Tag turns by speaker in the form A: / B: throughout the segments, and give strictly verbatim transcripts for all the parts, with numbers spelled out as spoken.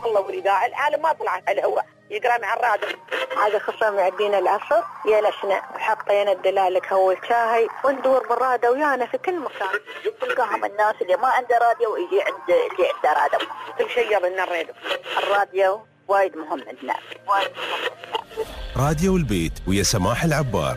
A: الله والإذاعة. العالم ما طلعت على الهواء، يقرأ مع الراديو. هذا خصم يعدينا العصر يلشنا حطينا الدلالك هو الشاهي وندور بالرادة ويانا في كل مكان. تلقاهم الناس اللي ما عنده راديو ويجي عند اللي عنده راديو. كل شيء يبنا الراديو. الراديو وايد مهم عندنا، وايد مهم عندنا.
B: راديو البيت ويا سماح العبار.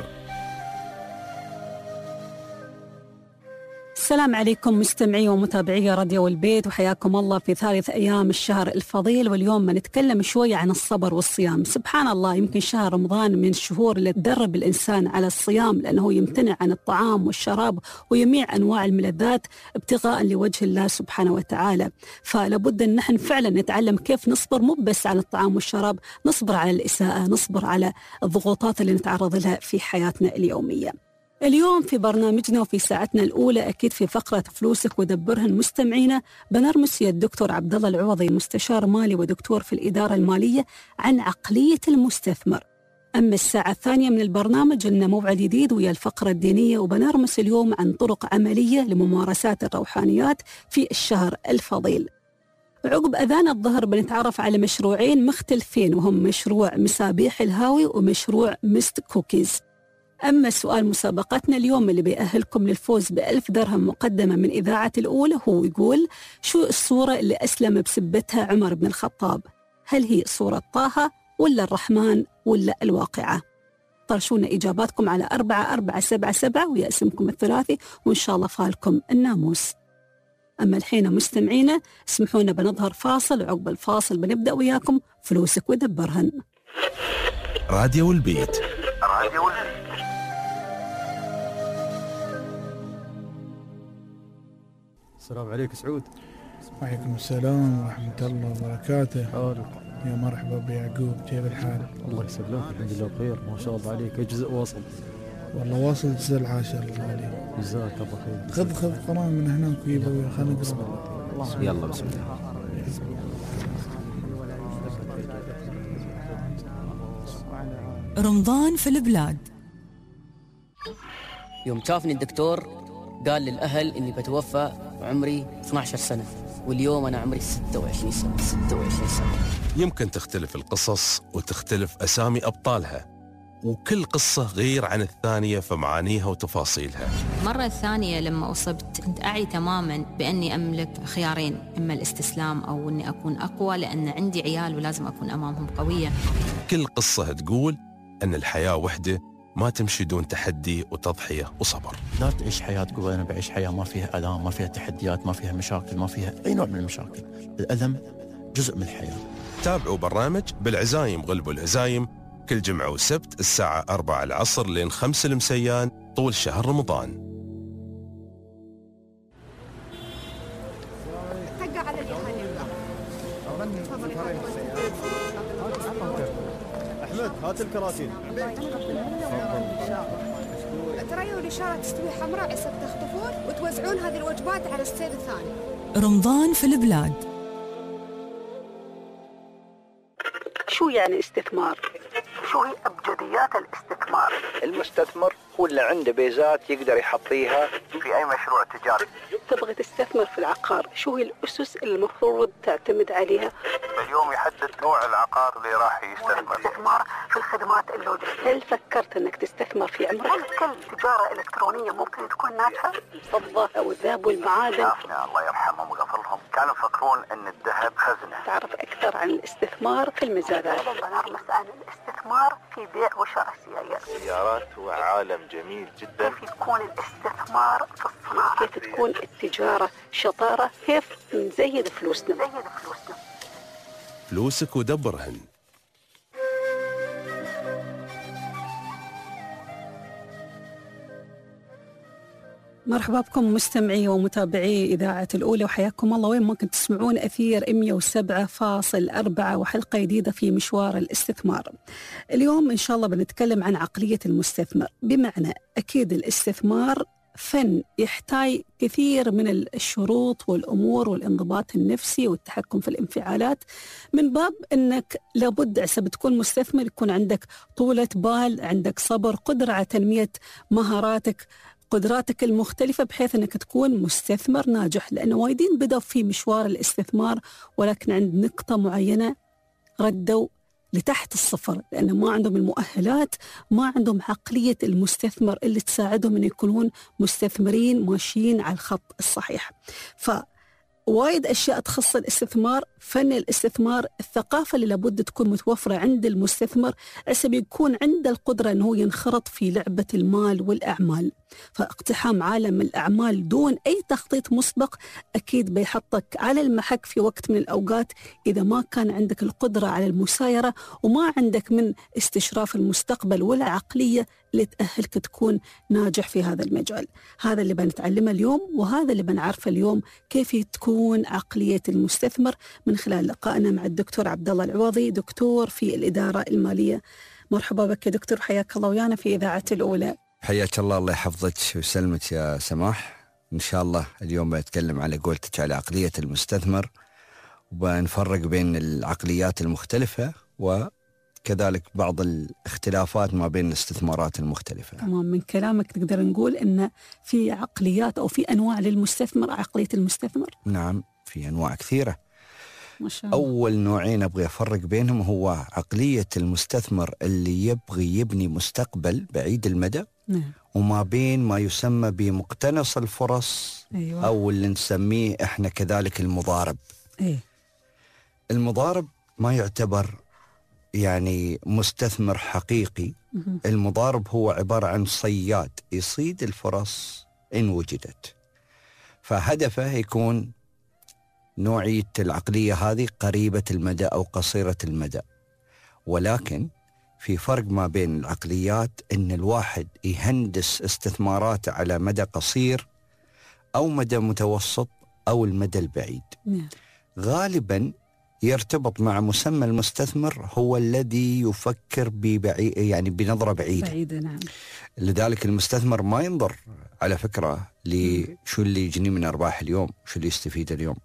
C: السلام عليكم مستمعي ومتابعي راديو البيت، وحياكم الله في ثالث أيام الشهر الفضيل. واليوم بنتكلم شوية عن الصبر والصيام. سبحان الله، يمكن شهر رمضان من الشهور اللي تدرب الإنسان على الصيام، لأنه يمتنع عن الطعام والشراب وجميع أنواع الملذات ابتغاء لوجه الله سبحانه وتعالى. فلابد أن نحن فعلا نتعلم كيف نصبر، مو بس على الطعام والشراب، نصبر على الإساءة، نصبر على الضغوطات اللي نتعرض لها في حياتنا اليومية. اليوم في برنامجنا وفي ساعتنا الأولى أكيد في فقرة فلوسك ودبرهن مستمعينا بنرمس يا الدكتور عبد الله العوضي، مستشار مالي ودكتور في الإدارة المالية، عن عقلية المستثمر. أما الساعة الثانية من البرنامج لنا موعد جديد ويا الفقرة الدينية، وبنرمس اليوم عن طرق عملية لممارسات الروحانيات في الشهر الفضيل. عقب أذان الظهر بنتعرف على مشروعين مختلفين، وهم مشروع مسابيح الهاوي ومشروع مست كوكيز. أما سؤال مسابقتنا اليوم اللي بيأهلكم للفوز بألف درهم مقدمة من إذاعة الأولى هو يقول: شو الصورة اللي أسلم بسبتها عمر بن الخطاب؟ هل هي صورة طه ولا الرحمن ولا الواقعة؟ طرشونا إجاباتكم على أربعة أربعة سبعة سبعة ويا اسمكم الثلاثي، وإن شاء الله فالكم الناموس. أما الحين مستمعينا اسمحونا بنظهر فاصل، وعقب الفاصل بنبدأ وياكم فلوسك ودبرهن.
B: راديو البيت.
D: راديو البيت.
E: السلام عليك سعود.
F: وعليكم السلام ورحمة الله وبركاته.
E: حالك؟
F: يا مرحبا بيعقوب، كيف الحال؟
E: الله يسلمك، الحمد لله بخير ما شاء الله عليك. أجزاء واصل؟
F: والله واصل جزء العاشر الغالي.
E: جزاك الله خير.
F: خذ خذ قرآن من هناك ويبوي، خلينا نقرأ.
E: يلا بسم الله.
G: رمضان في البلاد.
H: يوم شافني الدكتور قال للأهل إني بتوفى وعمري اثنتي عشرة سنة، واليوم أنا عمري ستة وعشرين سنة. ستة وعشرين سنة.
B: يمكن تختلف القصص وتختلف أسامي أبطالها، وكل قصة غير عن الثانية في معانيها وتفاصيلها.
I: مرة الثانية لما أصبت كنت أعي تماماً بأني أملك خيارين، إما الاستسلام أو أني أكون أقوى، لأن عندي عيال ولازم أكون أمامهم قوية.
B: كل قصة تقول أن الحياة وحدة ما تمشي دون تحدي وتضحية وصبر.
J: لا تعيش حياة تقول أنا بعيش حياة ما فيها ألام، ما فيها تحديات، ما فيها مشاكل، ما فيها أي نوع من المشاكل. الألم جزء من الحياة.
B: تابعوا برنامج بالعزايم غلبوا الهزايم كل جمعة وسبت الساعة أربعة العصر لين خمس المسيان طول شهر رمضان.
E: أحمد هات الكراسي.
K: تريوا الإشارة تستوي حمراء عسى تخطفون وتوزعون هذه الوجبات على السير الثاني.
G: رمضان في البلاد.
C: شو يعني استثمار؟
A: شو هي أبجديات الاستثمار؟
L: المستثمر هو اللي عنده بيزات يقدر يحطيها في أي مشروع تجاري.
C: تبغى تستثمر في العقار، شو هي الأسس اللي المفروض تعتمد عليها؟
L: اليوم يحدد نوع العقار اللي راح يستثمر.
A: الاستثمار في الخدمات اللوجستية.
C: هل فكرت أنك تستثمر في عمرك؟
A: هل كل تجارة إلكترونية ممكن تكون ناجحة؟
C: الفضة أو الذهب والمعادن.
L: شافنا الله يرحمهم ويغفر لهم كانوا يفكرون أن الذهب خزنة.
C: تعرف أكثر عن الاستثمار في المزادات.
A: بنرمس عن الاستثمار في بيع وشراء السيارات.
L: السيارات هو عالم جميل جدا.
A: كيف يكون الاستثمار في الصناعة؟
C: كيف تكون التجارة شطارة؟ كيف نزيد فلوسنا؟
A: نزيد فلوسنا.
B: فلوسك ودبرهن.
C: مرحبا بكم مستمعي ومتابعي إذاعة الأولى، وحياكم الله وين ما كنت تسمعون أثير مئة وسبعة فاصل أربعة وحلقة جديدة في مشوار الاستثمار. اليوم إن شاء الله بنتكلم عن عقلية المستثمر، بمعنى أكيد الاستثمار فن يحتاج كثير من الشروط والأمور والانضباط النفسي والتحكم في الانفعالات، من باب أنك لابد عشان تكون مستثمر يكون عندك طولة بال، عندك صبر، قدرة على تنمية مهاراتك، قدراتك المختلفة بحيث أنك تكون مستثمر ناجح. لأنه وايدين بدأوا في مشوار الاستثمار ولكن عند نقطة معينة ردوا لتحت الصفر، لأنه ما عندهم المؤهلات، ما عندهم عقلية المستثمر اللي تساعدهم أن يكونون مستثمرين ماشيين على الخط الصحيح. ف وايد أشياء تخص الاستثمار، فن الاستثمار، الثقافة اللي لابد تكون متوفرة عند المستثمر عشان يكون عنده القدرة أنه ينخرط في لعبة المال والأعمال. فاقتحام عالم الأعمال دون أي تخطيط مسبق أكيد بيحطك على المحك في وقت من الأوقات إذا ما كان عندك القدرة على المسايرة وما عندك من استشراف المستقبل ولا عقلية اللي تأهلك تكون ناجح في هذا المجال. هذا اللي بنتعلمه اليوم، وهذا اللي بنعرفه اليوم، كيف تكون عقلية المستثمر من خلال لقائنا مع الدكتور عبد الله العوضي، دكتور في الإدارة المالية. مرحبا بك يا دكتور، حياك الله ويانا في إذاعة الأولى.
D: حياك الله، الله يحفظك ويسلمك يا سماح. إن شاء الله اليوم بنتكلم على قولتك على عقلية المستثمر، وبنفرق بين العقليات المختلفة وكذلك بعض الاختلافات ما بين الاستثمارات المختلفة.
C: تمام، من كلامك نقدر نقول إن في عقليات أو في أنواع للمستثمر، عقلية المستثمر.
D: نعم، في أنواع كثيرة.
C: ما شاء الله.
D: أول نوعين أبغي أفرق بينهم هو عقلية المستثمر اللي يبغي يبني مستقبل بعيد المدى،
C: نعم.
D: وما بين ما يسمى بمقتنص الفرص،
C: أيوة.
D: أو اللي نسميه إحنا كذلك المضارب.
C: إيه؟
D: المضارب ما يعتبر يعني مستثمر حقيقي.
C: مه.
D: المضارب هو عبارة عن صياد يصيد الفرص إن وجدت، فهدفه يكون نوعية العقلية هذه قريبة المدى أو قصيرة المدى. ولكن في فرق ما بين العقليات، إن الواحد يهندس استثماراته على مدى قصير أو مدى متوسط أو المدى البعيد.
C: نعم.
D: غالبا يرتبط مع مسمى المستثمر هو الذي يفكر ببعيد، يعني بنظرة بعيدة.
C: بعيدة، نعم.
D: لذلك المستثمر ما ينظر على فكرة لشو اللي يجني من أرباح اليوم، شو اللي يستفيد اليوم.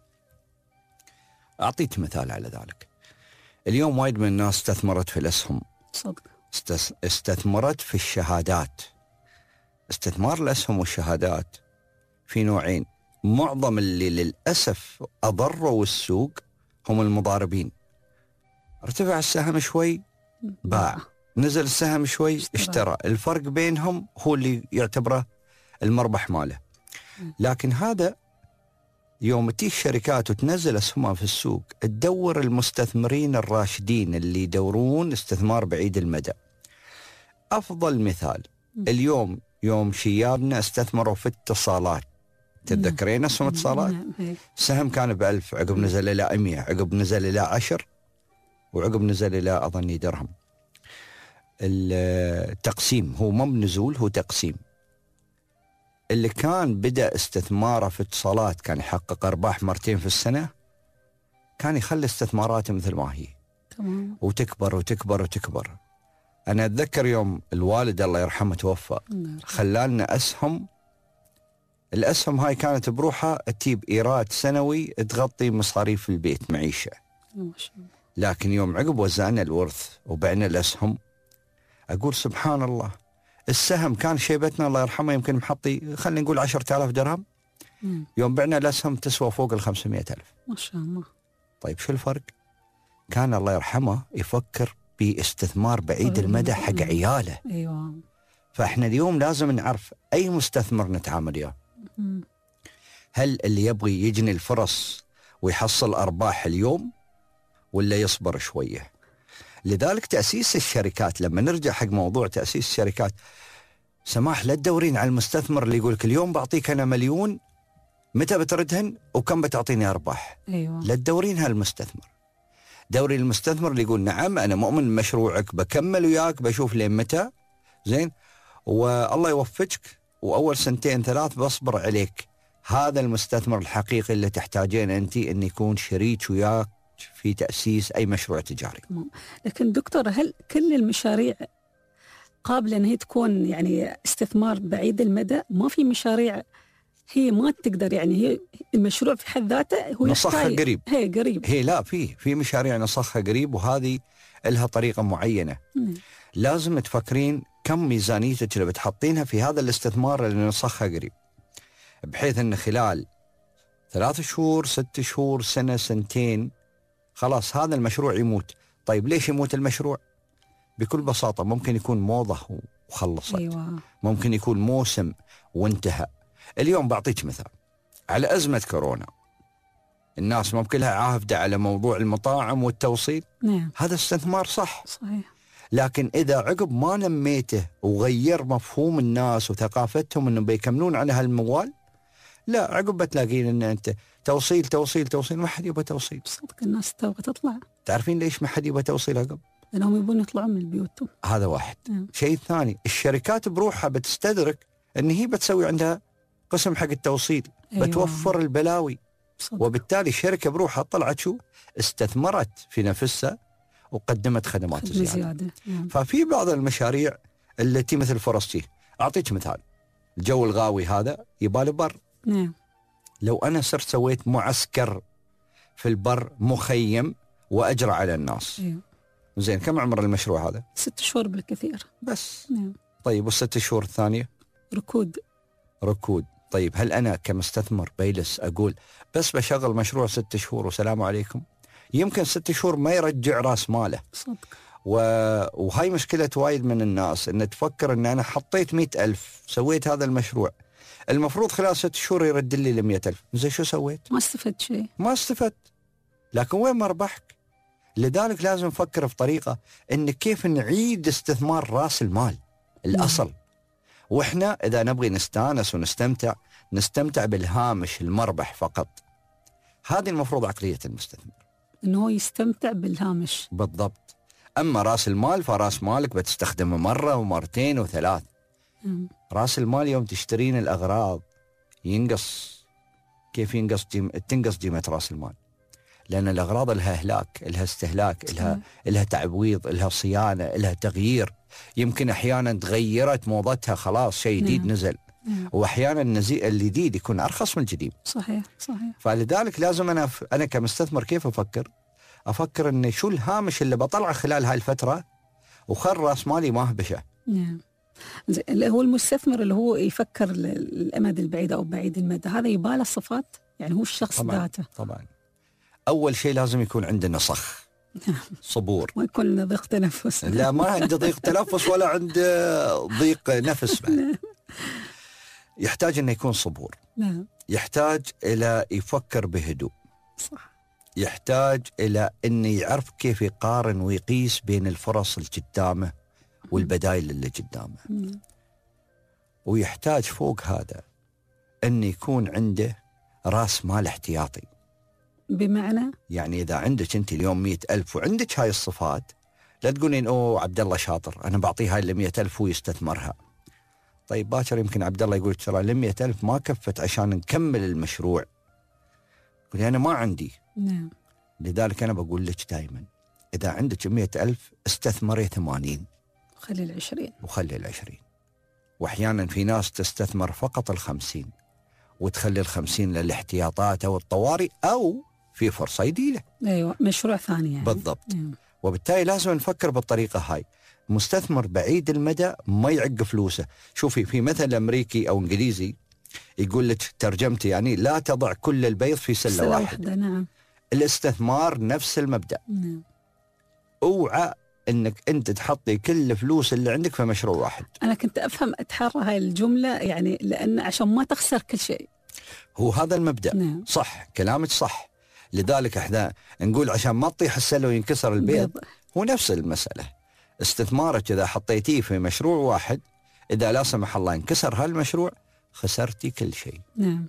D: أعطيك مثال على ذلك. اليوم وايد من الناس استثمرت في الأسهم،
C: صدق.
D: استثمرت في الشهادات. استثمار الأسهم والشهادات في نوعين. معظم اللي للأسف أضروا السوق هم المضاربين. ارتفع السهم شوي باع، نزل السهم شوي اشترى. اشترى. الفرق بينهم هو اللي يعتبره المربح ماله. لكن هذا يوم تيجي الشركات وتنزل أسهمها في السوق، تدور المستثمرين الراشدين اللي يدورون استثمار بعيد المدى. أفضل مثال اليوم يوم شيابنا استثمروا في اتصالات. تتذكرين اسهم اتصالات؟ سهم كان بألف، عقب نزل إلى مئة، عقب نزل إلى عشر، وعقب نزل إلى أظني درهم. التقسيم هو مو بنزول، هو تقسيم. اللي كان بدأ استثماره في اتصالات كان يحقق أرباح مرتين في السنة، كان يخلي استثماراته مثل ما هي.
C: تمام.
D: وتكبر وتكبر وتكبر. أنا أتذكر يوم الوالد الله يرحمه توفى، خلالنا أسهم. الأسهم هاي كانت بروحها تجيب إيراد سنوي تغطي مصاريف البيت، معيشة.
C: ما شاء الله.
D: لكن يوم عقب وزعنا الورث وبعنا الأسهم، أقول سبحان الله، السهم كان شيبتنا الله يرحمه يمكن محطي خلينا نقول عشرة آلاف درهم.
C: مم.
D: يوم بعنا الأسهم تسوى فوق الخمسمائة ألف.
C: ما شاء الله.
D: طيب شو الفرق؟ كان الله يرحمه يفكر باستثمار بعيد المدى حق عياله.
C: أيوة.
D: فإحنا اليوم لازم نعرف أي مستثمر نتعامل وياه. هل اللي يبغي يجني الفرص ويحصل أرباح اليوم، ولا يصبر شوية؟ لذلك تأسيس الشركات، لما نرجع حق موضوع تأسيس الشركات، سماح لا تدورين على المستثمر اللي يقولك اليوم بعطيك أنا مليون، متى بتردهن وكم بتعطيني أرباح.
C: أيوة.
D: لا تدورين هالمستثمر، دوري المستثمر اللي يقول نعم أنا مؤمن بمشروعك، بكمل وياك، بشوف لين متى، زين، والله يوفقك، وأول سنتين ثلاث بصبر عليك. هذا المستثمر الحقيقي اللي تحتاجين أنت أن يكون شريك وياك في تأسيس أي مشروع تجاري.
C: لكن دكتور، هل كل المشاريع قابلة أن هي تكون يعني استثمار بعيد المدى؟ ما في مشاريع هي ما تقدر، يعني هي المشروع في حد ذاته هو
D: نصخها قريب.
C: هي قريب.
D: هي لا، في في مشاريع نصخها قريب، وهذه لها طريقة معينة.
C: مم.
D: لازم تفكرين كم ميزانيتك اللي بتحطينها في هذا الاستثمار اللي نصخها قريب، بحيث أن خلال ثلاث شهور ست شهور سنة سنتين خلاص هذا المشروع يموت. طيب ليش يموت المشروع؟ بكل بساطة ممكن يكون موضة وخلصت.
C: أيوة.
D: ممكن يكون موسم وانتهى. اليوم بعطيك مثال على أزمة كورونا، الناس ممكن لها عافدة على موضوع المطاعم والتوصيل.
C: نعم.
D: هذا استثمار صح.
C: صحيح.
D: لكن إذا عقب ما نميته وغير مفهوم الناس وثقافتهم أنهم بيكملون على هالموال، لا عقب بتلاقين أن أنت توصيل توصيل توصيل، ما حد يبغى توصيل.
C: صدق الناس تبغى تطلع.
D: تعرفين ليش ما حد يبغى توصيل عقب؟
C: لأنهم يبون يطلعون من بيوتهم.
D: هذا واحد.
C: نعم.
D: شيء ثاني، الشركات بروحها بتستدرك أن هي بتسوي عندها قسم حق التوصيل. أيوة. بتوفر البلاوي. صدق. وبالتالي الشركة بروحها طلعت شو؟ استثمرت في نفسها وقدمت خدمات
C: زيادة,
D: زيادة.
C: نعم.
D: ففي بعض المشاريع التي مثل فرصتي، أعطيك مثال، الجو الغاوي هذا يبال بر.
C: نعم.
D: لو أنا صرت سويت معسكر في البر مخيم وأجرى على الناس.
C: أيوه.
D: زين كم عمر المشروع هذا؟
C: ست شهور بالكثير
D: بس.
C: نعم.
D: طيب والست شهور الثانية؟
C: ركود.
D: ركود. طيب هل أنا كمستثمر بيلس أقول بس بشغل مشروع ست شهور وسلام عليكم؟ يمكن ست شهور ما يرجع راس ماله.
C: صدق.
D: و... وهاي مشكلة وايد من الناس، إن تفكر إن أنا حطيت مئة ألف سويت هذا المشروع، المفروض خلال ست شهور يرد لي المئة ألف. زين شو سويت؟
C: ما استفدت شيء.
D: ما استفدت. لكن وين مربحك؟ لذلك لازم نفكر بطريقة إن كيف نعيد استثمار راس المال الأصل. مم. وإحنا إذا نبغي نستانس ونستمتع نستمتع بالهامش المربح فقط. هذه المفروض عقلية المستثمر،
C: إنه يستمتع بالهامش.
D: بالضبط. أما راس المال فراس مالك بتستخدمه مرة ومرتين وثلاث.
C: مم.
D: راس المال يوم تشترين الأغراض ينقص. كيف ينقص؟ جيم... تنقص قيمة راس المال، لأن الأغراض لها إهلاك، لها استهلاك، لها لها تعويض، لها صيانة، لها تغيير. يمكن أحيانا تغيرت موضتها خلاص شيء جديد نعم. نزل. نعم. وأحيانا النزي... الجديد يكون أرخص من الجديد.
C: صحيح صحيح.
D: فلذلك لازم أنا ف... أنا كمستثمر كيف أفكر؟ أفكر إن شو الهامش اللي بطلعه خلال هاي الفترة وخل راس مالي ما أهبشه.
C: نعم. اللي هو المستثمر اللي هو يفكر للأمد البعيد أو بعيد المدى، هذا يباله صفات، يعني هو الشخص
D: طبعًا
C: ذاته.
D: طبعا أول شيء لازم يكون عنده نصخ، صبور،
C: ما يكون ضيق تنفس.
D: لا ما عنده ضيق تنفس ولا عنده ضيق نفس بعد. يحتاج إنه يكون صبور.
C: نعم.
D: يحتاج إلى يفكر بهدوء.
C: صح.
D: يحتاج إلى إنه يعرف كيف يقارن ويقيس بين الفرص اللي قدامه والبدائل اللي قدامه.
C: مم.
D: ويحتاج فوق هذا أن يكون عنده راس مال احتياطي.
C: بمعنى؟
D: يعني إذا عندك أنت اليوم مئة ألف وعندك هاي الصفات، لا تقولين أوه عبد الله شاطر أنا بعطيه هاي المئة ألف ويستثمرها. طيب باكر يمكن عبد الله يقول ترى المئة ألف ما كفت عشان نكمل المشروع. يقول أنا ما عندي.
C: نعم.
D: لذلك أنا بقول لك دائما إذا عندك مئة ألف استثمري ثمانين.
C: وخلي العشرين.
D: وخلي العشرين. وأحيانا في ناس تستثمر فقط الخمسين وتخلي الخمسين للاحتياطات أو الطوارئ أو في فرصة جديدة.
C: أيوة مشروع ثاني يعني.
D: بالضبط.
C: أيوة.
D: وبالتالي لازم نفكر بالطريقة هاي. مستثمر بعيد المدى ما يعق فلوسه. شوفي في مثل أمريكي أو إنجليزي يقول لك ترجمتي يعني لا تضع كل البيض في سلة,
C: سلة
D: واحدة.
C: واحدة. نعم.
D: الاستثمار نفس المبدأ.
C: نعم.
D: اوعى انك انت تحطي كل الفلوس اللي عندك في مشروع واحد.
C: انا كنت افهم اتحرى هاي الجمله يعني لان عشان ما تخسر كل شيء.
D: هو هذا المبدأ.
C: نعم.
D: صح كلامك صح. لذلك احنا نقول عشان ما تطيح السله وينكسر البيض. بيض. هو نفس المسألة. استثمارك اذا حطيتيه في مشروع واحد اذا لا سمح الله انكسر هالمشروع خسرتي كل شيء.
C: نعم.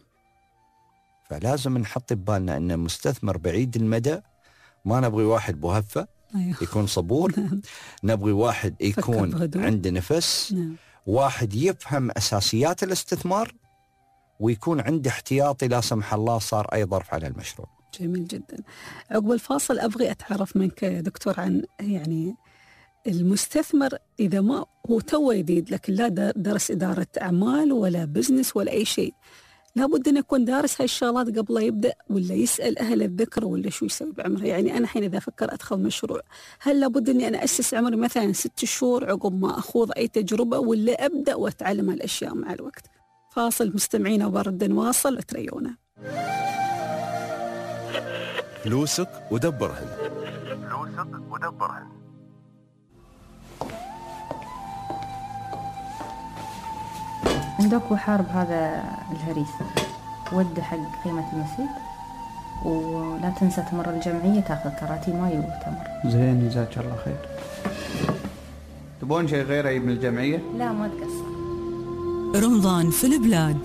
D: فلازم نحط ببالنا ان المستثمر بعيد المدى ما نبغي واحد بوهفة.
C: أيوه.
D: يكون صبور. نبغي واحد يكون عنده نفس.
C: نعم.
D: واحد يفهم أساسيات الاستثمار ويكون عنده احتياطي لا سمح الله صار أي ظرف على المشروع.
C: جميل جدا. عقب الفاصل أبغي أتعرف منك يا دكتور عن يعني المستثمر إذا ما هو تو جديد لكن لا درس إدارة أعمال ولا بزنس ولا أي شيء، لابد أن يكون دارس هاي الشغلات قبل لا يبدأ، ولا يسأل أهل الذكر، ولا شو يسوي بعمره؟ يعني أنا حين إذا أفكر أدخل مشروع، هل لابد أني أنا أسس عمري مثلا ست شهور عقب ما أخوض أي تجربة، ولا أبدأ وأتعلم هالأشياء مع الوقت؟ فاصل مستمعين وبرد نواصل وتريونا.
B: فلوسك ودبرهن.
M: فلوسك ودبرهن.
N: عندك وحارب هذا الهريس ود حق قيمة المسيد، ولا تنسى تمر الجمعية تاخذ كراتي ماي وتمر.
F: زين جزاك الله خير. تبون شيء غير من الجمعية؟
N: لا ما تقصر.
G: رمضان في البلاد.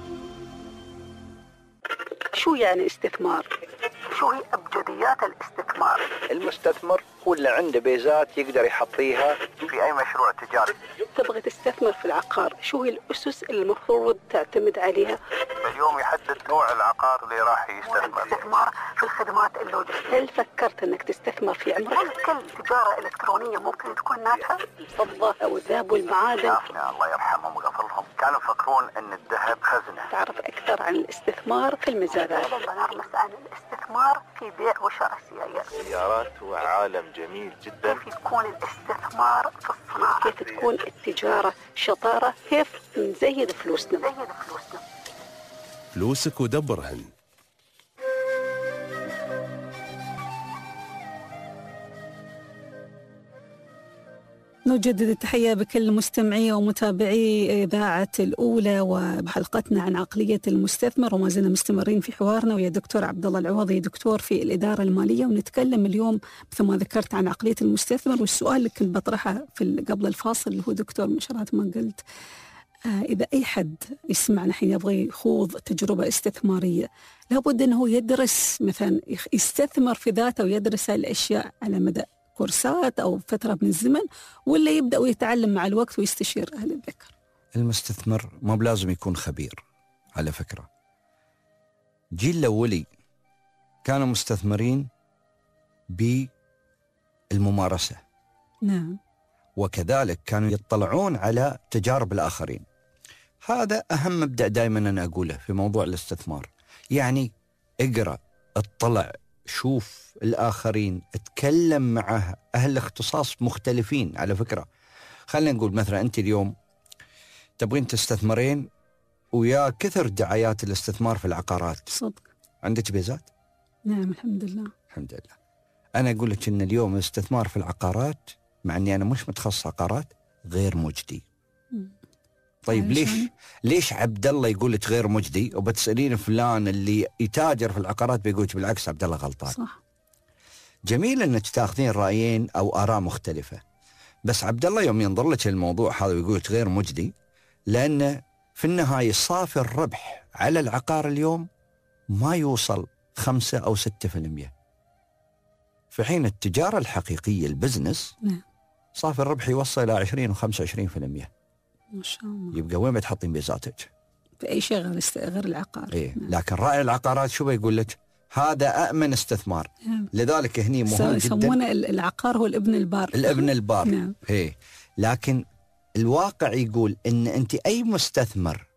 C: شو يعني استثمار؟
A: شو هي أبجديات الاستثمار؟
L: المستثمر هو اللي عنده بيزات يقدر يحطيها في أي مشروع تجاري.
C: تبغى تستثمر في العقار، شو هي الأسس اللي المفروض تعتمد عليها؟
M: اليوم يحدد نوع العقار اللي راح يستثمر.
A: الاستثمار في الخدمات اللوجستية.
C: هل فكرت أنك تستثمر في عمرك؟
A: هل كل تجارة إلكترونية ممكن تكون ناجحة؟
C: الفضة أو الذهب والمعادن؟
M: الله يرحمهم ويغفر لهم كانوا يفكرون أن الذهب خزنة.
C: تعرف أكثر عن الاستثمار في المزادات.
A: بنرمس عن الاستثمار في بيع وشراء السيارات.
M: السيارات هو عالم جميل جدا.
A: كيف يكون الاستثمار في الصناعة؟
C: كيف تكون التجارة شطارة؟ كيف نزيد فلوسنا؟
A: نزيد فلوسنا.
B: فلوسك ودبرهن.
C: نجدد التحية بكل مستمعي ومتابعي إذاعة الأولى وبحلقتنا عن عقلية المستثمر، وما زلنا مستمرين في حوارنا ويا دكتور عبد الله العوضي، دكتور في الإدارة المالية، ونتكلم اليوم مثل ما ذكرت عن عقلية المستثمر. والسؤال اللي كنت بطرحه في قبل الفاصل اللي هو دكتور مشرات ما قلت، آه إذا أي حد يسمعنا الحين يبغى يخوض تجربة استثمارية، لابد أنه يدرس مثلا يستثمر في ذاته ويدرس هاي الأشياء على مدى كورسات أو فترة من الزمن، ولا يبدأ ويتعلم مع الوقت ويستشير أهل الذكر؟
D: المستثمر ما بلازم يكون خبير على فكرة. جيل الأولي كانوا مستثمرين بالممارسة.
C: نعم.
D: وكذلك كانوا يطلعون على تجارب الآخرين. هذا أهم مبدأ دائما أنا أقوله في موضوع الاستثمار. يعني اقرأ، اطلع، شوف الآخرين، اتكلم مع أهل اختصاص مختلفين. على فكرة خلينا نقول مثلا أنت اليوم تبغين تستثمرين ويا كثر دعايات الاستثمار في العقارات.
C: صدق.
D: عندك بيزات؟
C: نعم الحمد لله.
D: الحمد لله. أنا أقول لك إن اليوم الاستثمار في العقارات، مع أني أنا مش متخصص عقارات، غير مجدي. طيب ليش ليش عبد الله يقول لك غير مجدي، وبتسألين فلان اللي يتاجر في العقارات بيقول لك بالعكس عبد الله غلطان؟
C: صح.
D: جميل انك تاخذين رايين او اراء مختلفه، بس عبد الله يوم ينظر لك الموضوع هذا ويقول لك غير مجدي، لان في النهايه صافي الربح على العقار اليوم ما يوصل خمسة او ستة في المية، في حين التجاره الحقيقيه البزنس
C: نعم
D: صافي الربح يوصل الى عشرين وخمسة وعشرين في المية.
C: ما شاء الله.
D: يبقى وين بتحطين بيزاتك؟
C: في أي شيء غير غير العقار.
D: إيه. لكن رائع العقارات شو بيقول لك؟ هذا أأمن استثمار.
C: نعم.
D: لذلك هني مهم جدا.
C: يسمونه العقار هو الابن البار.
D: الابن البار.
C: نعم.
D: إيه. لكن الواقع يقول إن أنت أي مستثمر،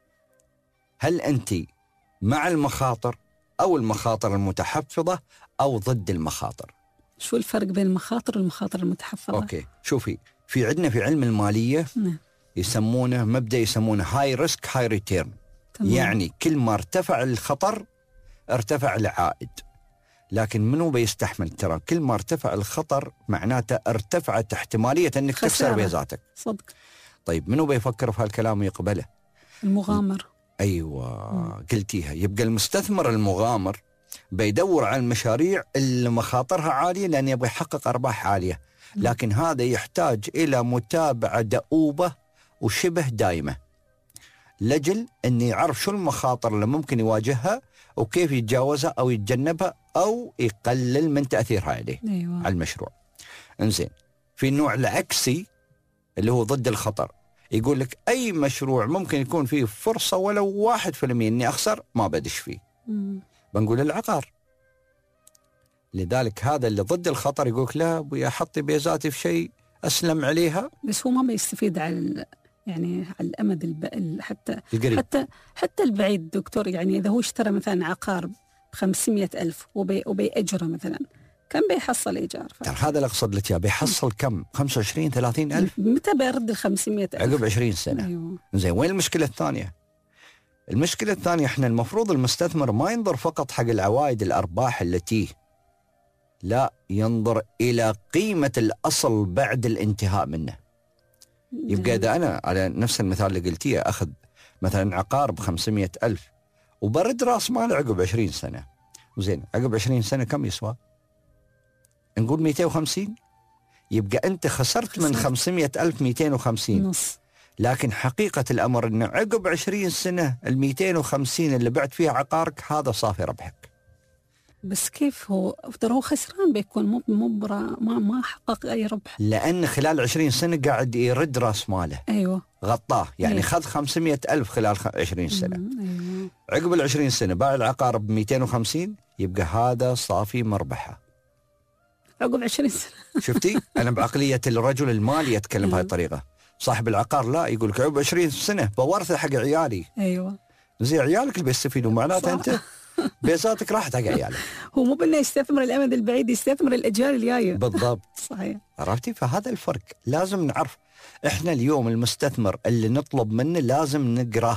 D: هل أنت مع المخاطر أو المخاطر المتحفظة أو ضد المخاطر؟
C: شو الفرق بين المخاطر والمخاطر المتحفظة؟
D: أوكي. شوفي، في عندنا في علم المالية
C: نعم.
D: يسمونه مبدأ يسمونه هاي ريسك هاي ريتيرن. يعني كل ما ارتفع الخطر ارتفع العائد. لكن منو بيستحمل؟ ترى كل ما ارتفع الخطر معناته ارتفعت احتمالية انك تخسر بيزاتك.
C: صدق.
D: طيب منو بيفكر في هالكلام ويقبله؟
C: المغامر.
D: ايوه مم. قلتيها. يبقى المستثمر المغامر بيدور على المشاريع اللي مخاطرها عالية لأن يبغى يحقق أرباح عالية. لكن هذا يحتاج إلى متابعة دؤوبة وشبه دائمة لجل أن يعرف شو المخاطر اللي ممكن يواجهها وكيف يتجاوزها أو يتجنبها أو يقلل من تأثيرها عليه.
C: أيوة.
D: على المشروع. انزين، في النوع العكسي اللي هو ضد الخطر، يقول لك أي مشروع ممكن يكون فيه فرصة ولو واحد في المية أني أخسر ما بدش فيه.
C: مم.
D: بنقول العقار. لذلك هذا اللي ضد الخطر يقولك لا أبوي أحط بيزاتي في شيء أسلم عليها.
C: بس هو ما بيستفيد على يعني على الأمد الب... حتى
D: القريب.
C: حتى حتى البعيد دكتور، يعني إذا هو اشترى مثلا عقار بخمسمية ألف وبي... وبيأجره مثلا، كم بيحصل إيجار؟
D: ترى هذا اللي أقصد لك، بيحصل كم؟ خمسة وعشرين ثلاثين ألف.
C: متى بيرد الخمسمية ألف؟
D: عقب عشرين سنة.
C: أيوه.
D: زين، وين المشكلة الثانية؟ المشكلة الثانية إحنا المفروض المستثمر ما ينظر فقط حق العوائد الأرباح التي، لا، ينظر إلى قيمة الأصل بعد الانتهاء منه. يبقى إذا أنا على نفس المثال اللي قلتيه أخذ مثلا عقار بخمسمية ألف وبرد رأس مال عقب عشرين سنة، زين عقب عشرين سنة كم يسوى؟ نقول مئتين وخمسين. يبقى أنت خسرت, خسرت. من خمسمية ألف مئتين وخمسين نص. لكن حقيقة الأمر أنه عقب عشرين سنة المئتين وخمسين اللي بعد فيها عقارك هذا صافي ربحك.
C: بس كيف هو ترى هو خسران بيكون، مو مو ما ما حقق أي ربح،
D: لأن خلال عشرين سنة قاعد يرد رأس ماله.
C: أيوة.
D: غطاه يعني. أيوة. خذ خمسمية ألف خلال عشرين سنة. أيوة. عقب العشرين سنة باع العقار بمئتين وخمسين، يبقى هذا صافي مربحه
C: عقب عشرين سنة.
D: شفتي؟ أنا بعقلية الرجل المالي أتكلم بهذه الطريقة. صاحب العقار لا، يقول لك عقب عشرين سنة بورثه حق عيالي.
C: أيوة.
D: زي عيالك اللي بيستفيدوا، معناته أنت بيزاتك راحت حق عيالك.
C: هو مو بأنه يستثمر الأمد البعيد، يستثمر الأجيال الجاية.
D: بالضبط.
C: صحيح.
D: عرفتي؟ فهذا الفرق لازم نعرف. إحنا اليوم المستثمر اللي نطلب منه لازم نقراه،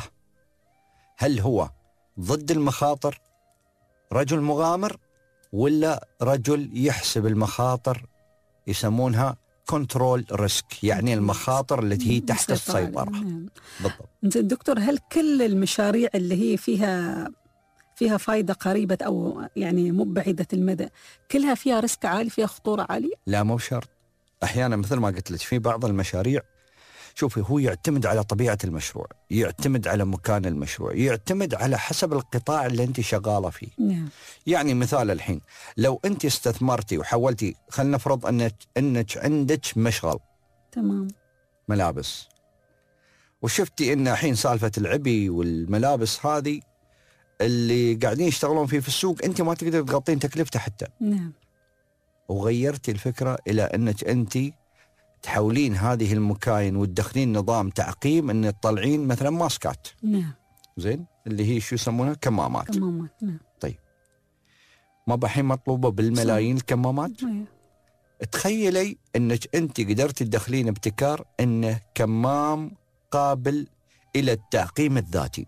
D: هل هو ضد المخاطر، رجل مغامر، ولا رجل يحسب المخاطر، يسمونها كنترول ريسك، يعني المخاطر التي هي تحت السيطرة. بالضبط.
C: دكتور، هل كل المشاريع اللي هي فيها فيها فايدة قريبة أو يعني مو بعيدة المدى كلها فيها ريسك عالي، فيها خطورة عالية؟
D: لا، مو بشرط. أحيانا مثل ما قلت لك في بعض المشاريع، شوفي، هو يعتمد على طبيعة المشروع، يعتمد على مكان المشروع، يعتمد على حسب القطاع اللي أنت شغالة فيه.
C: نعم.
D: يعني مثال الحين لو أنت استثمرتي وحولتي، خلنا نفرض أنك, أنك عندك مشغل
C: تمام
D: ملابس، وشفتي أن الحين سالفة العبي والملابس هذه اللي قاعدين يشتغلون فيه في السوق أنت ما تقدر تغطين تكلفته حتى.
C: نعم.
D: وغيرتي الفكرة إلى أنك أنت تحولين هذه المكاين وتدخلين نظام تعقيم ان تطلعين مثلا ماسكات.
C: نعم.
D: زين، اللي هي شو يسمونها؟ كمامات.
C: كمامات. نعم.
D: طيب، ما بحين مطلوبه بالملايين الكمامات.
C: نعم.
D: تخيلي انك انت قدرتي تدخلين ابتكار انه كمام قابل الى التعقيم الذاتي.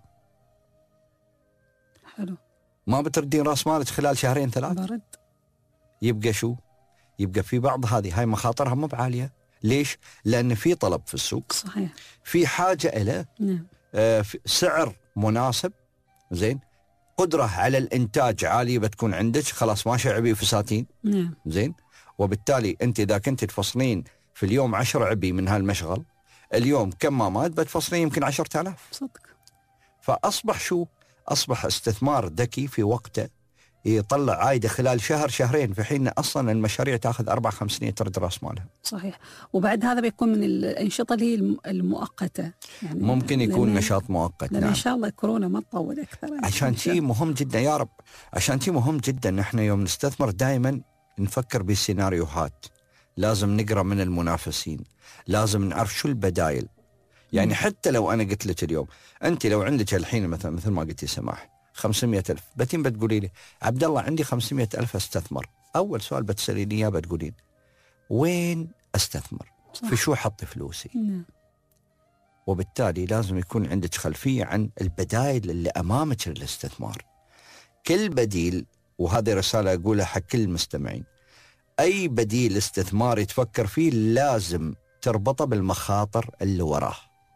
C: حلو.
D: ما بتردين راس مالك خلال شهرين ثلاث؟
C: برد.
D: يبقى شو؟ يبقى في بعض هذه هاي مخاطرها مو بعاليه. ليش؟ لأن في طلب في السوق.
C: صحيح.
D: في حاجة إلى
C: نعم.
D: آه سعر مناسب. زين، قدرة على الإنتاج عالية بتكون عندك، خلاص ما عبي فساتين.
C: نعم.
D: زين، وبالتالي أنت إذا كنت تفصلين في اليوم عشر عبي من هالمشغل، اليوم كمامات بتفصلين يمكن عشرة آلاف.
C: صدق.
D: فأصبح شو؟ أصبح استثمار ذكي في وقته، يطلع عايدة خلال شهر شهرين، في حين أصلا المشاريع تأخذ أربع خمس سنين ترد رأس مالها.
C: صحيح. وبعد هذا بيكون من الأنشطة اللي هي المؤقتة، يعني
D: ممكن يكون نشاط مؤقت.
C: نعم.
D: إن
C: شاء الله كورونا ما تطول أكثر.
D: عشان شيء مهم جدا يا رب، عشان شيء مهم جدا نحن يوم نستثمر دائما نفكر بالسيناريوهات، لازم نقرأ من المنافسين، لازم نعرف شو البدايل. يعني حتى لو أنا قلت لك اليوم أنت لو عندك الحين مثلا مثل ما قلتي سماح خمسمية ألف، بتين بتقولي لي عبد الله عندي خمسمية ألف استثمر، أول سؤال بتسأليني إياه بتقولين وين استثمر؟ صح. في شو حط فلوسي؟
C: نعم.
D: وبالتالي لازم يكون عندك خلفية عن البدائل اللي أمامك للاستثمار. كل بديل، وهذه رسالة أقولها حق كل المستمعين، أي بديل استثماري تفكر فيه لازم تربطه بالمخاطر اللي وراه،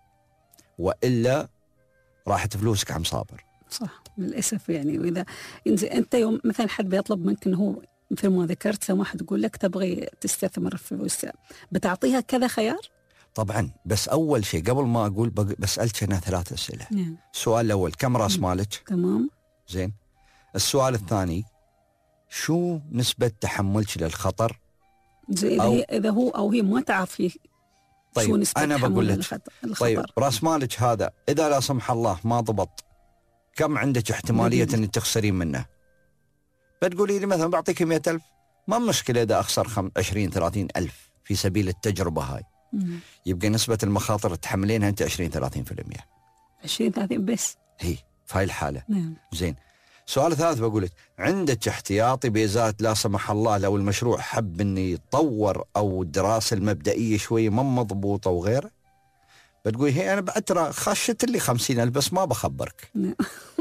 D: وإلا راحت فلوسك عم صابر.
C: صح للأسف. يعني وإذا أنت يوم مثلا حد بيطلب منك إنه هو مثل ما ذكرت سماح تقول لك تبغي تستثمر في فلوس، بتعطيها كذا خيار؟
D: طبعا، بس أول شيء قبل ما أقول بسألك أنا ثلاث أسئلة.
C: نعم.
D: السؤال الأول كم رأس مالك؟
C: تمام.
D: زين. السؤال الثاني شو نسبة تحملك للخطر؟
C: زي إذا, أو إذا هو أو هي ما تعرف فيه.
D: طيب
C: شو نسبة
D: أنا بقول لك
C: الخطر.
D: طيب رأس مالك هذا إذا لا سمح الله ما ضبط، كم عندك احتمالية أن تخسرين منه؟ بتقولي لي مثلا بعطيك مئة ألف، ما مشكلة إذا أخسر عشرين ثلاثين ألف في سبيل التجربة هاي.
C: مم.
D: يبقى نسبة المخاطر تحملينها أنت عشرين ثلاثين بالمئة.
C: عشرين ثلاثين بس.
D: هي في هاي الحالة.
C: نعم.
D: زين. سؤال ثالث بقول لك، عندك احتياطي بيزات لا سمح الله لو المشروع حب إنه يتطور أو الدراسة المبدئية شوي ما مضبوطة وغيره؟ بتقولي هي أنا بعد ترى خشت اللي خمسين ألف بس ما بخبرك.
C: نعم.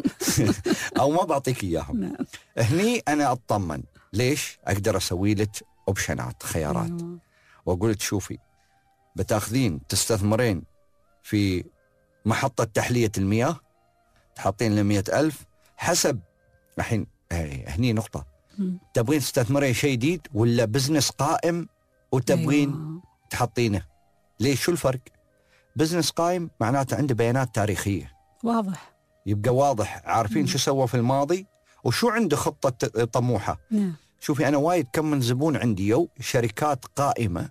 D: أو ما بعطيك إياهم.
C: نعم.
D: هني أنا أطمن. ليش؟ أقدر أسوي لك أوبشنات خيارات.
C: أيوة.
D: وأقول لك شوفي بتاخذين تستثمرين في محطة تحلية المياه تحطين لمئة ألف حسب الحين. هني نقطة.
C: مم.
D: تبغين تستثمرين شيء جديد ولا بزنس قائم وتبغين
C: أيوة.
D: تحطينه؟ ليش؟ شو الفرق؟ بزنس قائم معناته عنده بيانات تاريخية
C: واضح،
D: يبقى واضح، عارفين
C: مم.
D: شو سوى في الماضي وشو عنده خطة طموحة.
C: نعم.
D: شوفي أنا وايد كم من زبون عندي يو شركات قائمة،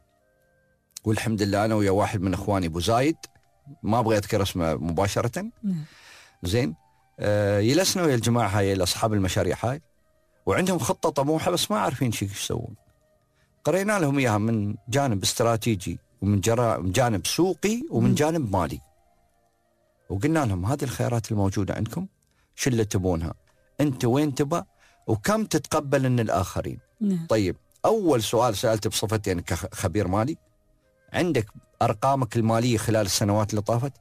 D: والحمد لله أنا ويا واحد من إخواني أبو زايد ما أبغى أذكر اسمه مباشرة.
C: نعم.
D: زين. آه يلسنا ويا الجماعة هاي أصحاب المشاريع هاي وعندهم خطة طموحة بس ما عارفين شو يسوون. قرينا لهم إياها من جانب استراتيجي ومن جانب سوقي ومن جانب مالي، وقلنا لهم هذه الخيارات الموجودة عندكم شو اللي تبونها، أنت وين تبى وكم تتقبل من الآخرين.
C: نعم.
D: طيب أول سؤال سألته بصفتي يعني كخبير مالي، عندك أرقامك المالية خلال السنوات اللي طافت؟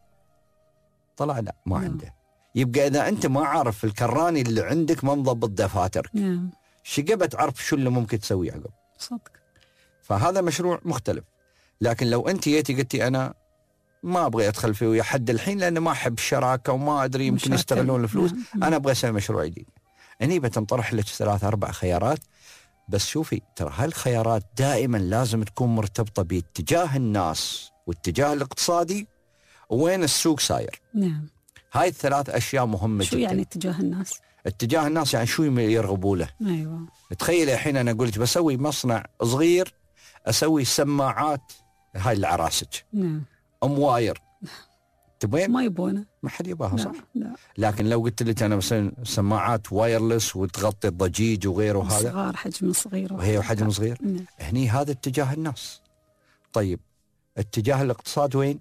D: طلع لا ما
C: نعم.
D: عنده. يبقى إذا أنت ما عارف الكراني اللي عندك ما مضبط دفاترك،
C: نعم.
D: شقبة تعرف شو اللي ممكن تسويه عقب.
C: صدق.
D: فهذا مشروع مختلف. لكن لو أنت جيتي قلتي أنا ما أبغى أدخل فيه ويا حد الحين لأن ما أحب الشراكة وما أدري يمكن يستغلون الفلوس،
C: نعم.
D: أنا أبغى أسوي مشروع جديد، هني بتنطرح لك ثلاث أربع خيارات. بس شوفي ترى هالخيارات دائما لازم تكون مرتبطة باتجاه الناس واتجاه الاقتصادي وين السوق ساير.
C: نعم.
D: هاي الثلاث أشياء مهمة
C: شو
D: جدا.
C: يعني اتجاه الناس؟
D: اتجاه الناس يعني شو يرغبوا له.
C: أيوة.
D: تخيل الحين أنا قلت بسوي مصنع صغير أسوي سماعات هاي العراسج.
C: نعم.
D: أم واير تبين؟
C: ما يبونه.
D: ما حد يباها صح؟
C: لا.
D: لكن لو قلت لك أنا مثلا سماعات وايرلس وتغطي الضجيج وغيره هذا
C: صغار حجم صغير
D: وهي حجم صغير.
C: نعم.
D: هني هذا اتجاه الناس. طيب اتجاه الاقتصاد وين؟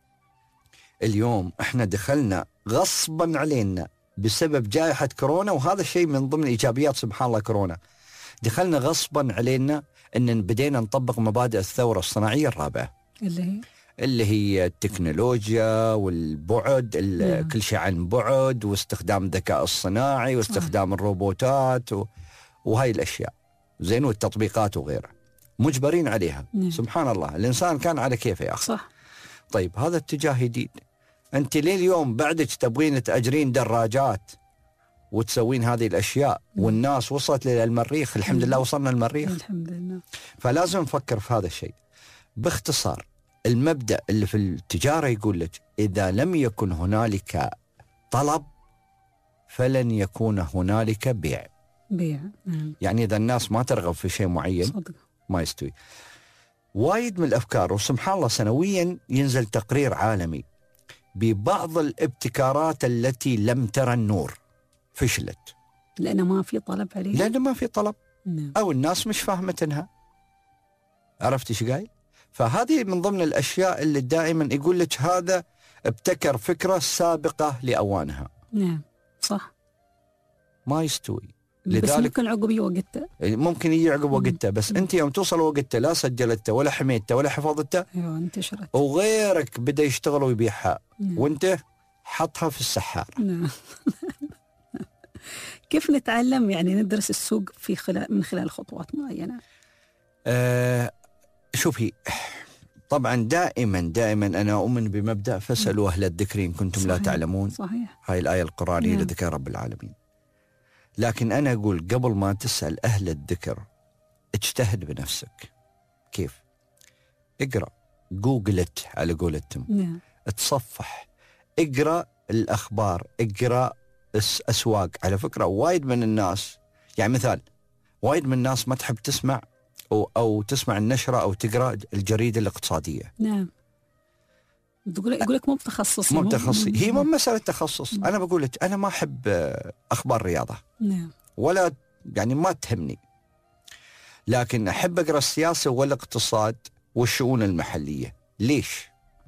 D: اليوم احنا دخلنا غصبا علينا بسبب جائحة كورونا، وهذا الشيء من ضمن إيجابيات سبحان الله كورونا، دخلنا غصبا علينا أن بدينا نطبق مبادئ الثورة الصناعية الرابعة
C: اللي هي
D: اللي هي التكنولوجيا والبعد،
C: نعم.
D: كل شيء عن بعد واستخدام الذكاء الصناعي واستخدام الروبوتات و... وهاي الأشياء زين، والتطبيقات وغيرها مجبرين عليها.
C: نعم.
D: سبحان الله الإنسان كان على كيفه يا أخي.
C: صح.
D: طيب هذا اتجاه جديد. أنت ليه اليوم بعدك تبغين تأجرين دراجات وتسوين هذه الأشياء والناس وصلت للمريخ؟ الحمد لله وصلنا المريخ.
C: الحمد لله.
D: فلازم نفكر في هذا الشيء. باختصار المبدأ اللي في التجارة يقول لك إذا لم يكن هنالك طلب فلن يكون هنالك بيع.
C: بيع. مم.
D: يعني إذا الناس ما ترغب في شيء معين
C: صدق.
D: ما يستوي. وايد من الأفكار وسبحان الله سنويا ينزل تقرير عالمي ببعض الابتكارات التي لم ترى النور فشلت
C: لأنه ما في طلب عليه.
D: لأنه ما في طلب.
C: نعم.
D: أو الناس مش فاهمتنها. عرفتي ايش قايل؟ فهذه من ضمن الأشياء اللي دائما يقول لك هذا ابتكر فكرة سابقة لأوانها.
C: نعم صح.
D: ما يستوي.
C: بس ممكن عقب وقته.
D: ممكن يجي عقب وقته، بس انت يوم توصل وقته لا سجلته ولا حميته ولا حفظته.
C: ايوه انتشرت.
D: وغيرك بدا يشتغل ويبيعها.
C: نعم.
D: وانت حطها في السحار.
C: نعم. كيف نتعلم يعني ندرس السوق في خلال من خلال خطوات معينة؟
D: آه شوفي طبعا دائما دائما أنا أؤمن بمبدأ فاسألوا أهل الذكر إن كنتم
C: صحيح.
D: لا تعلمون.
C: صحيح.
D: هاي الآية القرآنية
C: نعم.
D: لذكر رب العالمين. لكن أنا أقول قبل ما تسأل أهل الذكر اجتهد بنفسك. كيف؟ اقرأ، جوجلت على قولتهم.
C: نعم.
D: اتصفح، اقرأ الأخبار، اقرأ أسواق. على فكرة وايد من الناس يعني مثال وايد من الناس ما تحب تسمع أو, أو تسمع النشرة أو تقرأ الجريدة الاقتصادية.
C: نعم. تقول يقول لك مو بتخصصي.
D: مو بتخصصي. هي مو مسألة تخصص. أنا بقول لك أنا ما أحب أخبار رياضة.
C: نعم.
D: ولا يعني ما تهمني. لكن أحب أقرأ السياسة والاقتصاد والشؤون المحلية. ليش؟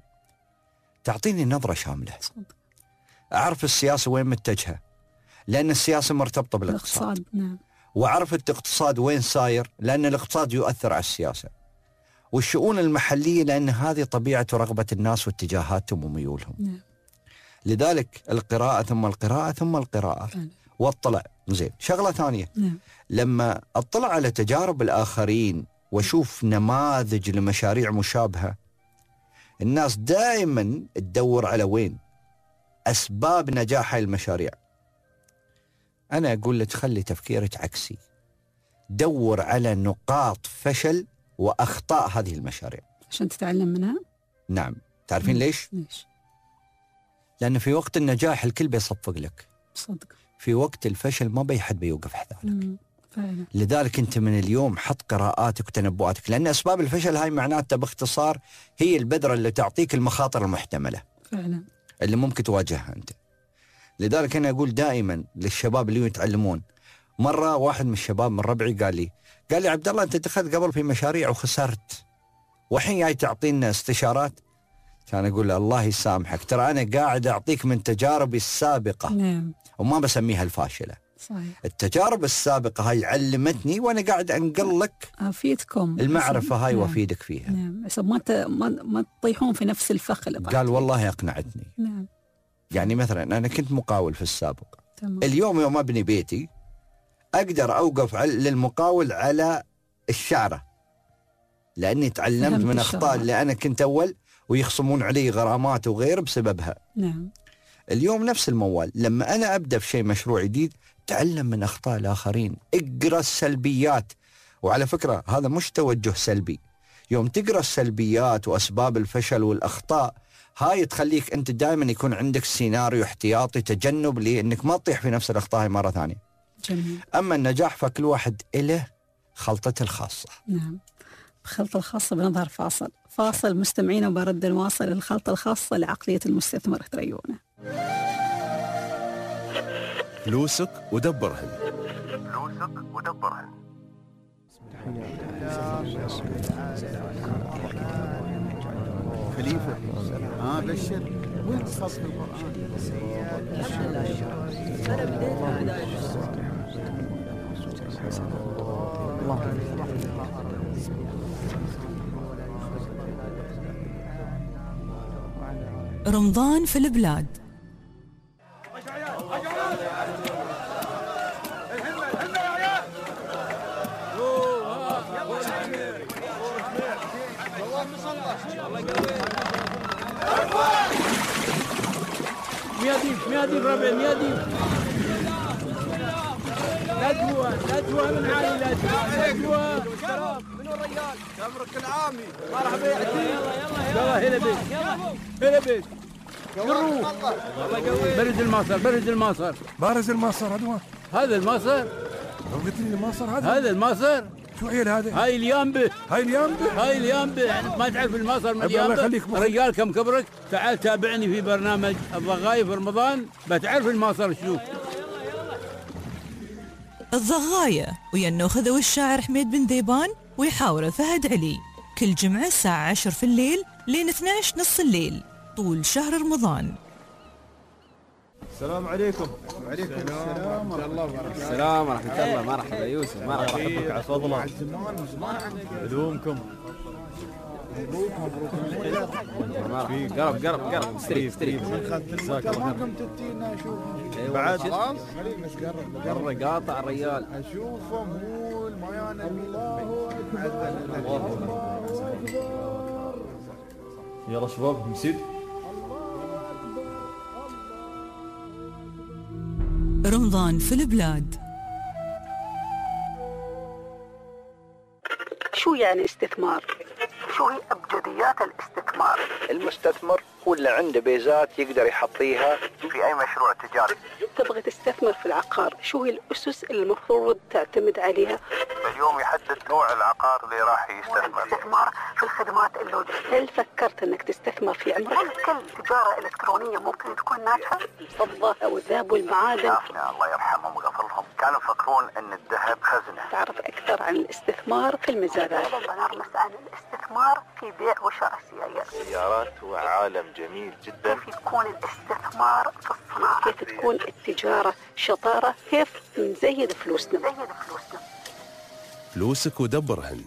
D: تعطيني نظرة شاملة، أعرف السياسة وين متجهة، لأن السياسة مرتبطة بالاقتصاد.
C: نعم.
D: وأعرف الاقتصاد وين ساير، لأن الاقتصاد يؤثر على السياسة. والشؤون المحلية، لأن هذه طبيعة ورغبة الناس واتجاهاتهم وميولهم.
C: نعم.
D: لذلك القراءة ثم القراءة ثم القراءة. نعم. واطلع. زين، شغلة ثانية.
C: نعم.
D: لما اطلع على تجارب الآخرين واشوف نماذج لمشاريع مشابهة، الناس دائما تدور على وين أسباب نجاح هاي المشاريع. أنا أقول لك خلي تفكيرك عكسي، دور على نقاط فشل وأخطاء هذه المشاريع
C: عشان تتعلم منها.
D: نعم. تعرفين ليش؟
C: ليش؟
D: لأن في وقت النجاح الكل بيصفق لك،
C: صدق.
D: في وقت الفشل ما بيحد بيوقف حذالك.
C: فعلا.
D: لذلك أنت من اليوم حط قراءاتك وتنبؤاتك، لأن أسباب الفشل هاي معناتها باختصار هي البذرة اللي تعطيك المخاطر المحتملة
C: فعلا
D: اللي ممكن تواجهها أنت. لذلك أنا أقول دائما للشباب اللي يتعلمون، مرة واحد من الشباب من ربعي قال لي قال لي عبد الله أنت دخلت قبل في مشاريع وخسرت، وحين جاي تعطينا استشارات. كان أقول له الله يسامحك، ترى أنا قاعد أعطيك من تجاربي السابقة.
C: نعم.
D: وما بسميها الفاشلة.
C: صحيح.
D: التجارب السابقة هاي علمتني وأنا قاعد أنقل لك
C: أفيدكم
D: المعرفة هاي.
C: نعم.
D: وأفيدك فيها.
C: نعم. بس ما ت... ما ما تطيحون في نفس الفخ اللي
D: قال والله أقنعتني.
C: نعم.
D: يعني مثلا أنا كنت مقاول في السابق.
C: تمام.
D: اليوم يوم أبني بيتي أقدر أوقف للمقاول على الشعرة، لأني تعلمت من أخطاء اللي أنا كنت أول ويخصمون علي غرامات وغير بسببها.
C: نعم.
D: اليوم نفس الموال، لما أنا أبدأ في شيء مشروع جديد تعلم من أخطاء الآخرين، اقرأ السلبيات. وعلى فكرة هذا مش توجه سلبي، يوم تقرأ السلبيات وأسباب الفشل والأخطاء هاي تخليك أنت دائما يكون عندك سيناريو احتياطي تجنب لأنك ما تطيح في نفس الأخطاء مرة ثانية.
C: جميل.
D: أما النجاح فكل واحد إله خلطته الخاصة.
C: نعم. الخلطة الخاصة بنظهر فاصل فاصل مستمعين وبرد نواصل الخلطة الخاصة لعقلية المستثمر. تريونا
B: فلوسك ودبرهن.
M: فلوسك ودبرهن.
F: خليفة ها بشر وين تصف القرآن؟
G: رمضان في البلاد.
O: ميادين ميادين ربع ميادين ندوة ندوة من عائلة ندوة. منو الرجال؟ تمرك العامي. مرحبا. يلا يلا يلا هلا بيك هلا بيك. قروه برز الماصر برز الماصر
P: بارز الماصر. هذا
O: هذا الماصر.
P: قلت لي الماصر هذا
O: هذا الماصر.
P: شو عيل هذا؟
O: هاي اليامبه.
P: هاي اليامبه.
O: هاي اليامبه. يعني ما تعرف الماصر من اليامبه. رجال كم كبرك؟ تعال تابعني في برنامج الضغاية في رمضان بتعرف الماصر شو.
G: الضغاية ويا النوخذة والشاعر حميد بن ذيبان ويحاور فهد علي كل جمعة الساعة عشر في الليل لين اثني عشر نص الليل طول شهر رمضان.
E: السلام عليكم.
F: وعليكم السلام ورحمة الله وبركاته.
E: السلام ورحمة الله. مرحبا يوسف. مرحبا. أحبك على فضله. بدومكم.
F: مبروك مبروك.
E: قرب قرب قرب استري استري.
F: جزاك الله خير. تتينا اشوف.
E: بعد
F: خلاص بس قرب
E: قرب قاطع الرجال.
F: اشوفه مو الميان الله اكبر.
E: يلا شباب مسيد.
G: رمضان في البلاد.
C: شو يعني استثمار؟
M: شو هي أبجديات الاستثمار؟ المستثمر هو اللي عنده بيزات يقدر يحطيها في أي مشروع تجاري.
C: تبغى تستثمر في العقار، شو هي الأسس اللي المفروض تعتمد عليها؟
M: اليوم يحدد نوع العقار اللي راح يستثمر.
A: استثمار في الخدمات اللوجستية.
C: هل فكرت أنك تستثمر في عمرك؟
A: هل كل تجارة إلكترونية ممكن تكون ناجحة؟
C: الفضة أو الذهب والمعادن.
M: شافنا الله يرحمهم ويغفر لهم كانوا يفكرون أن الذهب خزنة.
C: تعرف أكثر عن الاستثمار في المزارات.
A: بنرمس عن الاستثمار الاستثمار في بيع وشراء السيارات.
Q: السيارات هو عالم جميل جدا.
A: كيف يكون الاستثمار في الصناعة، كيف تكون التجارة شطارة، كيف نزيد فلوسنا نزيد فلوسنا
B: فلوسك ودبرهن.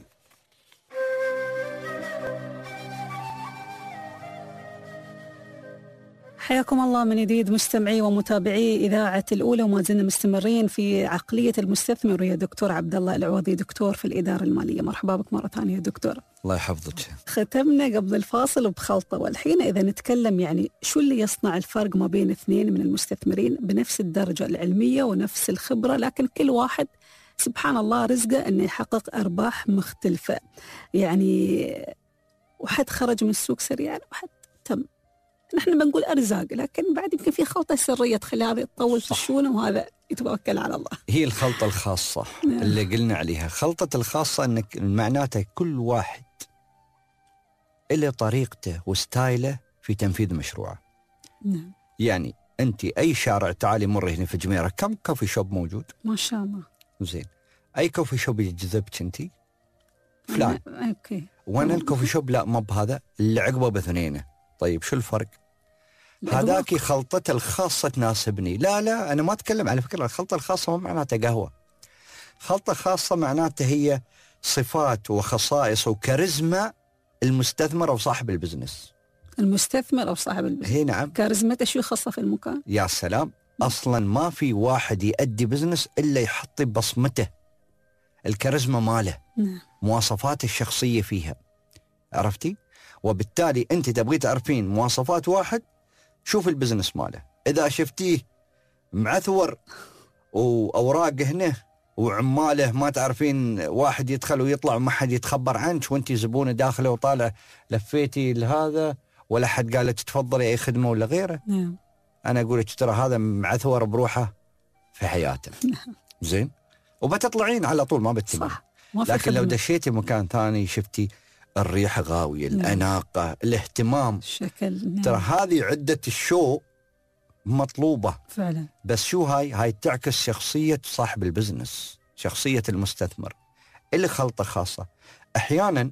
C: حياكم الله من جديد مستمعي ومتابعي إذاعة الأولى، وما زلنا مستمرين في عقلية المستثمر ويا دكتور عبد الله العوضي، دكتور في الإدارة المالية. مرحبا بك مرة ثانية دكتور.
D: الله يحفظك.
C: ختمنا قبل الفاصل بخلطة، والحين إذا نتكلم يعني شو اللي يصنع الفرق ما بين اثنين من المستثمرين بنفس الدرجة العلمية ونفس الخبرة، لكن كل واحد سبحان الله رزقه أنه يحقق أرباح مختلفة، يعني واحد خرج من السوق سريعا وواحد تم. نحن بنقول أرزاق، لكن بعد يمكن في خلطة سرية تخلي هذا يتطول في الشؤون وهذا يتوكل على الله.
D: هي الخلطة الخاصة اللي قلنا عليها. خلطة الخاصة أنك معناته كل واحد إلى طريقته وستايله في تنفيذ مشروعه.
C: نعم.
D: يعني أنت أي شارع تعالي مر هنا في جميرة كم كوفي شوب موجود؟
C: ما شاء الله.
D: زين. أي كوفي شوب يجذبك أنت؟ فلان.
C: أوكي.
D: وأنا الكوفي شوب لا ما بهذا اللي عقبه باثنينه. طيب شو الفرق؟ هذاك خلطته الخاصة تناسبني. لا لا أنا ما أتكلم على فكرة الخلطة الخاصة ما معناتها قهوة. خلطة خاصة معناتها هي صفات وخصائص وكاريزما المستثمر أو صاحب البزنس.
C: المستثمر أو صاحب البزنس.
D: هي نعم.
C: كاريزمته شو خاصة في المكان؟
D: يا سلام. أصلا ما في واحد يؤدي بزنس إلا يحط بصمته، الكاريزما ماله،
C: نعم.
D: مواصفات الشخصية فيها. عرفتي؟ وبالتالي أنت تبغي تعرفين مواصفات واحد، شوف البزنس ماله. إذا شفتيه معثور وأوراق هنا وعماله ما تعرفين، واحد يدخل ويطلع وما حد يتخبر عنك وانت زبونه داخله وطالع لفيتي لهذا ولا حد قال لك تفضلي أي خدمة ولا غيره.
C: نعم.
D: أنا أقول لك ترى هذا معثور بروحه في حياته.
C: نعم.
D: زين. وبتطلعين على طول ما بتسمع.
C: صح.
D: لكن لو دشيتي مكان ثاني شفتي الريحة غاوية،
C: نعم.
D: الأناقة، الاهتمام،
C: شكل. نعم.
D: ترى هذه عدة الشو مطلوبة
C: فعلا.
D: بس شو هاي؟ هاي تعكس شخصية صاحب البزنس، شخصية المستثمر. اللي خلطة خاصة أحيانا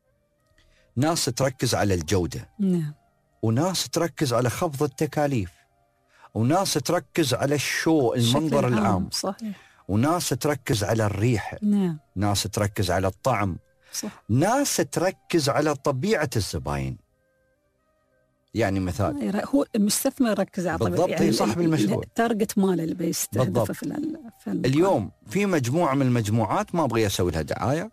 D: ناس تركز على الجودة،
C: نعم.
D: وناس تركز على خفض التكاليف، وناس تركز على الشو المنظر العام, العام.
C: صحيح.
D: وناس تركز على الريحة،
C: نعم.
D: ناس تركز على الطعم،
C: صح.
D: ناس تركز على طبيعة الزباين. يعني مثال
C: هو المستثمر يركز على طبيعة
D: بالضبط، يعني صاحب المشروع
C: التارجت ماله اللي بيستهدفه في, في
D: اليوم في مجموعة من المجموعات ما أبغي أسوي لها دعاية،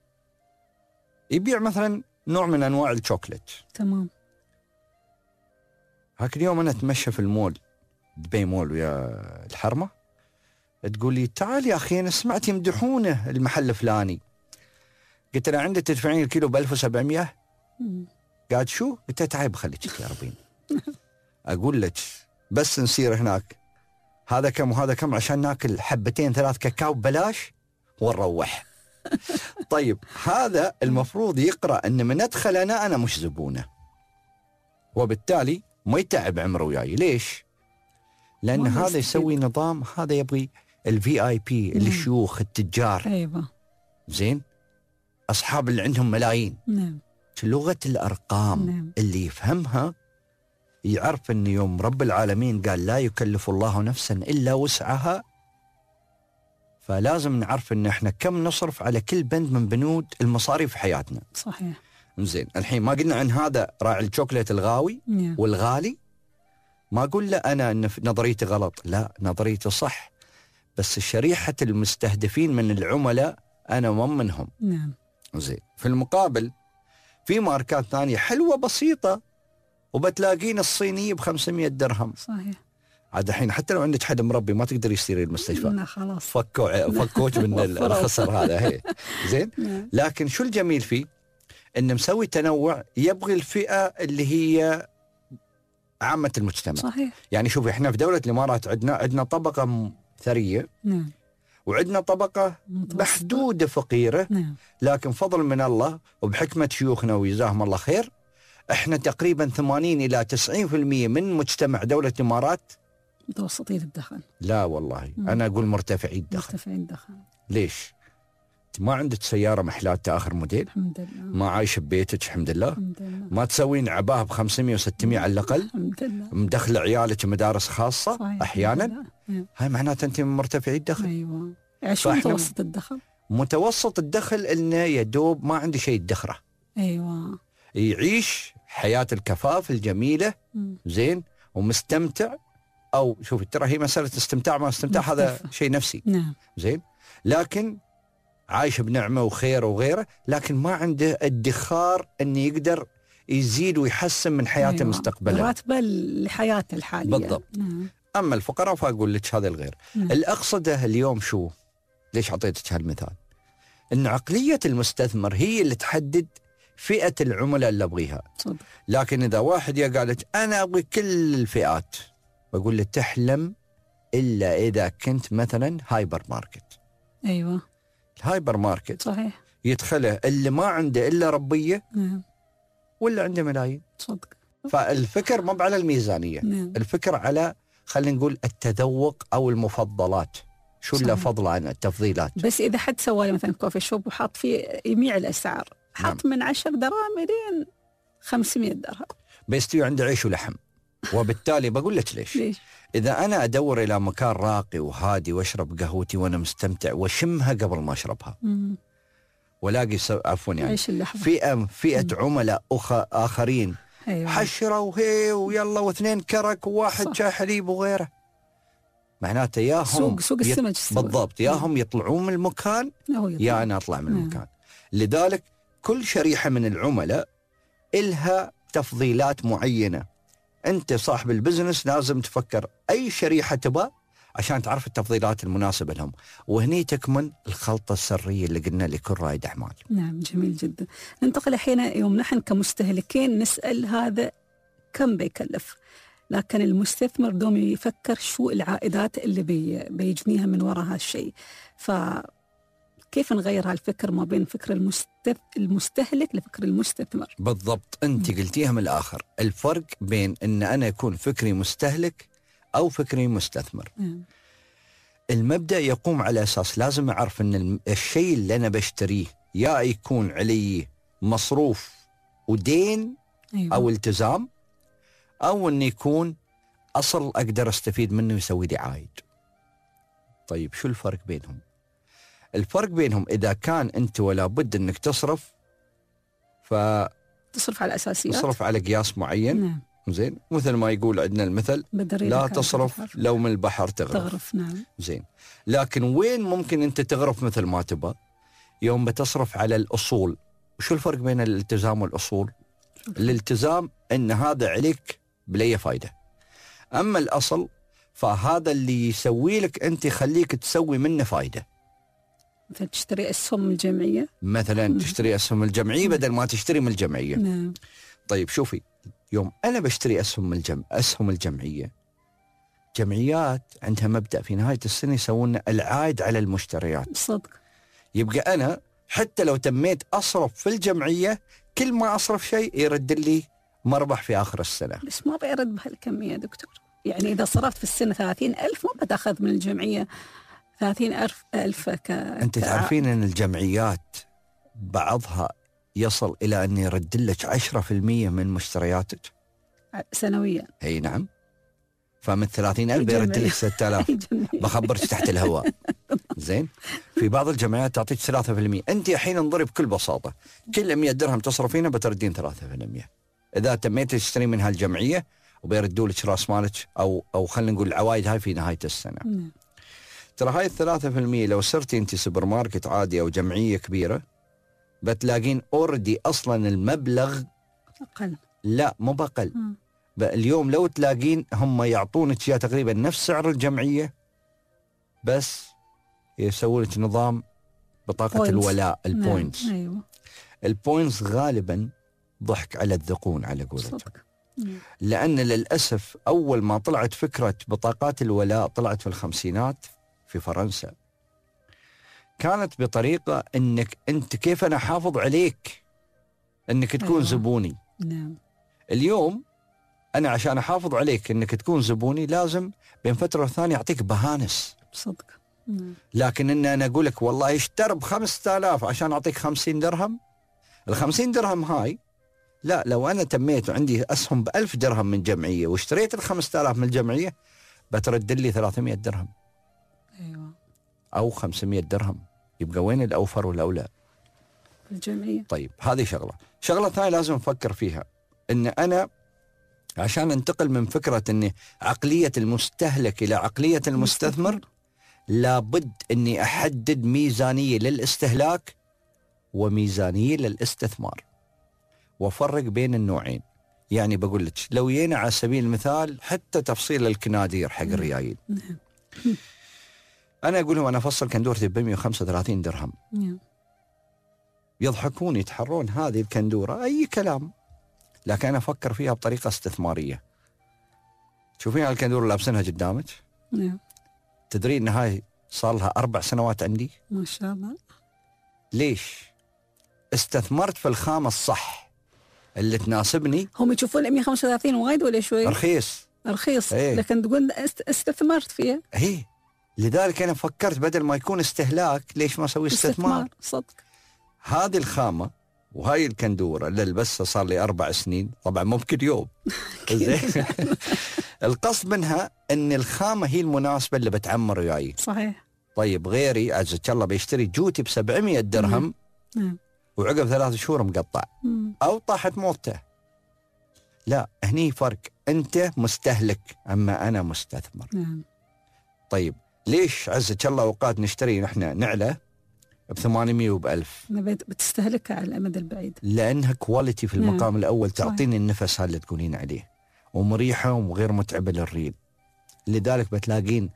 D: يبيع مثلا نوع من أنواع الشوكولات.
C: تمام.
D: هاك اليوم أنا أتمشى في المول، دبي مول ويا الحرمة، تقول لي تعال يا أخي أنا سمعت يمدحونه المحل الفلاني. قلت له عنده تدفعين الكيلو ب ألف وسبعمية. قاعد شو؟ قلت له تعال بخليك يا ربين. أقول لك بس نصير هناك هذا كم وهذا كم عشان ناكل حبتين ثلاث كاكاو ببلاش ونروح. طيب هذا المفروض يقرأ أن من أدخل أنا أنا مش زبونه، وبالتالي ما يتعب عمره وياي. ليش؟ لأن هذا يسوي نظام، هذا يبغي الفي آي بي، الشيوخ، التجار.
C: أيوة.
D: زين، أصحاب اللي عندهم ملايين.
C: نعم.
D: لغة الأرقام.
C: نعم.
D: اللي يفهمها يعرف أن يوم رب العالمين قال لا يكلف الله نفسا إلا وسعها، فلازم نعرف أن احنا كم نصرف على كل بند من بنود المصاريف في حياتنا.
C: صحيح.
D: زين، الحين ما قلنا عن هذا راعي الشوكولات الغاوي
C: نعم.
D: والغالي، ما أقول له أنا أن نظريتي غلط، لا نظريتي صح، بس شريحة المستهدفين من العملاء أنا مم منهم.
C: نعم.
D: زين، في المقابل في ماركات ثانية حلوة بسيطة وبتلاقين الصينية بخمسمية درهم.
C: صحيح.
D: عاد الحين حتى لو عندك حد مربي ما تقدر يشتري المستشفى.
C: لا خلاص.
D: فكوا فكوك من الخسر هذا. هي زين. لكن شو الجميل فيه؟ إنه مسوي تنوع، يبغي الفئة اللي هي عامة المجتمع.
C: صحيح.
D: يعني شوف احنا في دولة الإمارات عندنا عندنا طبقة ثرية.
C: نعم.
D: وعندنا طبقة محدودة فقيرة.
C: نعم.
D: لكن فضل من الله وبحكمة شيوخنا وجزاهم الله خير، احنا تقريبا ثمانين إلى تسعين بالمئة من مجتمع دولة الإمارات
C: متوسطين الدخل.
D: لا والله. مم. أنا أقول مرتفعي الدخل.
C: مرتفعي الدخل.
D: ليش؟ ما عندك سيارة محلات آخر موديل،
C: الحمد لله.
D: ما عايش ببيتك الحمد لله،
C: الحمد لله.
D: ما تسوين عباه ب خمسمية وستمية على الأقل،
C: الحمد لله.
D: مدخل عيالك مدارس خاصة
C: صحيح.
D: أحيانا، هاي معناته أنت من مرتفعي الدخل.
C: أيوة. يعني شو متوسط الدخل؟
D: متوسط الدخل إنه يدوب ما عنده شيء يدخره.
C: أيوة.
D: يعيش حياة الكفاف الجميلة
C: مم.
D: زين ومستمتع، أو شوف ترى هي مسألة استمتاع ما استمتاع
C: مختفى.
D: هذا شيء نفسي.
C: نعم.
D: زين، لكن عايش بنعمة وخير وغيره، لكن ما عنده ادخار أن يقدر يزيد ويحسن من حياته
C: أيوة.
D: مستقبلا.
C: راتبه لحياته الحالية.
D: بالضبط.
C: نعم.
D: أما الفقراء فأقول لك هذا الغير.
C: نعم.
D: الأقصده اليوم شو؟ ليش أعطيتك هالمثال؟ إن عقلية المستثمر هي اللي تحدد فئة العملاء اللي أبغيها.
C: صدق. لكن
D: إذا واحد يقال لك أنا أبغي كل الفئات، بقول له تحلم إلا إذا كنت مثلا هايبر ماركت.
C: أيوة.
D: الهايبر ماركت
C: صحيح
D: يدخله اللي ما عنده إلا ربية.
C: نعم.
D: ولا عنده ملايين.
C: صدق.
D: فالفكر ما على الميزانية.
C: نعم.
D: الفكر على خلينا نقول التذوق أو المفضلات، شو اللي فضل عن التفضيلات.
C: بس إذا حد سوى مثلا كوفي شوب وحط فيه يميع الأسعار، حط نعم. من عشر دراهم إلين خمسمية درهم،
D: بيستوي عنده عيش ولحم. وبالتالي بقول لك ليش.
C: ليش؟
D: إذا أنا أدور إلى مكان راقي وهادي وأشرب قهوتي وأنا مستمتع وشمها قبل ما أشربها،
C: مم.
D: ولاقي عفوا يعني
C: اللحظة.
D: فئة فئة عملاء أخ آخرين
C: أيوة.
D: حشرة وهي ويلا واثنين كرك وواحد شاي حليب وغيره، معناته يا هم
C: سوق سوق السمك
D: يط... بالضبط، يا هم يطلعون من المكان يا أنا أطلع من المكان. لذلك كل شريحة من العملاء إلها تفضيلات معينة. أنت صاحب البزنس لازم تفكر أي شريحة تبى عشان تعرف التفضيلات المناسبة لهم، وهني تكمن الخلطة السرية اللي قلنا لكل رائد أعمال.
C: نعم جميل جدا. ننتقل الحين يوم نحن كمستهلكين نسأل هذا كم بيكلف، لكن المستثمر دوم يفكر شو العائدات اللي بي بيجنيها من وراء هالشيء. فكيف نغير هالفكر ما بين فكر المستث... المستهلك لفكر المستثمر؟
D: بالضبط، أنت قلتيها من الآخر، الفرق بين أن أنا يكون فكري مستهلك أو فكري مستثمر.
C: مم.
D: المبدأ يقوم على أساس لازم أعرف أن الشيء اللي أنا بشتريه يا يكون علي مصروف ودين
C: أيوة.
D: أو التزام، أو أن يكون أصل أقدر أستفيد منه ويسوي لي عائد. طيب شو الفرق بينهم؟ الفرق بينهم إذا كان أنت ولا بد أنك تصرف، ف
C: تصرف على الأساسيات،
D: تصرف على قياس معين.
C: نعم.
D: زين، مثل ما يقول عندنا المثل لا تصرف لو من البحر تغرف.
C: تغرف نعم.
D: زين، لكن وين ممكن أنت تغرف مثل ما تبى؟ يوم بتصرف على الأصول. وشو الفرق بين الالتزام والأصول؟ الالتزام أن هذا عليك بلي فايدة، أما الأصل فهذا اللي يسوي لك أنت يخليك تسوي منه فايدة.
C: مثلا تشتري أسهم الجمعية،
D: مثلا
C: مم.
D: تشتري أسهم الجمعية بدل ما تشتري من الجمعية.
C: نعم.
D: طيب شوفي، يوم أنا بشتري أسهم الجم... أسهم الجمعية، جمعيات عندها مبدأ في نهاية السنة يسوون العائد على المشتريات.
C: صدق.
D: يبقى أنا حتى لو تميت أصرف في الجمعية، كل ما أصرف شيء يرد لي مربح في آخر السنة.
C: بس ما بيرد بهالكمية دكتور، يعني إذا صرفت في السنة ثلاثين ألف ما بتأخذ من الجمعية ثلاثين ألف ألف ك...
D: أنت تعرفين أن الجمعيات بعضها يصل إلى أن يرد لك عشرة في المية من مشترياتك
C: سنويا.
D: أي نعم. فمن ثلاثين ألف يرد لك ستة آلاف. بخبرك تحت الهواء. زين، في بعض الجمعيات تعطيك ثلاثة في المية. أنت الحين انظري بكل بساطة، كل مية درهم تصرفينه بتردين ثلاثة في المية إذا تميت تشتري من هالجمعية، وبيردوا لك راس مالك أو أو خلينا نقول العوائد هاي في نهاية السنة.
C: م.
D: ترى هاي الثلاثة في المية لو صرتي أنت سوبر ماركت عادي أو جمعية كبيرة بتلاقين أوردي أصلا المبلغ
C: أقل.
D: لا مو بقل. اليوم لو تلاقين هم يعطونك يا تقريبا نفس سعر الجمعية، بس يسوون لك نظام بطاقة
C: Points.
D: الولاء البوينتس.
C: نعم. أيوة.
D: البوينتس غالبا ضحك على الذقون على قولتهم، لأن للأسف أول ما طلعت فكرة بطاقات الولاء طلعت في الخمسينات في فرنسا، كانت بطريقة أنك أنت كيف أنا حافظ عليك أنك تكون
C: أيوة.
D: زبوني.
C: نعم.
D: اليوم أنا عشان أحافظ عليك أنك تكون زبوني لازم بين فترة وثانية أعطيك بهانس.
C: صدق.
D: لكن إن أنا أقول لك والله اشتر بخمسة آلاف عشان أعطيك خمسين درهم، الخمسين درهم هاي لا، لو أنا تميت وعندي أسهم بألف درهم من جمعية واشتريت الخمسة آلاف من الجمعية بترد لي ثلاثمية درهم.
C: أيوة.
D: أو خمسمية درهم. يبقى وين الأوفر والأولى؟
C: الجمعية.
D: طيب هذه شغلة. شغلة ثانية لازم نفكر فيها، إن أنا عشان انتقل من فكرة إن عقلية المستهلك إلى عقلية المستثمر لابد إني أحدد ميزانية للاستهلاك وميزانية للاستثمار، وفرق بين النوعين. يعني بقول لك لو يينا على سبيل المثال حتى تفصيل الكنادير حق الريايل، أنا أقول لهم أنا أفصل كندورتي ب مئة وخمسة وثلاثين درهم، يضحكون يتحرون هذه الكندورة أي كلام، لكن أنا أفكر فيها بطريقة استثمارية. شوفين الكندورة اللي لابسينها قدامك، تدري إن هاي صار لها أربع سنوات عندي
C: ما شاء الله.
D: ليش؟ استثمرت في الخامة الصح اللي تناسبني.
C: هم يشوفون مئة وخمسة وثلاثين وايد ولا شوي؟
D: رخيص
C: رخيص.
D: ايه.
C: لكن تقول استثمرت فيها.
D: هي لذلك أنا فكرت بدل ما يكون استهلاك ليش ما أسوي استثمار؟
C: استثمار صدق.
D: هذه الخامة وهاي الكندورة اللي لبسها صار لي أربع سنين، طبعا مو بكل يوم. زين. القصد منها إن الخامة هي المناسبة اللي بتعمر وياي.
C: صحيح.
D: طيب غيري عزك الله بيشتري جوتي بسبعمية درهم
C: نعم.
D: وعقب ثلاث شهور مقطع
C: مم.
D: أو طاحت موته. لا، هني فرق، أنت مستهلك أما أنا مستثمر.
C: نعم.
D: طيب ليش عزك الله أوقات نشتري نحن نعلة بثمانمية وبألف؟
C: بتستهلكها على الأمد البعيد،
D: لأنها كواليتي في المقام
C: نعم.
D: الأول تعطيني
C: صحيح.
D: النفس هذا اللي تقولين عليه، ومريحة وغير متعبة للريل. لذلك بتلاقين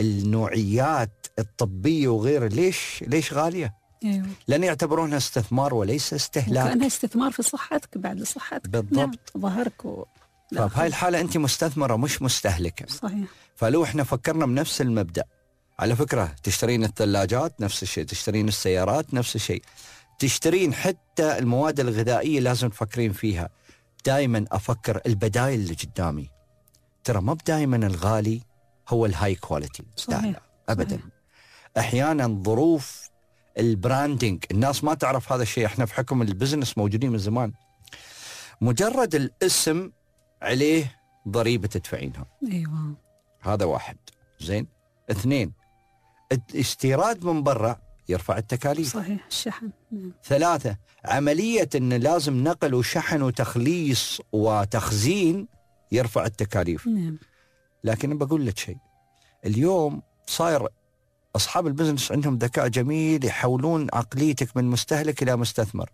D: النوعيات الطبية وغيره ليش ليش غالية؟
C: أيوة.
D: لأن يعتبرونها استثمار وليس استهلاك.
C: وكأنها استثمار في صحتك بعد صحتك.
D: بالضبط.
C: نعم. ظهرك و...
D: فبهاي الحالة أنت مستثمرة مش مستهلكة.
C: صحيح.
D: فلو احنا فكرنا بنفس المبدأ، على فكرة تشترين الثلاجات نفس الشيء، تشترين السيارات نفس الشيء، تشترين حتى المواد الغذائية لازم تفكرين فيها. دائما أفكر البدائل اللي قدامي، ترى ما بدائما الغالي هو الهاي كواليتي.
C: صحيح.
D: أبدا.
C: صحيح.
D: أحيانا ظروف البراندنج الناس ما تعرف هذا الشيء، احنا في حكم البزنس موجودين من زمان، مجرد الاسم عليه ضريبة تدفعينها.
C: أيوة.
D: هذا واحد. زين. اثنين، الاستيراد من برا يرفع التكاليف.
C: صحيح. الشحن. نعم.
D: ثلاثة، عملية ان لازم نقل وشحن وتخليص وتخزين يرفع التكاليف.
C: نعم.
D: لكن بقول لك شيء، اليوم صاير أصحاب البزنس عندهم ذكاء جميل يحولون عقليتك من مستهلك إلى مستثمر.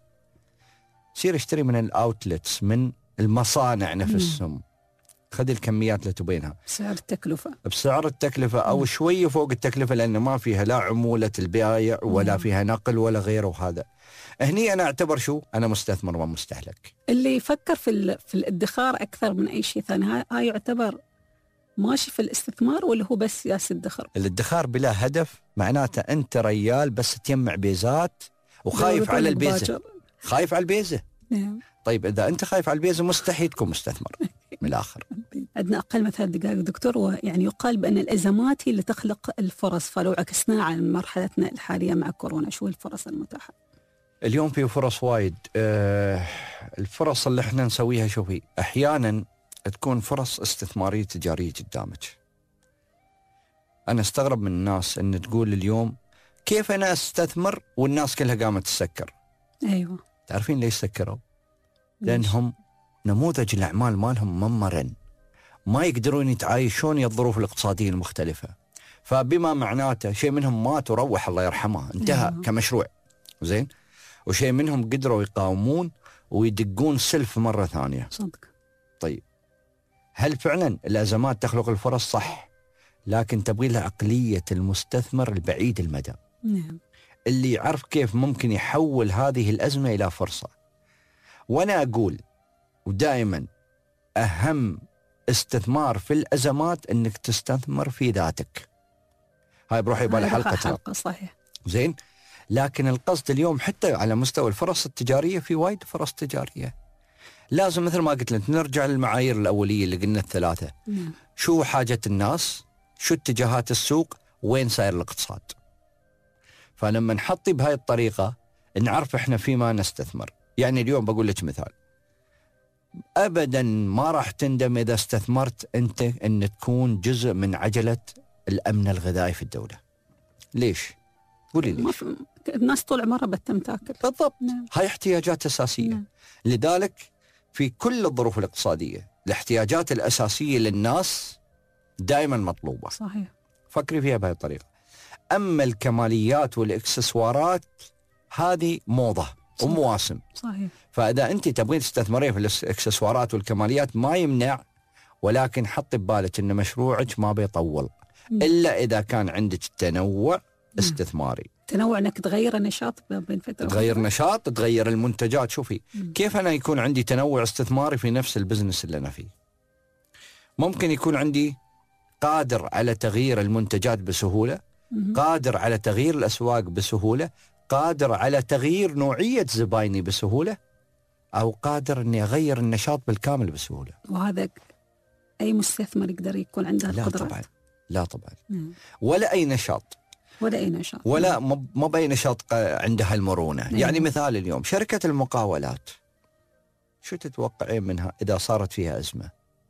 D: سير اشتري من الأوتلتس، من المصانع نفسهم، خذ الكميات اللي تبينها
C: بسعر التكلفة،
D: بسعر التكلفة أو مم. شوية فوق التكلفة، لأنه ما فيها لا عمولة البياع ولا مم. فيها نقل ولا غيره. وهذا هني أنا أعتبر شو أنا مستثمر ومستهلك.
C: اللي يفكر في في الادخار أكثر من أي شيء ثاني، هاي يعتبر ماشي في الاستثمار ولا هو بس سياسة ادخار؟
D: الادخار بلا هدف معناته أنت ريال بس تجمع بيزات وخايف على البيزة، خايف على البيزة.
C: نعم.
D: طيب إذا أنت خايف على البيزة مستحيل تكون مستثمر من الآخر.
C: عندنا أقل من ثلاث دقائق دكتور، ويعني يقال بأن الأزمات هي اللي تخلق الفرص، فلو عكسناها على مرحلتنا الحالية مع كورونا شو الفرص المتاحة؟
D: اليوم في فرص وايد. أه الفرص اللي احنا نسويها شوفي، أحيانا تكون فرص استثمارية تجارية قدامك. أنا استغرب من الناس أن تقول اليوم كيف أنا أستثمر والناس كلها قامت تسكر.
C: أيوة.
D: تعرفين ليش سكروا؟ لأنهم نموذج الأعمال مالهم ممرن، ما يقدرون يتعايشون الظروف الاقتصادية المختلفة، فبما معناته شيء منهم مات وروح الله يرحمه انتهى أيوة. كمشروع. زين. وشيء منهم قدروا يقاومون ويدقون سلف مرة ثانية.
C: صدق.
D: طيب هل فعلا الأزمات تخلق الفرص؟ صح، لكن تبغي لها عقلية المستثمر البعيد المدى.
C: نعم.
D: اللي يعرف كيف ممكن يحول هذه الأزمة إلى فرصة. وأنا أقول ودائما أهم استثمار في الأزمات أنك تستثمر في ذاتك. هاي بروح يبقى حلقة
C: حلقة. صحيح.
D: زين. لكن القصد اليوم حتى على مستوى الفرص التجارية، في وايد فرص تجارية. لازم مثل ما قلت لك نرجع للمعايير الأولية اللي قلنا الثلاثة.
C: نعم.
D: شو حاجة الناس، شو اتجاهات السوق، وين صاير الاقتصاد. فلما نحطي بهاي الطريقة نعرف إحنا فيما نستثمر. يعني اليوم بقول لك مثال، أبدا ما راح تندم إذا استثمرت أنت أن تكون جزء من عجلة الأمن الغذائي في الدولة. ليش؟ قولي ليش؟
C: الناس طول عمرها بتم تاكل.
D: بالضبط. نعم. هاي احتياجات أساسية. نعم. لذلك في كل الظروف الاقتصادية الاحتياجات الأساسية للناس دائما مطلوبة.
C: صحيح.
D: فكري فيها بهذه الطريقة. أما الكماليات والإكسسوارات هذه موضة ومواسم.
C: صحيح.
D: فإذا أنت تبغين تستثمرين في الإكسسوارات والكماليات ما يمنع، ولكن حط ببالك أن مشروعك ما بيطول م. إلا إذا كان عندك تنوع استثماري.
C: تنوع انك تغير النشاط بين فتره
D: تغير نشاط، تغير المنتجات. شوفي مم. كيف انا يكون عندي تنوع استثماري في نفس البزنس اللي انا فيه. ممكن يكون عندي قادر على تغيير المنتجات بسهوله، مم. قادر على تغيير الاسواق بسهوله، قادر على تغيير نوعيه زبايني بسهوله، او قادر اني اغير النشاط بالكامل بسهوله.
C: وهذا اي مستثمر يقدر يكون عنده القدره؟
D: لا طبعا، لا طبعا. مم. ولا اي نشاط
C: ولا أي نشاط
D: ولا ما بأي نشاط عندها المرونة. مم. يعني مثال اليوم شركة المقاولات شو تتوقعين منها إذا صارت فيها أزمة؟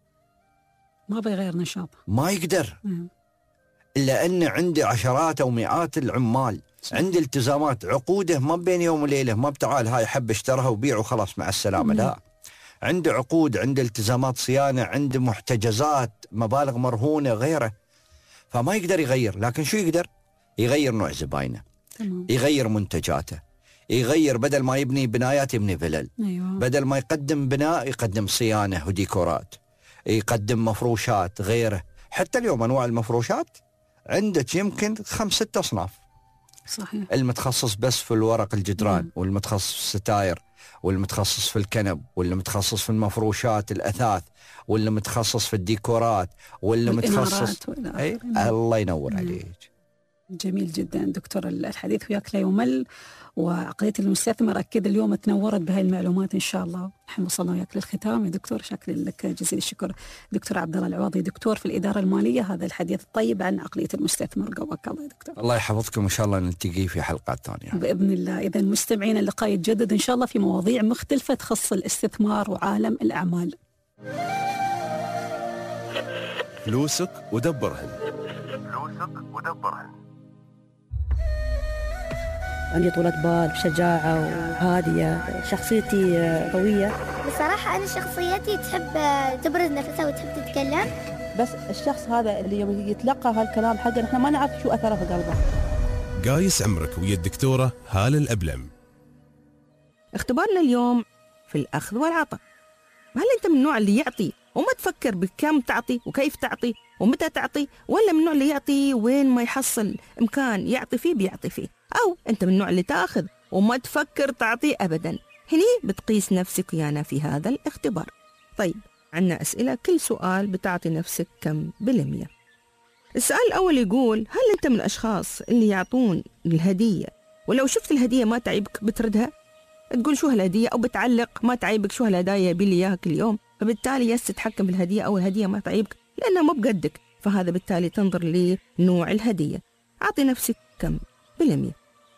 C: ما بيغير نشاط،
D: ما يقدر. مم. إلا أن عندي عشرات أو مئات العمال، عندي التزامات، عقوده ما بين يوم وليلة، ما بتعال هاي حب اشترها وبيع وخلاص مع السلامة. مم. لا، عندي عقود، عندي التزامات صيانة، عندي محتجزات، مبالغ مرهونة غيره. فما يقدر يغير، لكن شو يقدر؟ يغير نوع زباينه. تمام. يغير منتجاته، يغير بدل ما يبني بنايات يبني فلل. أيوة. بدل ما يقدم بناء يقدم صيانة وديكورات، يقدم مفروشات غيره. حتى اليوم أنواع المفروشات عندك يمكن خمس ست أصناف.
C: صحيح.
D: المتخصص بس في الورق الجدران، مم. والمتخصص في الستاير، والمتخصص في الكنب، واللي متخصص في المفروشات الأثاث، واللي متخصص في الديكورات، واللي متخصص أي الله ينور مم. عليك.
C: جميل جدا دكتور، الحديث وياك لا يمل، وعقلية المستثمر أكيد اليوم تنورت بهاي المعلومات إن شاء الله. نحن وصلنا وياك للختام يا دكتور، شكرا لك جزيل الشكر دكتور عبد الله العواضي، دكتور في الإدارة المالية. هذا الحديث الطيب عن عقلية المستثمر، قواك الله يا دكتور.
D: الله يحفظكم، إن شاء الله نلتقي في حلقات ثانية
C: بإذن الله. إذا مستمعين اللقاء يتجدد إن شاء الله في مواضيع مختلفة تخص الاستثمار وعالم الأعمال.
B: فلوسك ودبرهن.
M: فلوسك ودبرهن.
R: عندي طولة بال، شجاعة وهادية، شخصيتي قوية.
S: بصراحة أنا شخصيتي تحب تبرز نفسها وتحب تتكلم.
R: بس الشخص هذا اللي يوم يتلقى هالكلام حقه احنا ما نعرف شو أثره في قلبه.
B: قايس عمرك ويا الدكتورة هالة الأبلم.
T: اختبارنا اليوم في الأخذ والعطاء. هل أنت من النوع اللي يعطي وما تفكر بكم تعطي وكيف تعطي ومتى تعطي، ولا من النوع اللي يعطي وين ما يحصل إمكان يعطي فيه بيعطي فيه، أو أنت من النوع اللي تأخذ وما تفكر تعطي أبدا؟ هني بتقيس نفسك ويانا في هذا الاختبار. طيب عنا أسئلة، كل سؤال بتعطي نفسك كم بالمية. السؤال الأول يقول: هل أنت من الأشخاص اللي يعطون الهدية ولو شفت الهدية ما تعيبك بتردها؟ تقول شو هالهدية، أو بتعلق ما تعيبك شو هالهدايا يبي لي إياها كل يوم، فبالتالي يس تتحكم بالهدية أو الهدية ما تعيبك لأنها مو بقدك، فهذا بالتالي تنظر لنوع الهدية. أعطي نفسك كم بالمية.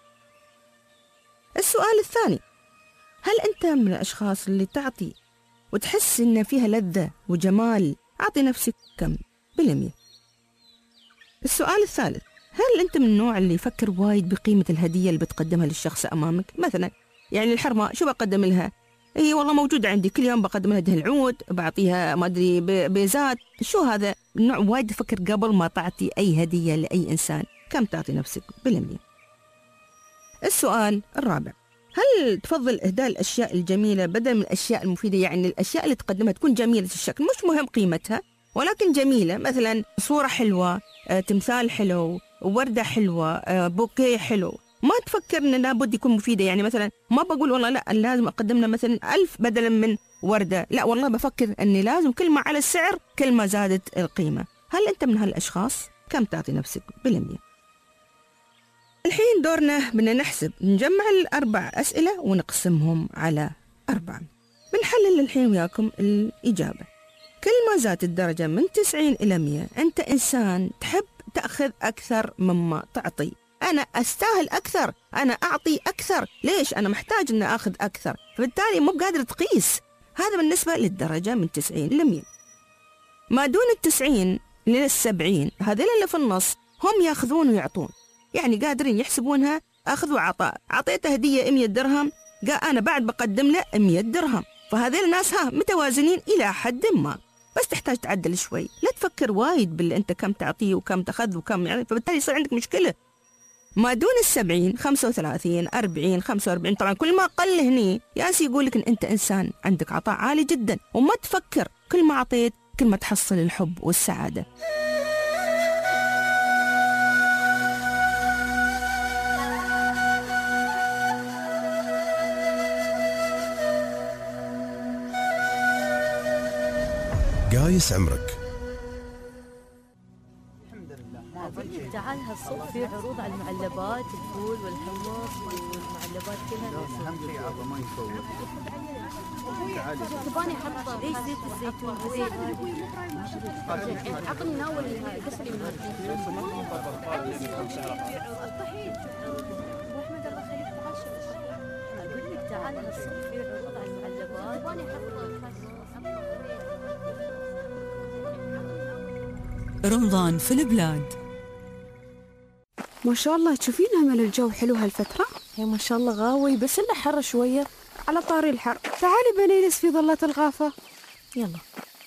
T: السؤال الثاني: هل أنت من الأشخاص اللي تعطي وتحس إن فيها لذة وجمال؟ أعطي نفسك كم بالمية. السؤال الثالث: هل أنت من النوع اللي يفكر وايد بقيمة الهدية اللي بتقدمها للشخص أمامك؟ مثلا يعني الحرمة شو بقدم لها؟ اي والله موجودة عندي كل يوم بقدم لها دهن العود، بعطيها ما ادري بيزات. شو هذا النوع وايد تفكر قبل ما تعطي اي هدية لاي انسان. كم تعطي نفسك بالمية؟ السؤال الرابع: هل تفضل اهداء الاشياء الجميلة بدل من الاشياء المفيدة؟ يعني الاشياء اللي تقدمها تكون جميلة الشكل، مش مهم قيمتها ولكن جميلة، مثلا صورة حلوة، آه، تمثال حلو، وردة حلوة، آه، بوكيه حلو. ما تفكر ان لابد يكون مفيدة، يعني مثلا ما بقول والله لا لازم اقدم لنا مثلا ألف بدلا من وردة، لا والله بفكر اني لازم كل ما على السعر كل ما زادت القيمة. هل انت من هالاشخاص؟ كم تعطي نفسك بالمية؟ الحين دورنا بدنا نحسب، نجمع الاربع اسئلة ونقسمهم على اربعة. بنحلل الحين وياكم الاجابة. كل ما زادت الدرجة من تسعين الى مية انت انسان تحب تأخذ أكثر مما تعطي. أنا أستاهل أكثر، أنا أعطي أكثر، ليش أنا محتاج أن أخذ أكثر؟ فبالتالي مو بقادر تقيس. هذا بالنسبة للدرجة من تسعين لمية. ما دون التسعين للسبعين هذول اللي في النص هم يأخذون ويعطون، يعني قادرين يحسبونها أخذ وعطاء. عطيته هدية مية درهم، قال أنا بعد بقدم له مية درهم. فهذول الناس ها متوازنين إلى حد ما، بس تحتاج تعدل شوي. لا تفكر وايد باللي أنت كم تعطيه وكم تأخذ وكم، يعني فبالتالي يصير عندك مشكلة. ما دون السبعين خمسة وثلاثين أربعين خمسة وأربعين، طبعا كل ما قل هني ياسي يقول لك إن أنت إنسان عندك عطاء عالي جدا، وما تفكر كل ما عطيت كل ما تحصل الحب والسعادة.
B: قايس عمرك.
U: تعال هالصوب في عروض على المعلبات، الفول والحمص والمعلبات كلها.
F: اهم شيء عظمه ما يصور.
U: تباني احط ليش زيت الزيتون زيت عطني من اول هاي قصدي من الطحين. واحمد الله يخليك تعال اقول لك تعال هالصوب في عروض على المعلبات. تباني احط
G: رمضان في البلاد.
K: ما شاء الله تشوفين همل الجو حلو هالفترة؟
U: هي ما شاء الله غاوي، بس إلا حر شوية.
K: على طاري الحر تعالي بنجلس في ظلة الغافة.
U: يلا.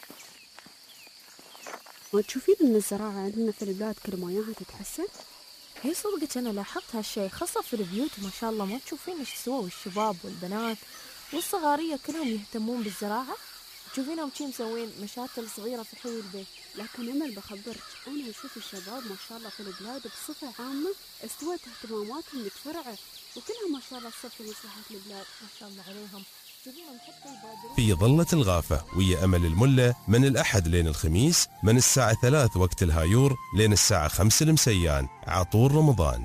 K: ما تشوفين إن الزراعة عندنا في البلاد كل ما ياها تتحسن؟
U: هي صدقة أنا لاحظت هالشيء، خاصة في البيوت ما شاء الله ما تشوفين إيش سووا الشباب والبنات والصغارية كلهم يهتمون بالزراعة. تشوفينهم شي مسوين مشاتل صغيرة في حي البيت.
K: لكن أمل بخبرك أنا أشوف الشباب ما شاء الله في البلاد بصفة عامة استوت اهتماماتهم متفرعة وكلها ما شاء الله تصفي مصلحة البلاد.
U: ما شاء الله عليهم. تشوفينهم حتى يبادرون.
B: في ظلة الغافة ويا أمل الملة من الأحد لين الخميس من الساعة ثلاث وقت الهايور لين الساعة خمس المسيان عطور رمضان.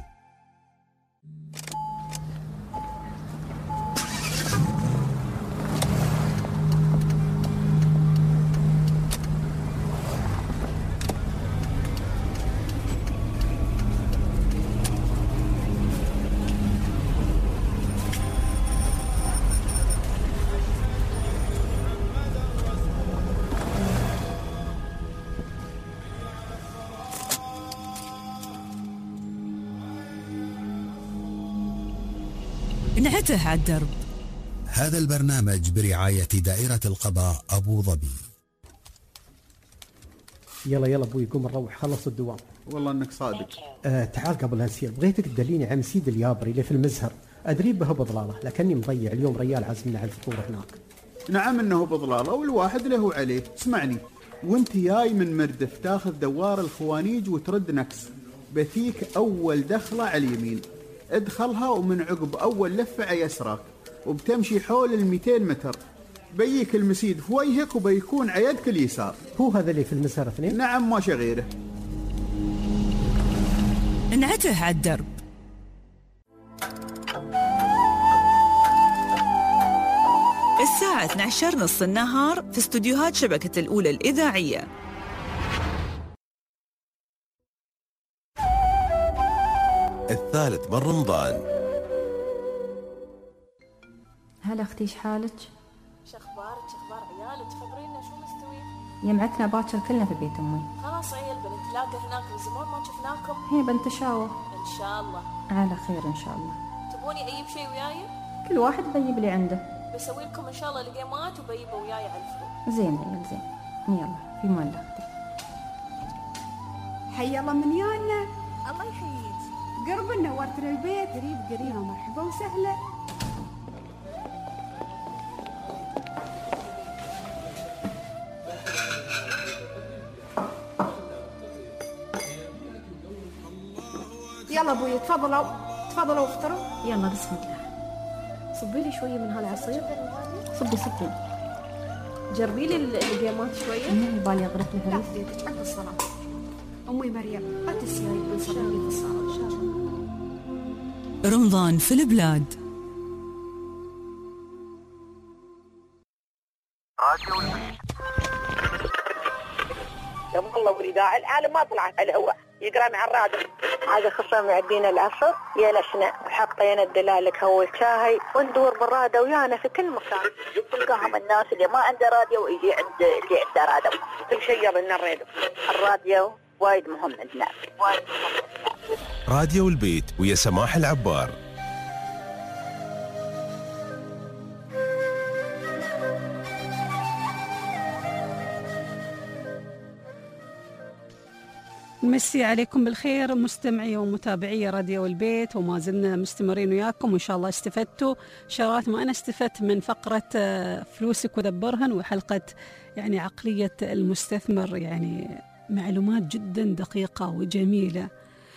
G: انعته على الدرب.
V: هذا البرنامج برعاية دائرة القضاء أبو ظبي.
W: يلا يلا ابوي قوم نروح، خلص الدوام.
F: والله انك صادق.
W: آه تعال قبل لا نسير، بغيتك تدليني عن سيد اليابري اللي في المزهر، ادري به بضلاله لكني مضيع اليوم، ريال عزمنا على الفطور هناك.
F: نعم انه بضلاله والواحد له عليه. اسمعني، وانت جاي من مردف تاخذ دوار الخوانيج وترد نكس، بثيك اول دخله على اليمين، ادخلها ومن عقب اول لفه على يسارك وبتمشي حول ال مئتين متر، بيك المسيد في وجهك وبيكون على يدك اليسار.
W: هو هذا اللي في المسار اثنين؟
F: نعم ما غيره.
G: انعته على الدرب. الساعة اثنتي عشرة نص النهار في استوديوهات شبكة الأولى الإذاعية.
B: الثالث من رمضان.
N: هلا اختي، ايش حالك؟
U: ايش اخبارك؟ اخبار عيالك؟ خبرينا شو مستوي؟
N: يمعتنا باكر كلنا في بيت امي.
U: خلاص عيال بنتلاقى هناك، من زمان ما شفناكم.
N: هي بنتشاور
U: ان شاء الله.
N: على خير ان شاء الله.
U: تبوني اجيب شيء وياي؟
N: كل واحد بيجيب اللي عنده.
U: بسوي لكم ان شاء الله القيمات وبيجيبوا وياي على الفطور.
N: زين عيال زين. يلا في مان الله اختي.
K: حي الله من يانا. الله يحييك. قرب نورتنا البيت. قريب قريب. مرحبا وسهلا. يلا ابوي تفضلوا تفضلوا افطروا.
U: يلا بسم الله. صبي لي شويه من هالعصير.
N: صبي صبي.
U: جربي لي القيمات شويه.
N: من بالي اغرف لي
K: لا
N: هريس.
K: زيتك عند الصلاه. امي مريم لا تنسي بنصلي في الصلاه ان شاء الله.
G: رمضان في البلاد.
A: والله والإذاعة العالم ما طلعت على الهواء يقرأ مع الراديو. هذا خصم يعبينا العصر يا لشنا وحاطين الدلالك هو الشاهي وندور بالرادة ويانا في كل مكان. تلقاهم الناس اللي ما عنده راديو ويجي عند اللي عنده راديو. كل شيء لنا الراديو. الراديو وايد مهم عندنا. وايد مهم.
B: راديو البيت ويا سماح العبار.
C: مسي عليكم بالخير مستمعي ومتابعي راديو البيت، وما زلنا مستمرين وياكم وإن شاء الله استفدتوا شغلات ما أنا استفدت من فقرة فلوسك ودبرهن وحلقة يعني عقلية المستثمر، يعني معلومات جدا دقيقة وجميلة.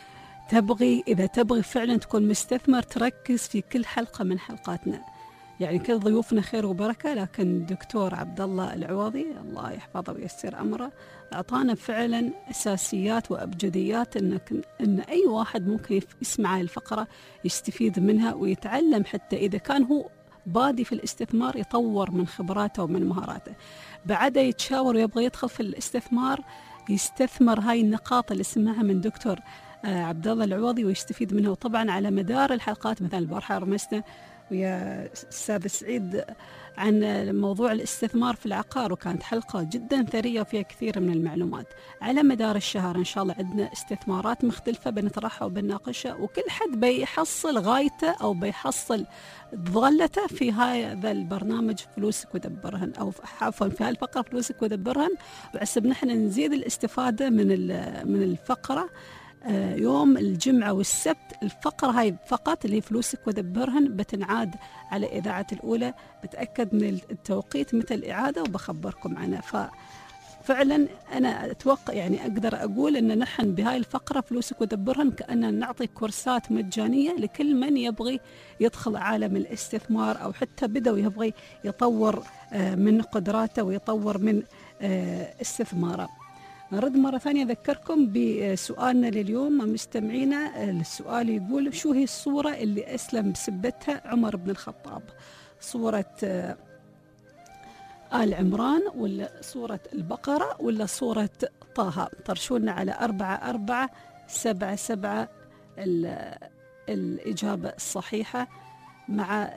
C: تبغي إذا تبغي فعلا تكون مستثمر تركز في كل حلقة من حلقاتنا، يعني كل ضيوفنا خير وبركة، لكن الدكتور عبد الله العوضي الله يحفظه وييسر أمره أعطانا فعلا أساسيات وأبجديات إنك إن أي واحد ممكن يسمع الفقرة يستفيد منها ويتعلم، حتى إذا كان هو بادي في الاستثمار يطور من خبراته ومن مهاراته. بعده يتشاور ويبغى يدخل في الاستثمار يستثمر هاي النقاط اللي سمعها من دكتور عبد الله العوضي ويستفيد منها. وطبعا على مدار الحلقات مثلا البارحة رمسنا ويا أستاذ سعيد عن موضوع الاستثمار في العقار، وكانت حلقة جدا ثرية وفيها كثير من المعلومات. على مدار الشهر إن شاء الله عندنا استثمارات مختلفة بنطرحها وبنناقشها، وكل حد بيحصل غايته أو بيحصل ضالته في هذا البرنامج فلوسك ودبرهن، أو عفوا في هالفقرة فلوسك ودبرهن، وعسب نحن نزيد الاستفادة من من الفقرة يوم الجمعة والسبت. الفقرة هاي فقط اللي فلوسك ودبرهن بتنعاد على إذاعة الأولى، بتأكد من التوقيت متى الإعادة وبخبركم عنها. ففعلا أنا أتوقع يعني أقدر أقول أن نحن بهاي الفقرة فلوسك ودبرهن كأننا نعطي كورسات مجانية لكل من يبغي يدخل عالم الاستثمار، أو حتى بدأ ويبغي يطور من قدراته ويطور من استثماره. نرد مرة ثانية أذكركم بسؤالنا لليوم مستمعينا. السؤال يقول: شو هي الصورة اللي أسلم بسبتها عمر بن الخطاب؟ صورة آل عمران ولا صورة البقرة ولا صورة طه؟ طرشونا على أربعة أربعة سبعة سبعة الإجابة الصحيحة مع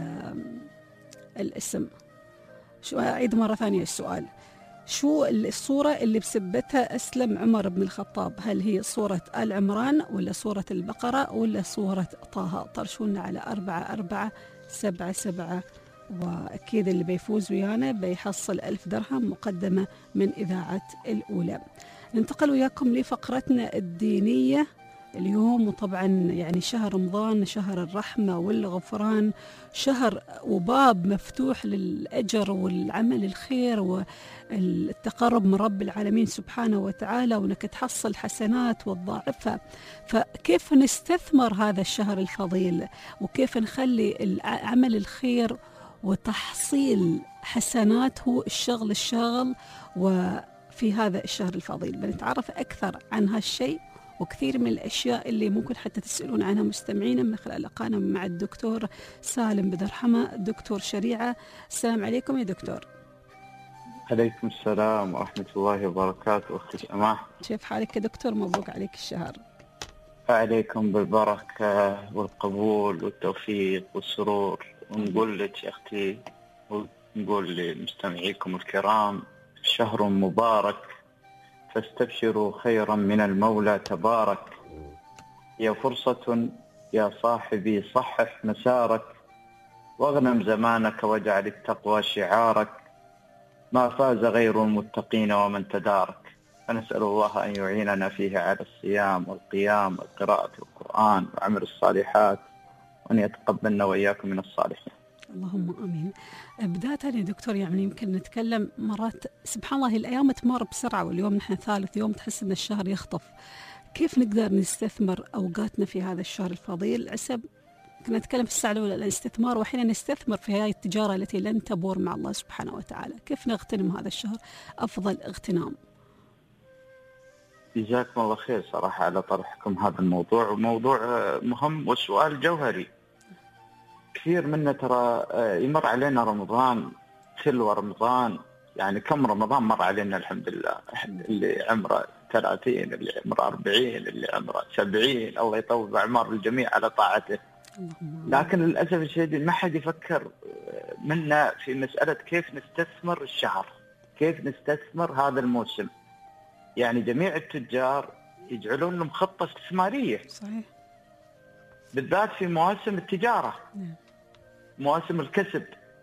C: الاسم. شو أعيد مرة ثانية السؤال: شو الصورة اللي بسبتها أسلم عمر بن الخطاب؟ هل هي صورة آل عمران ولا صورة البقرة ولا صورة طه؟ طرشونا على أربعة أربعة سبعة سبعة، وأكيد اللي بيفوز ويانا بيحصل ألف درهم مقدمة من إذاعة الأولى. ننتقل وياكم لفقرتنا الدينية اليوم، وطبعا يعني شهر رمضان شهر الرحمة والغفران، شهر وباب مفتوح للأجر والعمل الخير والتقرب من رب العالمين سبحانه وتعالى، وأنك تحصل حسنات وتضاعفها. فكيف نستثمر هذا الشهر الفضيل، وكيف نخلي عمل الخير وتحصيل حسنات هو الشغل الشاغل وفي هذا الشهر الفضيل؟ بنتعرف أكثر عن هالشيء وكثير من الأشياء اللي ممكن حتى تسألون عنها مستمعينا من خلال لقائنا مع الدكتور سالم بدرحمة دكتور شريعة. السلام عليكم يا دكتور.
H: عليكم السلام ورحمة الله وبركاته. أختي سماح،
C: كيف حالك يا دكتور؟ مبروك عليك الشهر.
H: عليكم بالبركة والقبول والتوفيق والسرور. ونقول لك يا أختي ونقول لمستمعيكم الكرام: شهر مبارك فاستبشروا خيرا من المولى تبارك. يا فرصة يا صاحبي صحح مسارك، واغنم زمانك واجعل التقوى شعارك. ما فاز غير المتقين ومن تدارك. فنسأل الله أن يعيننا فيه على الصيام والقيام وقراءة القرآن وعمل الصالحات، وأن يتقبلنا وإياكم من الصالحين.
C: اللهم آمين. بداية يا دكتور، يعني يمكن نتكلم مرات سبحان الله الأيام تمر بسرعة، واليوم نحن ثالث يوم تحس أن الشهر يخطف. كيف نقدر نستثمر أوقاتنا في هذا الشهر الفضيل؟ عسب كنا نتكلم في الساعة الأولى الاستثمار، وحين نستثمر في هذه التجارة التي لن تبور مع الله سبحانه وتعالى. كيف نغتنم هذا الشهر أفضل اغتنام؟
H: جزاكم الله خير صراحة على طرحكم هذا الموضوع، وموضوع مهم وسؤال جوهري. كثير منا ترى يمر علينا رمضان تلو رمضان يعني كم رمضان مر علينا الحمد لله، اللي عمره ثلاثين، اللي عمره أربعين، اللي عمره سبعين، الله يطول بأعمار الجميع على طاعته. لكن للأسف الشديد ما حد يفكر منا في مسألة كيف نستثمر الشهر، كيف نستثمر هذا الموسم. يعني جميع التجار يجعلون لهم خطة استثمارية،
C: صحيح،
H: بالذات في مواسم التجارة، مواسم الكسب.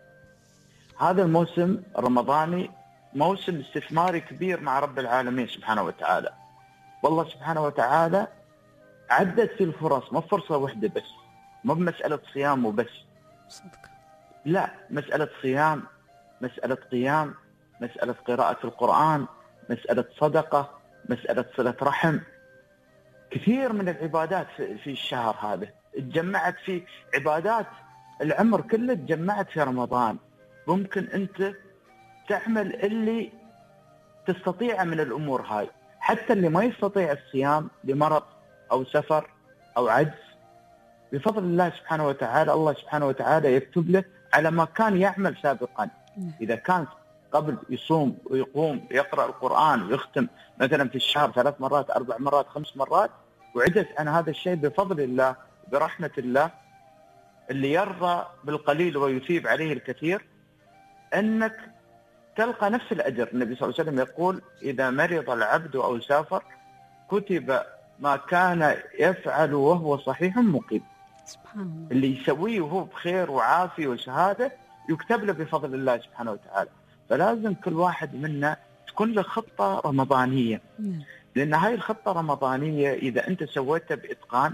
H: هذا الموسم الرمضاني موسم استثماري كبير مع رب العالمين سبحانه وتعالى. والله سبحانه وتعالى عدد في الفرص، ما فرصة واحدة بس، مو بمسألة صيام وبس،
C: صدق.
H: لا، مسألة صيام، مسألة قيام، مسألة قراءة القرآن، مسألة صدقة، مسألة صلة رحم. كثير من العبادات في الشهر هذا اتجمعت في عبادات العمر كله، اتجمعت في رمضان. ممكن أنت تعمل اللي تستطيع من الأمور هاي، حتى اللي ما يستطيع الصيام لمرض أو سفر أو عجز، بفضل الله سبحانه وتعالى الله سبحانه وتعالى يكتب له على ما كان يعمل سابقا. إذا كان قبل يصوم ويقوم يقرأ القرآن ويختم مثلا في الشهر ثلاث مرات أربع مرات خمس مرات، وعجز عن هذا الشيء بفضل الله برحمة الله اللي يرضى بالقليل ويثيب عليه الكثير، أنك تلقى نفس الأجر. النبي صلى الله عليه وسلم يقول: إذا مرض العبد أو سافر كتب ما كان يفعل وهو صحيح مقيم.
C: سبحان الله.
H: اللي يسويه وهو بخير وعافية وشهادة يكتب له بفضل الله سبحانه وتعالى. فلازم كل واحد منا تكون له خطة رمضانية، لأن هاي الخطة رمضانية إذا أنت سويتها بإتقان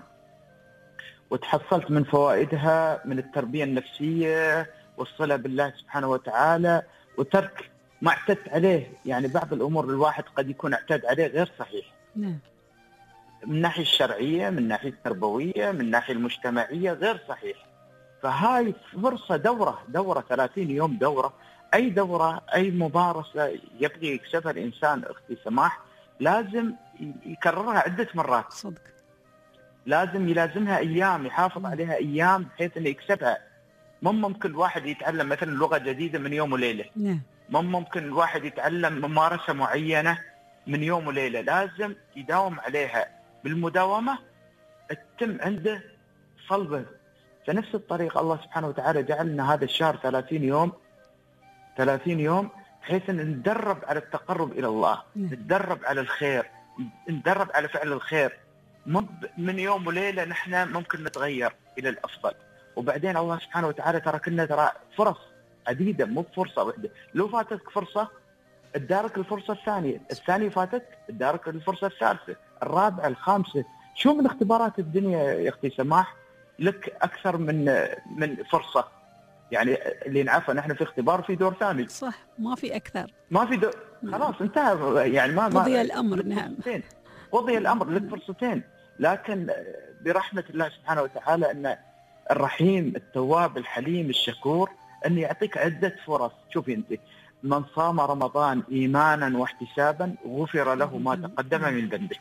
H: وتحصلت من فوائدها من التربية النفسية والصلة بالله سبحانه وتعالى وترك ما اعتدت عليه. يعني بعض الأمور الواحد قد يكون اعتاد عليه غير صحيح،
C: نعم،
H: من الناحية الشرعية، من الناحية التربوية، من الناحية المجتمعية غير صحيح. فهاي فرصة، دورة دورة ثلاثين يوم، دورة أي دورة أي ممارسة يبغي يكسبها الإنسان أختي سماح لازم يكررها عدة مرات.
C: صدق.
H: لازم يلازمها أيام، يحافظ عليها أيام بحيث أنه يكسبها. مو ممكن الواحد يتعلم مثلا لغة جديدة من يوم وليلة،
C: نعم.
H: مو ممكن الواحد يتعلم ممارسة معينة من يوم وليلة، لازم يداوم عليها بالمداومة تتم عنده صلبه. فنفس الطريقة الله سبحانه وتعالى جعلنا هذا الشهر ثلاثين يوم، ثلاثين يوم بحيث أن ندرب على التقرب إلى الله، ندرب على الخير، ندرب على فعل الخير. مو من يوم وليلة نحن ممكن نتغير إلى الأفضل. وبعدين الله سبحانه وتعالى ترى كنا ترى فرص عديدة، مو فرصة واحدة. لو فاتتك فرصة تدارك الفرصة الثانية، الثانية فاتتك تدارك الفرصة الثالثة، الرابعة، الخامسة. شو من اختبارات الدنيا يا أختي سماح لك أكثر من من فرصة. يعني اللي نعرفه نحن في اختبار في دور ثاني،
C: صح، ما في أكثر،
H: ما في دور، خلاص انتهى. يعني ما ما
C: قضي الأمر. نعم،
H: قضي الأمر، لك فرصتين. لكن برحمة الله سبحانه وتعالى أن الرحيم التواب الحليم الشكور أن يعطيك عدة فرص. شوفي أنت، من صام رمضان إيمانا واحتسابا غفر له ما تقدم من ذنبه.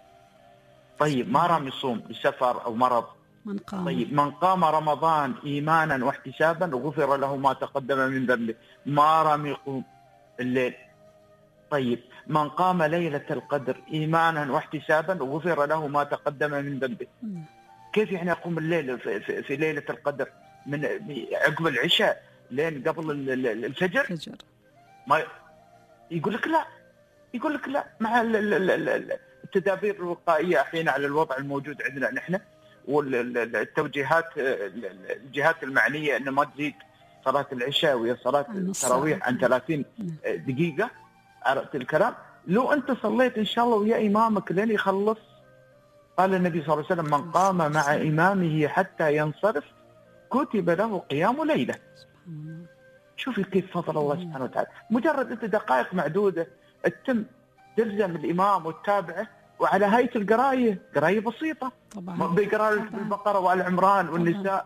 H: طيب ما رام يصوم بسفر أو مرض،
C: من قام.
H: طيب من قام رمضان إيمانا واحتسابا غفر له ما تقدم من ذنبه. ما رام يقوم الليل. طيب من قام ليلة القدر إيمانا واحتسابا غفر له ما تقدم من ذنبه. كيف يعني أقوم الليل في, في, في ليلة القدر من عقب العشاء لين قبل الفجر؟
C: الفجر.
H: ما يقول لك لا، يقول لك لا، مع التدابير الوقائية أحيانا على الوضع الموجود عندنا نحن والتوجيهات الجهات المعنية أن ما تزيد صلاة العشاء وهي صلاة التراويح عن ثلاثين دقيقة. عرفت الكلام؟ لو أنت صليت إن شاء الله ويا إمامك لين يخلص، قال النبي صلى الله عليه وسلم: من قام مع إمامه حتى ينصرف كتب له قيام ليلة. شوفي كيف فضل الله سبحانه وتعالى. مجرد أنت دقائق معدودة تتم تلزم الإمام وتتابعه، وعلى هيئة القراية قراية بسيطة، بقراءة البقرة وآل عمران والنساء،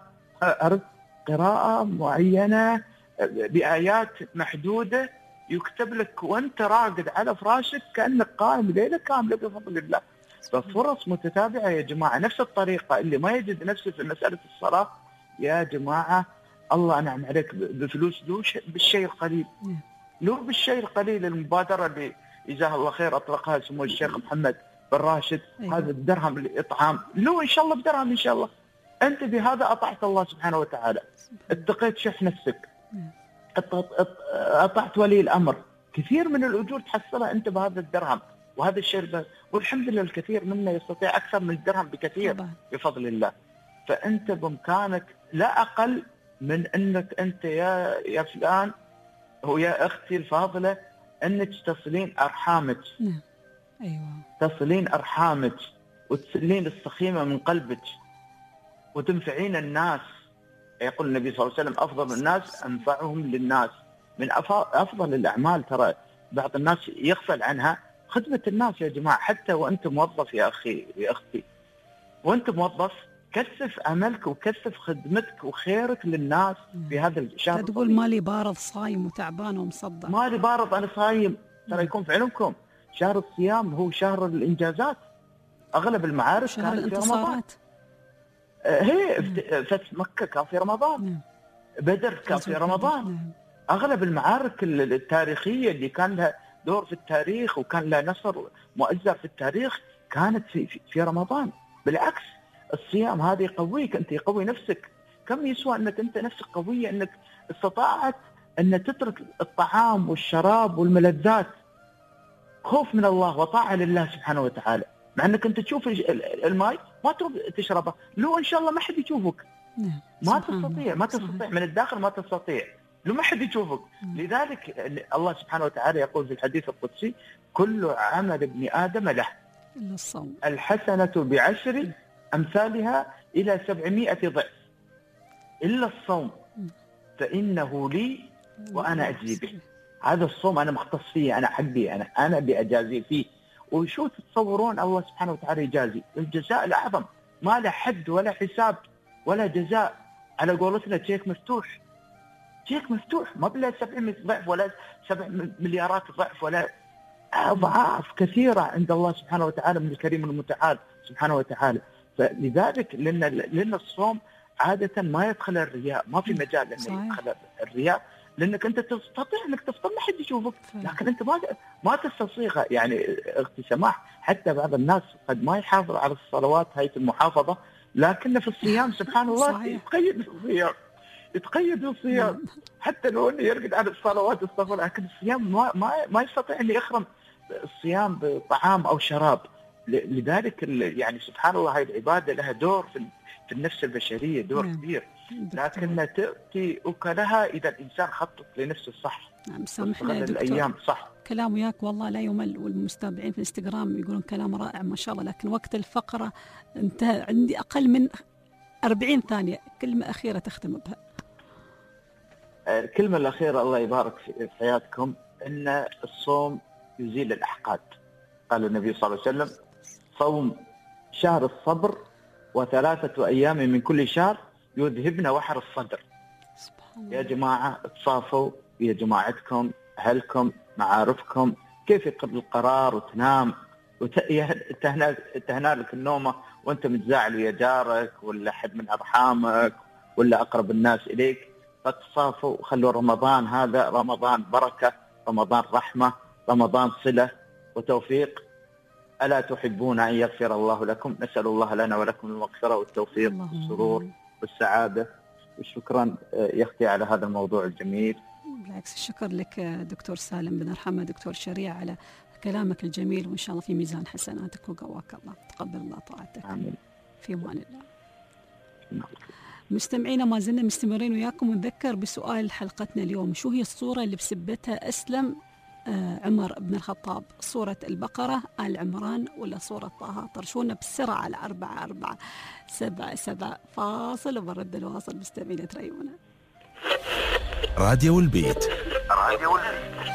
H: قراءة معينة بآيات محدودة يكتب لك وانت راقد على فراشك كأنك قائم ليلة كاملة بفضل الله. ففرص متتابعة يا جماعة. نفس الطريقة اللي ما يجد نفسه في مسألة الصلاة يا جماعة، الله أنعم عليك بفلوس دوش بالشيء القليل. لو بالشيء القليل، المبادرة اللي جزاه الله خير أطلقها سمو الشيخ محمد بن راشد،
C: أيوة.
H: هذا الدرهم للإطعام، لو إن شاء الله بدرهم إن شاء الله أنت بهذا أطعت الله سبحانه وتعالى، اتقيت شح نفسك، أطعت ولي الأمر، كثير من الأجور تحصلها أنت بهذا الدرهم. وهذا الشيء، والحمد لله الكثير منا يستطيع أكثر من الدرهم بكثير طبعا. بفضل الله. فأنت بإمكانك لا أقل من أنك أنت يا يا فلان ويا أختي الفاضلة أنك تصلين أرحامك.
C: نعم. أيوة.
H: تصلين أرحامك وتسلين السخيمة من قلبك وتنفعين الناس. يقول النبي صلى الله عليه وسلم أفضل الناس أنفعهم للناس. من أفضل الأعمال ترى بعض الناس يغفل عنها خدمة الناس يا جماعة. حتى وأنت موظف يا أخي يا أختي، وأنت موظف كثف عملك وكثف خدمتك وخيرك للناس في هذا الشهر.
C: لا تقول مالي بارض صايم وتعبان ومصدع.
H: مالي بارض أنا صايم، ترى يكون في علمكم شهر الصيام هو شهر الإنجازات. أغلب المعارك
C: شهر الانتصارات.
H: هي فتح مكة كان في رمضان، بدر كان في رمضان. أغلب المعارك التاريخية اللي كان لها دور في التاريخ وكان لها نصر مؤثر في التاريخ كانت في في, في رمضان. بالعكس الصيام هذا يقويك أنت، يقوي نفسك. كم يسوى أنك أنت نفسك قوية، أنك استطاعت أن تترك الطعام والشراب والملذات خوف من الله وطاعة لله سبحانه وتعالى. مع أنك أنت تشوف الماء ما تروح تشربه، لو إن شاء الله ما حد يشوفك ما تستطيع ما تستطيع من الداخل ما تستطيع لو ما حد يشوفك. لذلك الله سبحانه وتعالى يقول في الحديث القدسي كل عمل ابن آدم له
C: إلا الصوم،
H: الحسنة بعشر أمثالها إلى سبعمائة ضعف إلا الصوم فإنه لي وأنا أجزي به. هذا الصوم أنا مختص فيه، أنا حقي، أنا أنا بأجازي فيه. وشو تتصورون الله سبحانه وتعالى يجازي؟ الجزاء الأعظم ما له حد ولا حساب ولا جزاء. على قولتنا تشيك مفتوح، تشيك مفتوح ما بلا سبعمائة ضعف ولا سبع مليارات ضعف ولا أضعاف كثيرة عند الله سبحانه وتعالى من الكريم المتعال سبحانه وتعالى. فلذلك لأن لأن الصوم عادة ما يدخل الرياء، ما في مجال أن يدخل الرياء، لأنك أنت تستطيع أنك تفطر ما حد يشوفك، لكن أنت ما ما تستصيغها. يعني أختي سماح حتى بعض الناس قد ما يحافظ على الصلوات هاي المحافظة، لكن في الصيام سبحان الله يتقيد بالصيام، يتقيد بالصيام حتى لو انه يرقد على الصلوات الصفر، لكن الصيام ما ما ما يستطيع ان يخرم الصيام بطعام او شراب. لذلك يعني سبحان الله هاي العباده لها دور في في النفس البشريه، دور نعم. كبير، لكنها تاتي اكلها اذا الانسان خطط لنفسه صح.
C: نعم سامحنا يا دكتور،
H: الايام صح.
C: كلام وياك والله لا يمل، والمستابعين في الانستغرام يقولون كلام رائع ما شاء الله، لكن وقت الفقره انتهى. عندي اقل من أربعين ثانيه، كلمه اخيره تختم بها.
H: الكلمة الأخيرة الله يبارك في حياتكم أن الصوم يزيل الأحقاد. قال النبي صلى الله عليه وسلم صوم شهر الصبر وثلاثة أيام من كل شهر يذهبن وحر الصدر. يا جماعة تصافوا يا جماعتكم، أهلكم، معارفكم، كيف يقبل القرار وتنام وتهنى لك النومة وأنت متزاعل ويا جارك ولا أحد من أرحامك ولا أقرب الناس إليك. فتصافوا وخلوا رمضان هذا رمضان بركة، رمضان رحمة، رمضان صلة وتوفيق. ألا تحبون أن يغفر الله لكم؟ نسأل الله لنا ولكم المغفرة والتوفيق والسرور والسعادة. وشكرا يا أختي على هذا الموضوع الجميل.
C: بالعكس الشكر لك دكتور سالم بن رحمة، دكتور شريع، على كلامك الجميل، وإن شاء الله في ميزان حسناتك وقواك الله. تقبل الله طاعتك.
H: آمين.
C: في أمان الله. نعم. مستمعينا ما زلنا مستمرين وياكم، ونذكر بسؤال حلقتنا اليوم: شو هي الصورة اللي بسبتها أسلم آه عمر بن الخطاب؟ صورة البقرة، آل عمران، ولا صورة طه؟ طرشونا بسرعة على أربعة أربعة سبعة سبعة. فاصل وبرد الواصل. مستمعينا تريونا.
B: راديو البيت.
M: راديو البيت.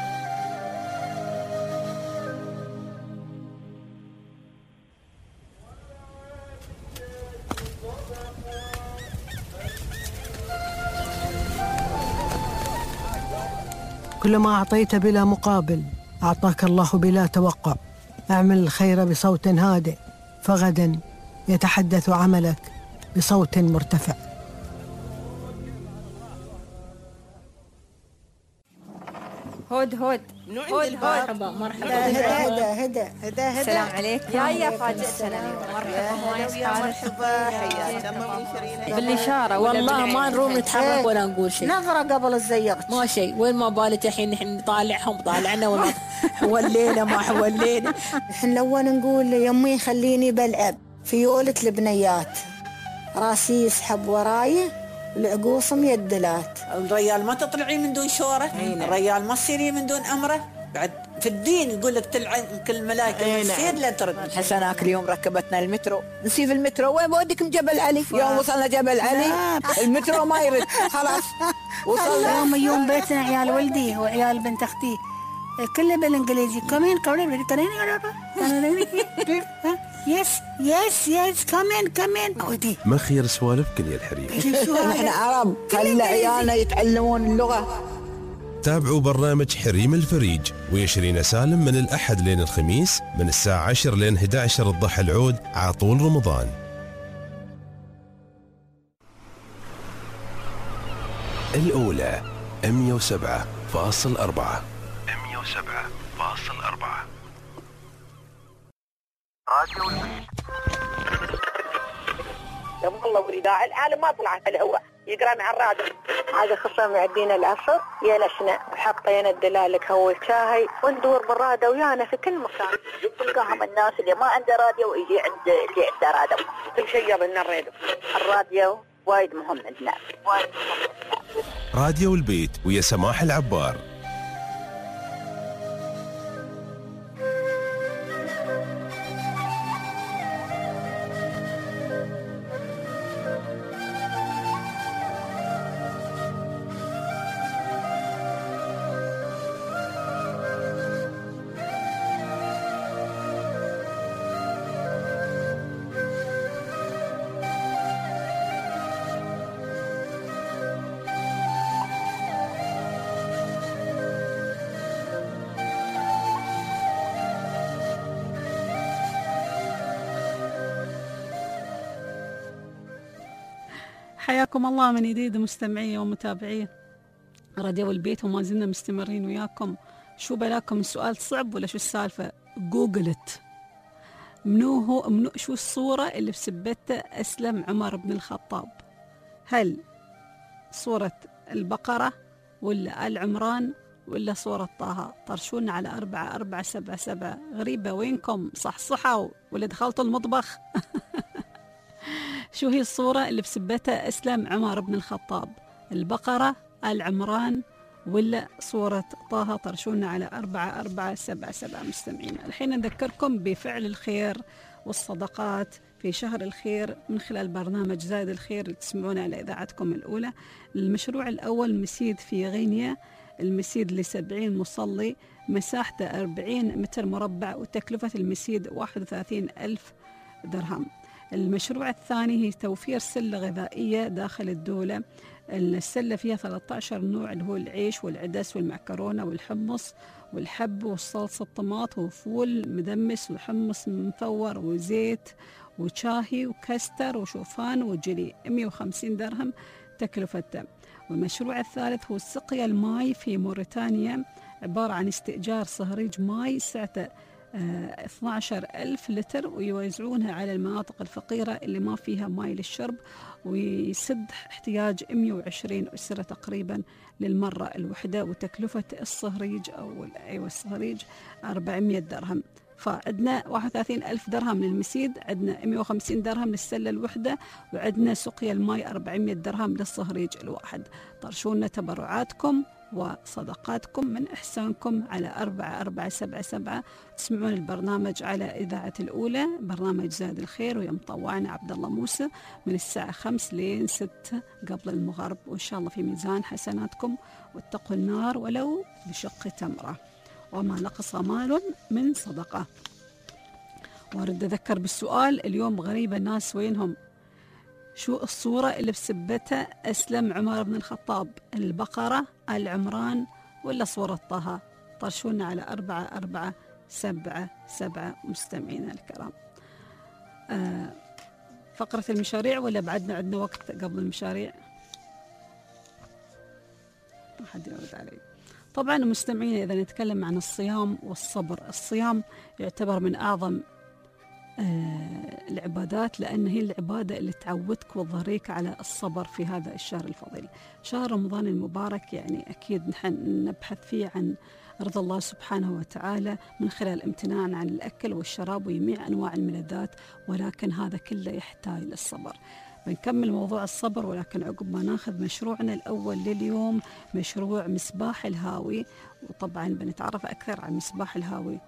I: كلما أعطيت بلا مقابل أعطاك الله بلا توقع. أعمل الخير بصوت هادئ، فغدا يتحدث عملك بصوت مرتفع.
J: هود هود
T: منو عند
J: هود
T: الباب؟
J: مرحبا مرحبا
I: هدى هدى هدى هدى
J: السلام عليكم.
I: يا
J: يا فاجأتنا اليوم. مرحبا ما
I: يا مرحبا حياك الله شيرين.
J: بالإشارة
L: والله ما نروم نتحرك ولا نقول شيء.
I: نظرة قبل الزيغت
L: ما شيء. وين ما بالك الحين نحن نطالعهم طالعنا وما حولينا ما حولينا.
I: نحن الأول نقول يمي خليني بلعب في يولة البنيات، راسي يسحب وراي والعقوصم يدلات.
L: الريال ما تطلعي من دون شوره، الريال ما تصيري من دون امره. بعد في الدين يقول لك تلعن كل ملائكه تصير لا ترد. حسناك اليوم ركبتنا المترو، نسيب المترو وين بوديكم جبل علي؟ يوم وصلنا جبل علي المترو ما يرد خلاص وصلنا.
I: يوم يوم بيتنا عيال ولدي وعيال بنت اختي كله بالانجليزي. كمان كمان كمان يس يس يس كمان كمان.
B: مخير سوالفكن يا الحريم.
L: احنا عرب خلى عيالنا يتعلمون اللغه.
B: تابعوا برنامج حريم الفريج ويشرين سالم من الأحد لين الخميس من الساعة عشر لين إحدى عشر الضحى العود على طول رمضان. الأولى مية وسبعة فاصل أربعة مية وسبعة فاصل أربعة
M: راديو البيت.
A: يا والله ولداع العالم ما طلع في الهواء يقرا مع الراديو. هذا خصم معدين العصر يلشنا وحطين الدلالك هو الشاهي وندور بالرادة ويانا في كل مكان.
P: تلقاهم الناس اللي ما عنده راديو ويجي عند اللي عنده راديو.
A: كل شيء يبنا الراديو.
P: الراديو وايد مهم عندنا وايد مهم عندنا.
B: راديو البيت ويا سماح العبار.
C: حياكم الله من جديد مستمعي ومتابعي راديو البيت، وما زلنا مستمرين وياكم. شو بلاكم السؤال صعب ولا شو السالفة؟ جوجلت منو هو منو شو الصورة اللي بسبته أسلم عمر بن الخطاب؟ هل صورة البقرة ولا آل عمران ولا صورة طه؟ طرشونا على أربعة أربعة سبعة سبعة. غريبة وينكم؟ صحصحوا ولا دخلتوا المطبخ؟ شو هي الصورة اللي بسبتها أسلم عمر بن الخطاب؟ البقرة، آل عمران ولا صورة طه؟ طرشونا على أربعة أربعة سبعة سبعة. مستمعين الحين نذكركم بفعل الخير والصدقات في شهر الخير من خلال برنامج زاد الخير اللي تسمعونه على إذاعتكم الأولى. المشروع الأول مسيد في غينيا، المسيد لسبعين مصلي، مساحته أربعين متر مربع وتكلفة المسيد واحد وثلاثين ألف درهم. المشروع الثاني هي توفير سلة غذائية داخل الدولة. السلة فيها ثلاثة عشر نوع اللي هو العيش والعدس والمعكرونة والحمص والحب والصلصة الطماط وفول مدمس وحمص مفور وزيت وشاهي وكستر وشوفان وجلي. مئة وخمسين درهم تكلفته. والمشروع الثالث هو سقيا الماء في موريتانيا، عبارة عن استئجار صهريج ماء سعته اثني عشر ألف لتر ويوزعونها على المناطق الفقيرة اللي ما فيها ماء للشرب، ويسد احتياج مئة وعشرين أسرة تقريبا للمرة الوحدة. وتكلفة الصهريج أو أيوة الصهريج أربعمئة درهم. فعندنا واحد وثلاثين ألف درهم للمسيد، عندنا مئة وخمسين درهم للسلة الوحدة، وعندنا سقيا الماء أربعمئة درهم للصهريج الواحد. طرشونا تبرعاتكم وصدقاتكم من إحسانكم على أربعة أربعة سبعة سبعة. تسمعون البرنامج على إذاعة الأولى، برنامج زاد الخير، ويا مطوعنا عبد الله موسى من الساعة خمس لين ستة قبل المغرب، وإن شاء الله في ميزان حسناتكم. واتقوا النار ولو بشق تمرة، وما نقص مال من صدقة. وارد أذكر بالسؤال اليوم، غريبة الناس وينهم؟ شو الصورة اللي بسبتها أسلم عمر بن الخطاب؟ البقرة، آل عمران ولا صورة طه؟ طرشونا على أربعة أربعة سبعة سبعة. مستمعين الكرام، آه فقرة المشاريع ولا بعدنا عندنا وقت قبل المشاريع؟ ما حد يرد علي. طبعا مستمعين، إذا نتكلم عن الصيام والصبر، الصيام يعتبر من أعظم آه العبادات، لأن هي العبادة اللي تعودك وتظهريك على الصبر في هذا الشهر الفضيل. شهر رمضان المبارك يعني أكيد نحن نبحث فيه عن رضا الله سبحانه وتعالى من خلال الامتنان عن الأكل والشراب وجميع أنواع الملذات، ولكن هذا كله يحتاج للصبر. بنكمل موضوع الصبر، ولكن عقب ما ناخذ مشروعنا الأول لليوم، مشروع مصباح الهاوي. وطبعا بنتعرف أكثر عن مصباح الهاوي.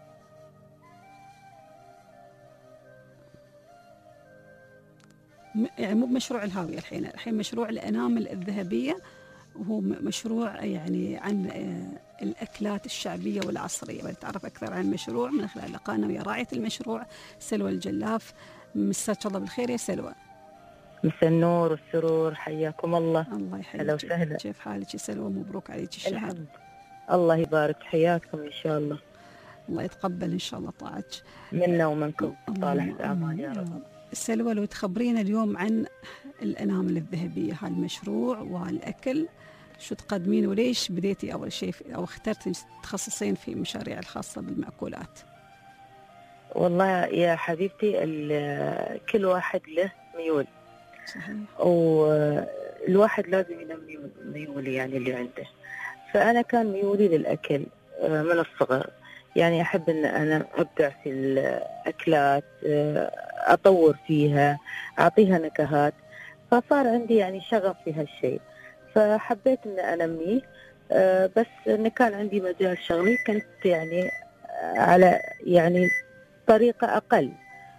C: يعني مو بمشروع الهاوي الحين، الحين مشروع الأنامل الذهبية، وهو مشروع يعني عن الأكلات الشعبية والعصرية. بنتعرف أكثر عن المشروع من خلال لقائنا ويا راعية المشروع سلوى الجلاف. مساك الله بالخير يا سلوى.
E: مساء النور والسرور، حياكم الله.
C: الله يحييك.
E: هلا وسهلا.
C: كيف حالك يا سلوى؟ مبروك عليك الشهر.
E: الحمد. الله يبارك حياكم إن شاء الله.
C: الله يتقبل إن شاء الله طاعتك
E: منا ومنكم، صالح الأعمال يا رب.
C: سلوى، لو تخبرينا اليوم عن الأنامل الذهبية، هالمشروع وهالأكل، شو تقدمين وليش بديتي أول شيء أو اخترتي تخصصين في المشاريع الخاصة بالمأكولات؟
E: والله يا حبيبتي كل واحد له ميول.
C: صحيح.
E: والواحد لازم ينمي ميول يعني اللي عنده. فأنا كان ميولي للأكل من الصغر، يعني أحب أن أنا أبدع في الأكلات، أطور فيها، أعطيها نكهات، فصار عندي يعني شغف في هالشيء، فحبيت أن أنميه. بس أن كان عندي مجال شغلي كنت يعني على يعني طريقة أقل.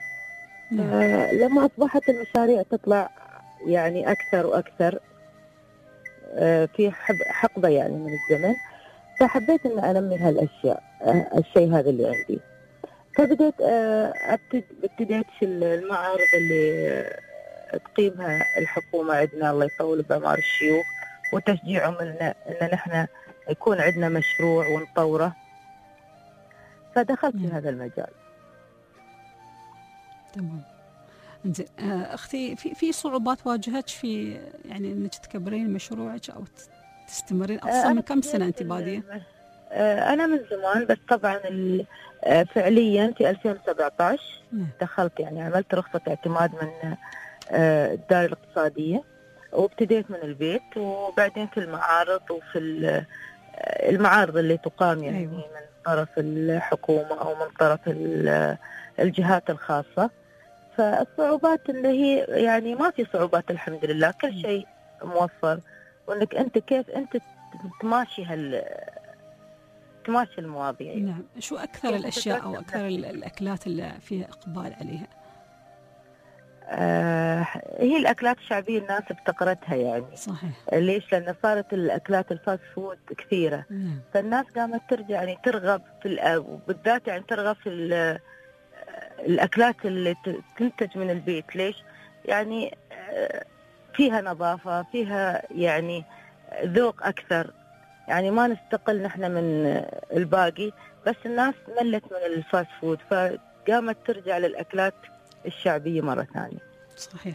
E: لما أصبحت المشاريع تطلع يعني أكثر وأكثر في حقبة يعني من الزمن، فحبيت أن أنمي هالأشياء، الشيء هذا اللي عندي. فبدأت ابتديت في المعارض اللي تقيمها الحكومة عندنا، الله يطول بعمر الشيوخ، وتشجيعهم إن إن نحن يكون عندنا مشروع ونطوره. فدخلت في هذا المجال.
C: تمام. زين اختي، في في صعوبات واجهتك في يعني انك تكبرين مشروعك او تستمرين؟ اصلا من كم سنه انت باديه؟
E: انا من زمان، بس طبعا فعليا في ألفين وسبعة عشر دخلت، يعني عملت رخصه اعتماد من الدار الاقتصاديه، وابتديت من البيت، وبعدين في المعارض وفي المعارض اللي تقام يعني أيوة. من طرف الحكومه او من طرف الجهات الخاصه. فالصعوبات اللي هي يعني ما في صعوبات الحمد لله، كل شيء موفر، وانك انت كيف انت تماشي هال تماشي المواضيع.
C: نعم. شو اكثر الاشياء او اكثر الاكلات اللي فيها اقبال عليها؟
E: آه هي الاكلات الشعبيه، الناس افتقرتها يعني.
C: صحيح.
E: ليش؟ لان صارت الاكلات الفاست فود كثيره.
C: نعم.
E: فالناس قامت ترجع يعني ترغب في، وبالذات يعني ترغب في الأكلات اللي تنتج من البيت. ليش؟ يعني فيها نظافة، فيها يعني ذوق أكثر، يعني ما نستقل نحن من الباقي، بس الناس ملت من الفاست فود، فقامت ترجع للأكلات الشعبية مرة ثانية.
C: صحيح.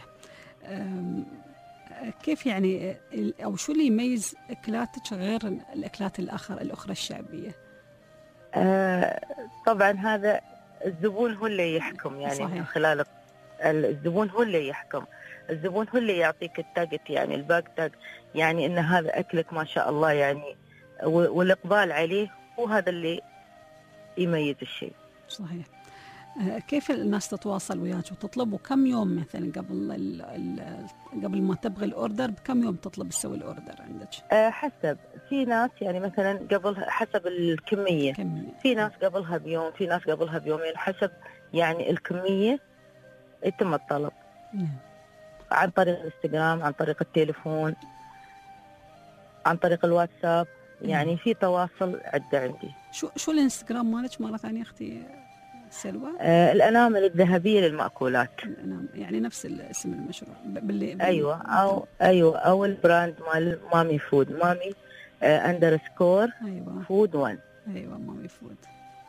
C: كيف يعني، أو شو اللي يميز أكلاتك غير الأكلات الآخر الأخرى الشعبية؟
E: آه طبعا هذا الزبون هو اللي يحكم، يعني صحيح. من خلال الزبون هو اللي يحكم، الزبون هو اللي يعطيك التاجت، يعني الباك تاج، يعني ان هذا اكلك ما شاء الله يعني، والاقبال عليه هو هذا اللي يميز الشيء.
C: صحيح. كيف الناس تتواصل وياك وتطلب، وكم يوم مثلا قبل ال ال قبل ما تبغي الاوردر بكم يوم تطلب تسوي الاوردر عندك؟
E: أه حسب، في ناس يعني مثلا قبل حسب الكميه،
C: كمية.
E: في ناس قبلها بيوم، في ناس قبلها بيومين، حسب يعني الكميه يتم الطلب.
C: مم.
E: عن طريق الانستغرام، عن طريق التليفون، عن طريق الواتساب، يعني في تواصل عدة عندي.
C: شو شو الانستغرام مالك مرة ثانية اختي سلوى؟
E: آه الأنامل الذهبية للمأكولات.
C: الأنامل يعني نفس اسم المشروع باللي
E: أيوة أو أيوة أو البراند مال مامي فود، مامي آه أندرسكور
C: أيوة.
E: فود وان.
C: أيوة مامي فود.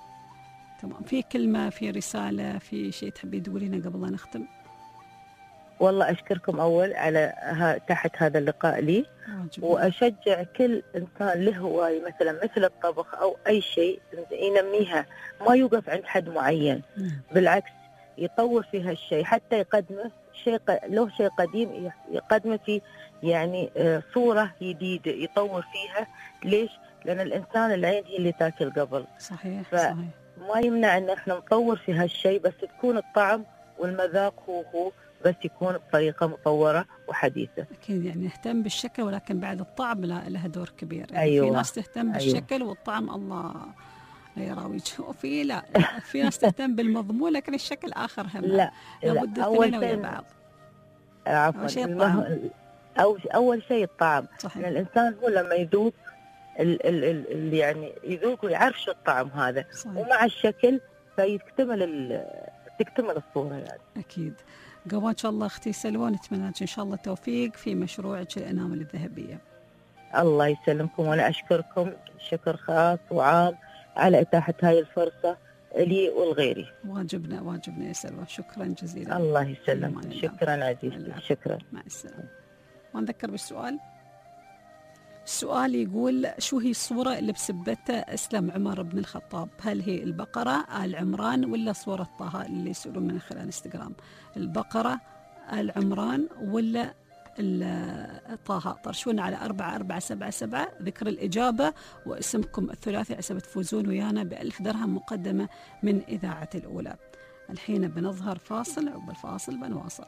C: تمام. في كلمة، في رسالة، في شيء تحبي تقولينه قبل لا نختم؟
E: والله أشكركم أول على ها تحت هذا اللقاء لي، وأشجع كل إنسان له هواية مثلا مثل الطبخ أو أي شيء ينميها، ما يوقف عند حد معين، بالعكس يطور في هالشيء حتى يقدمه شيء له شيء قديم يقدمه في يعني صورة جديدة يطور فيها. ليش؟ لأن الإنسان العين هي اللي تاكل قبل.
C: صحيح.
E: فما يمنع أن احنا نطور في هالشيء، بس تكون الطعم والمذاق هو هو، بس يكون بطريقة مطورة وحديثة.
C: أكيد يعني نهتم بالشكل، ولكن بعد الطعم له دور كبير. يعني
E: أيوة.
C: في ناس تهتم بالشكل أيوة. والطعم الله لا يراوي، وفي لا في ناس تهتم بالمضمون لكن الشكل آخر هم.
E: لا
C: لابد الاثنين ويا بعض.
E: عفوا. أول شيء أو أول شيء الطعم.
C: صحيح.
E: يعني الإنسان هو لما يذوق ال ال ال يعني يذوق ويعرف شو الطعم هذا. صحيح. ومع الشكل فيكتمل تكتمل الصورة يعني.
C: أكيد. قبل إن شاء الله أختي سلوى، نتمنى لك إن شاء الله توفيق في مشروعك الأنامل الذهبية.
E: الله يسلمكم، وأنا أشكركم شكر خاص وعام على إتاحة هاي الفرصة لي والغيري.
C: واجبنا واجبنا يا سلوى، شكرا جزيلا.
E: الله يسلمك، شكرا عزيزتي، شكرا.
C: مع السلامة. ونذكر بالسؤال. السؤال يقول: شو هي الصورة اللي بسبتها أسلم عمر بن الخطاب؟ هل هي البقرة، آل عمران، ولا صورة طه اللي يسألون من خلال انستغرام؟ البقرة، آل عمران، ولا طه؟ طرشونا على أربعة أربعة سبعة سبعة ذكر الإجابة واسمكم الثلاثي عسى تفوزون ويانا بألف درهم مقدمة من إذاعة الأولى. الحين بنظهر فاصل، وبالفاصل بنواصل.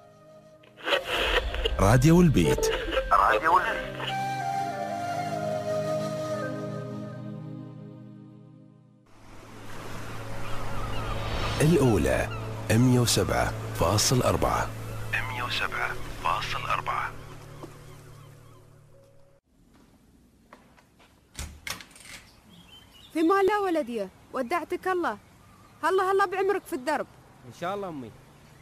B: راديو البيت.
M: راديو البيت.
B: الأولى مئة وسبعة فاصل أربعة.
M: مئة وسبعة فاصل أربعة.
K: في مال الله ولدي، ودعتك الله. هلا هلا بعمرك في الدرب.
D: إن شاء الله أمي.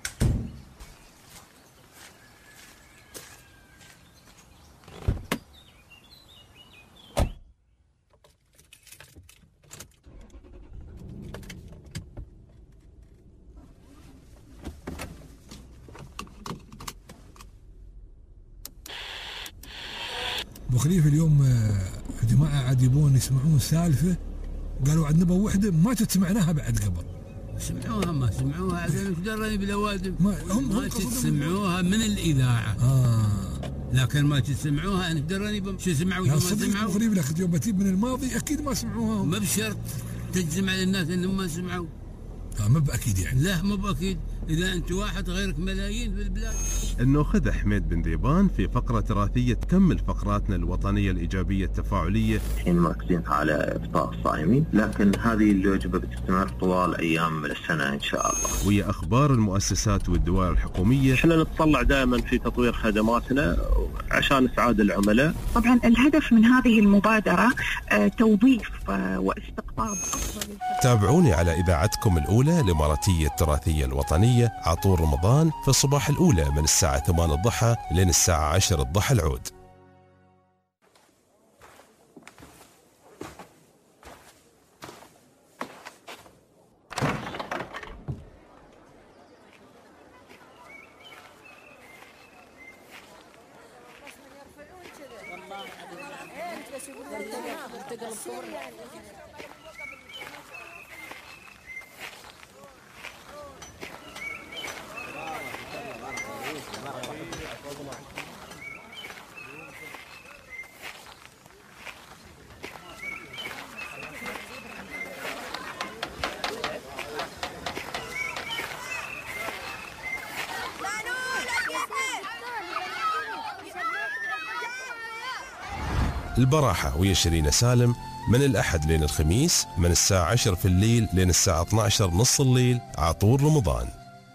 O: ابو خليفه اليوم جماعه عاد يبون يسمعون سالفه، قالوا عاد نبغى وحده ما تسمعناها بعد قبل.
Q: سمعوها ما سمعوها عاد ايش دراني بالاوادم؟ ما هم ما تسمعوها من الاذاعه. اه لكن ما تسمعوها انا دراني شو سمعوا شو ما سمعوا.
O: ابو خليفه لكن يوم بتجيب من الماضي اكيد ما سمعوها.
Q: ما بشرط تجزم على الناس انهم ما سمعوا.
O: اه ما باكيد يعني.
Q: لا ما باكيد، اذا انت واحد غيرك ملايين في البلاد.
B: النوخذ حميد بن ذيبان في فقره تراثيه تكمل فقراتنا الوطنيه الايجابيه التفاعليه.
X: الحين مركزين على افطار الصائمين، لكن هذه الوجبه بتستمر طوال ايام السنه ان شاء الله.
B: ويا اخبار المؤسسات والدوائر الحكوميه.
X: احنا نتطلع دائما في تطوير خدماتنا عشان اسعاد العملاء.
Y: طبعا الهدف من هذه المبادره توظيف واستقطاب افضل.
B: تابعوني على اذاعتكم الاولى الاماراتيه التراثيه الوطنيه عطور رمضان في الصباح الاولى من الساعه ثمانية الضحى لين الساعه عشرة الضحى العود. البراحة ويا شيرين سالم من الأحد لين الخميس من الساعة عشرة في الليل لين الساعة اثني عشر نص الليل عطور رمضان.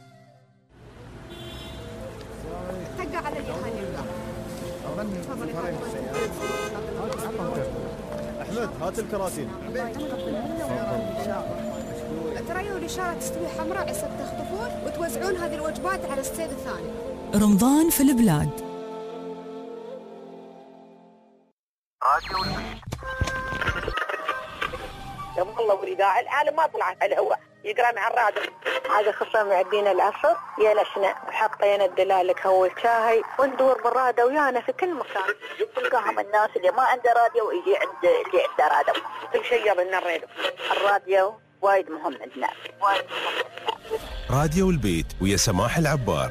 Z: أحمد هات الكراسي.
K: تريوا الإشارة تستوي حمراء عسى تخطفون وتوزعون هذه الوجبات على الصيد الثاني.
G: رمضان في البلاد.
A: يا الله والإذاعة العالم ما طلعت على الهواء يقرأ مع الراديو. عاد خصم معبين العصر يلشنا وحطينا الدلالك هو الشاهي وندور بالرادة ويانا في كل مكان.
P: تلقاهم الناس اللي ما عنده راديو ويجي عند اللي عنده راديو.
A: كل شيء يبلنا الراديو.
P: الراديو وايد مهم عندنا. وايد مهم عندنا.
B: راديو البيت ويا سماح العبار.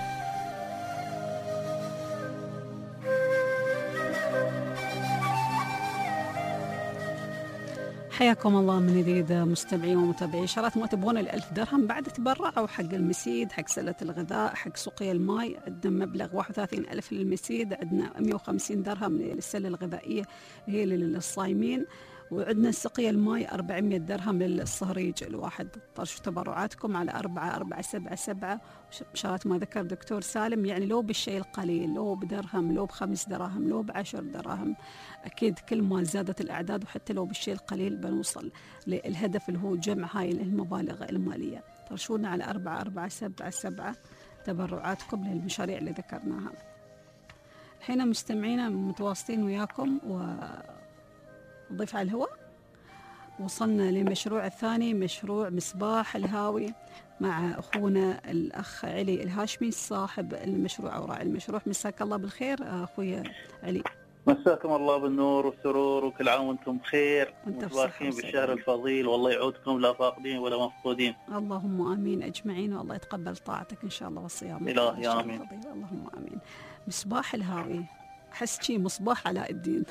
C: حياكم الله من جديد مستمعين ومتابعين. شرات ما تبغون الألف درهم بعد تبرعوا حق المسيد، حق سلة الغذاء، حق سقيا الماء. عندنا مبلغ واحد وثلاثين ألف للمسيد، عندنا مئة وخمسين درهم للسلة الغذائية هي للصايمين، وعندنا سقيا الماء أربعمائة درهم للصهريج الواحد. طرشوا تبرعاتكم على أربعة أربعة سبعة سبعة. شرات ما ذكر دكتور سالم، يعني لو بالشيء القليل، لو بدرهم، لو بخمس دراهم، لو بعشر دراهم، أكيد كل ما زادت الأعداد وحتى لو بالشيء القليل بنوصل للهدف اللي هو جمع هاي المبالغ المالية. طرشونا على أربعة أربعة سبعة سبعة تبرعاتكم للمشاريع اللي ذكرناها. الحين مستمعينا متواصلين وياكم وضيف على الهواء. وصلنا للمشروع الثاني، مشروع مصباح الهاوي مع أخونا الأخ علي الهاشمي صاحب المشروع أو راعي المشروع. مساك الله بالخير أخويا علي.
D: مساكم الله بالنور والسرور وكل عام وانتم بخير ومتباركين بالشهر الفضيل، والله يعودكم لا فاقدين ولا مفقودين.
C: اللهم آمين أجمعين، والله يتقبل طاعتك إن شاء الله والصيام.
D: إلهي آمين.
C: اللهم آمين. مصباح الهاوي، أحس شيء مصباح علاء الدين.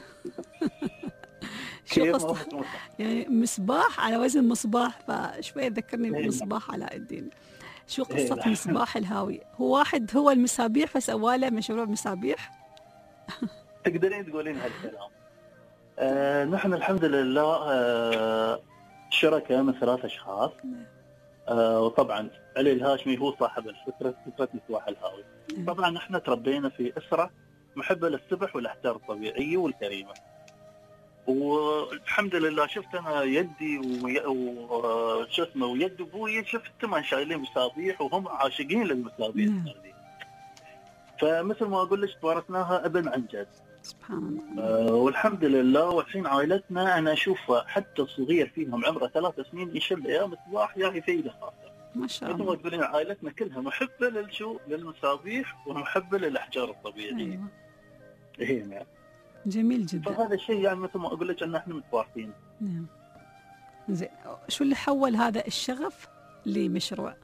C: شو قصة يعني مصباح على وزن مصباح، فشوية ذكرني بمصباح علاء الدين. شو قصة مصباح الهاوي؟ هو واحد هو المسابيح فسواله مشروع مسابيح؟
D: تقدرين تقولين هالكلام. آه نحن الحمد لله آه شركة من ثلاث أشخاص. آه وطبعا علي الهاشمي هو صاحب الفكرة، فكرة مصباح الهاوي. طبعا نحن تربينا في أسرة محبة للسبح والأحجار الطبيعية والكريمة، والحمد لله شفت أنا يدي وشو اسمه ويد أبوي، شفت ما شايلين مصابيح وهم عاشقين للمصابيح هذه. فمثل ما أقول لك توارثناها ابن عن جد.
C: سبحان الله.
D: آه والحمد لله. والحين عائلتنا أنا أشوف حتى الصغير فيهم عمره ثلاث سنين يشل يا مصباح يا يفيده خاصة.
C: ما شاء الله.
D: مثل ما تقولين عائلتنا كلها محبة للشو للمصابيح ومحبة للأحجار الطبيعية.
C: أيوة.
D: إيه نعم.
C: جميل جدا.
D: فهذا الشيء يعني مثل ما أقول لك أن احنا متوارثين.
C: نعم. زين، شو اللي حول هذا الشغف لمشروع؟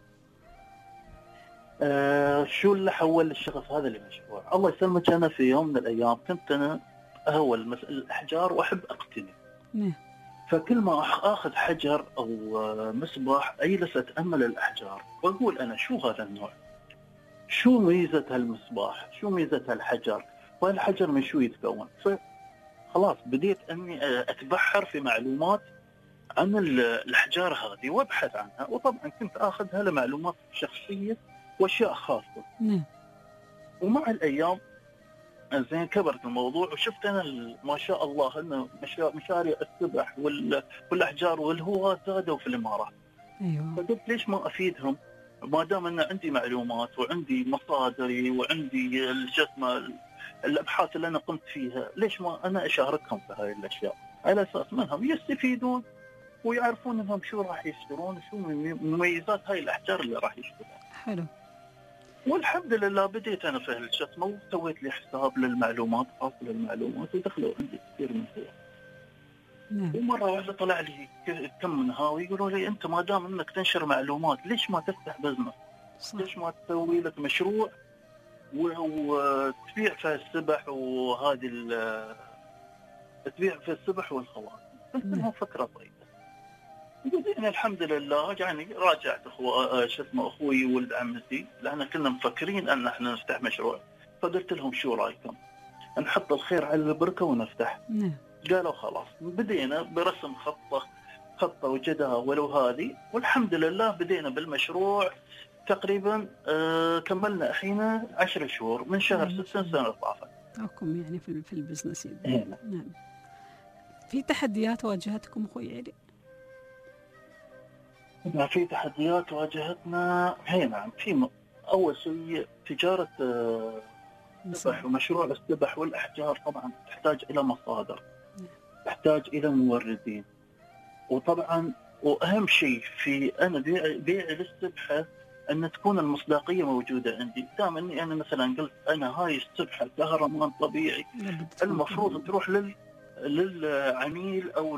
D: آه شو اللي حول الشغف هذا لمشروع؟ الله يسلمك، أنا في يوم من الأيام كنت أنا أهول مسألة الأحجار وأحب أقتني.
C: نعم.
D: فكل ما آخذ حجر أو مصباح أجلس أتأمل الأحجار وأقول أنا شو هذا النوع؟ شو ميزة هالمصباح؟ شو ميزة هالحجر؟ والحجر من شو يتكون؟ فخلاص بديت أني أتبحر في معلومات عن الأحجار هذه وأبحث عنها، وطبعا كنت أخذها لمعلومات شخصية وأشياء خاصة.
C: نعم.
D: ومع الأيام زين كبرت الموضوع وشفت أنا ما شاء الله أن مشاريع السبح والأحجار والهواة زادوا في الإمارات.
C: أيوة.
D: فقلت ليش ما أفيدهم ما دام أن عندي معلومات وعندي مصادري وعندي الجسم الأبحاث اللي أنا قمت فيها، ليش ما أنا أشاركهم في هاي الأشياء على أساس منهم يستفيدون ويعرفون أنهم شو راح يشترون وشو مميزات هاي الأحجار اللي راح يشترون.
C: حلو.
D: والحمد لله بديت أنا في هالجسم وسويت لي حساب للمعلومات، خاص للمعلومات، ودخلوا عندي كثير من هو.
C: نعم.
D: ومرة واحدة طلع لي كم من هاوي يقولوا لي أنت ما دام أنك تنشر معلومات ليش ما تفتح بزنس؟ ليش ما تسوي لك مشروع وتبيع في السبح وهذه تبيع في السبح والخواتم؟ قلت لهم فكرة طيبة. بعدين الحمد لله يعني راجعت اخو شو اسمه اخوي ولد عمتي، لان كنا مفكرين ان احنا نفتح مشروع، فقلت لهم شو رايكم نحط الخير على البركه ونفتح؟
C: نعم.
D: قالوا خلاص. بدينا برسم خطه خطه وجداول وهذه، والحمد لله بدينا بالمشروع تقريبا آه كملنا الحين عشر شهور من شهر ستة السنه طافت.
C: معكم يعني في في البزنس.
D: نعم.
C: نعم. في تحديات واجهتكم اخوي علي؟
D: في تحديات واجهتنا. هي نعم. في أول شيء تجارة السبح ومشروع السبح والأحجار طبعا تحتاج إلى مصادر، تحتاج إلى موردين، وطبعا واهم شيء في انا بيع بيع السبحه ان تكون المصداقيه موجوده عندي. دام اني انا مثلا قلت انا هاي السبحه كهرمان طبيعي، المفروض تروح لل للعميل او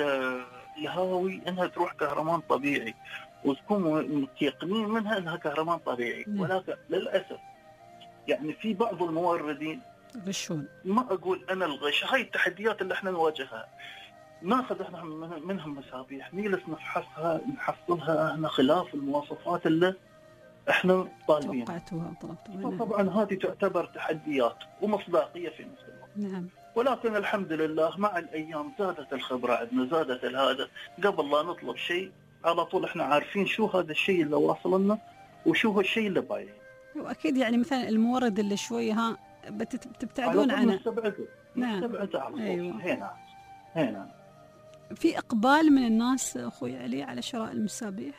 D: للهاوي انها تروح كهرمان طبيعي، وتكون متيقنين منها انها كهرمان طبيعي. ولكن للاسف يعني في بعض الموردين
C: غشون.
D: ما اقول انا الغش، هاي التحديات اللي احنا نواجهها. ناخذ احنا منهم مصابيح نجلس نفحصها نحصلها احنا خلاف المواصفات اللي احنا طالبينها. طبعا هذه تعتبر تحديات ومصداقيه في نفس الوقت.
C: نعم.
D: ولكن الحمد لله مع الايام زادت الخبره عندنا، زادت هذا. قبل لا نطلب شيء على طول احنا عارفين شو هذا الشيء اللي واصل لنا وشو هو الشيء اللي بايع.
C: واكيد يعني مثلا المورد اللي شوي ها بتبتعدون عنه.
D: نستبعده.
C: نعم.
D: نستبعده على طول.
C: أيوة.
D: هنا هنا.
C: في اقبال من الناس اخوي علي على شراء المسابيح؟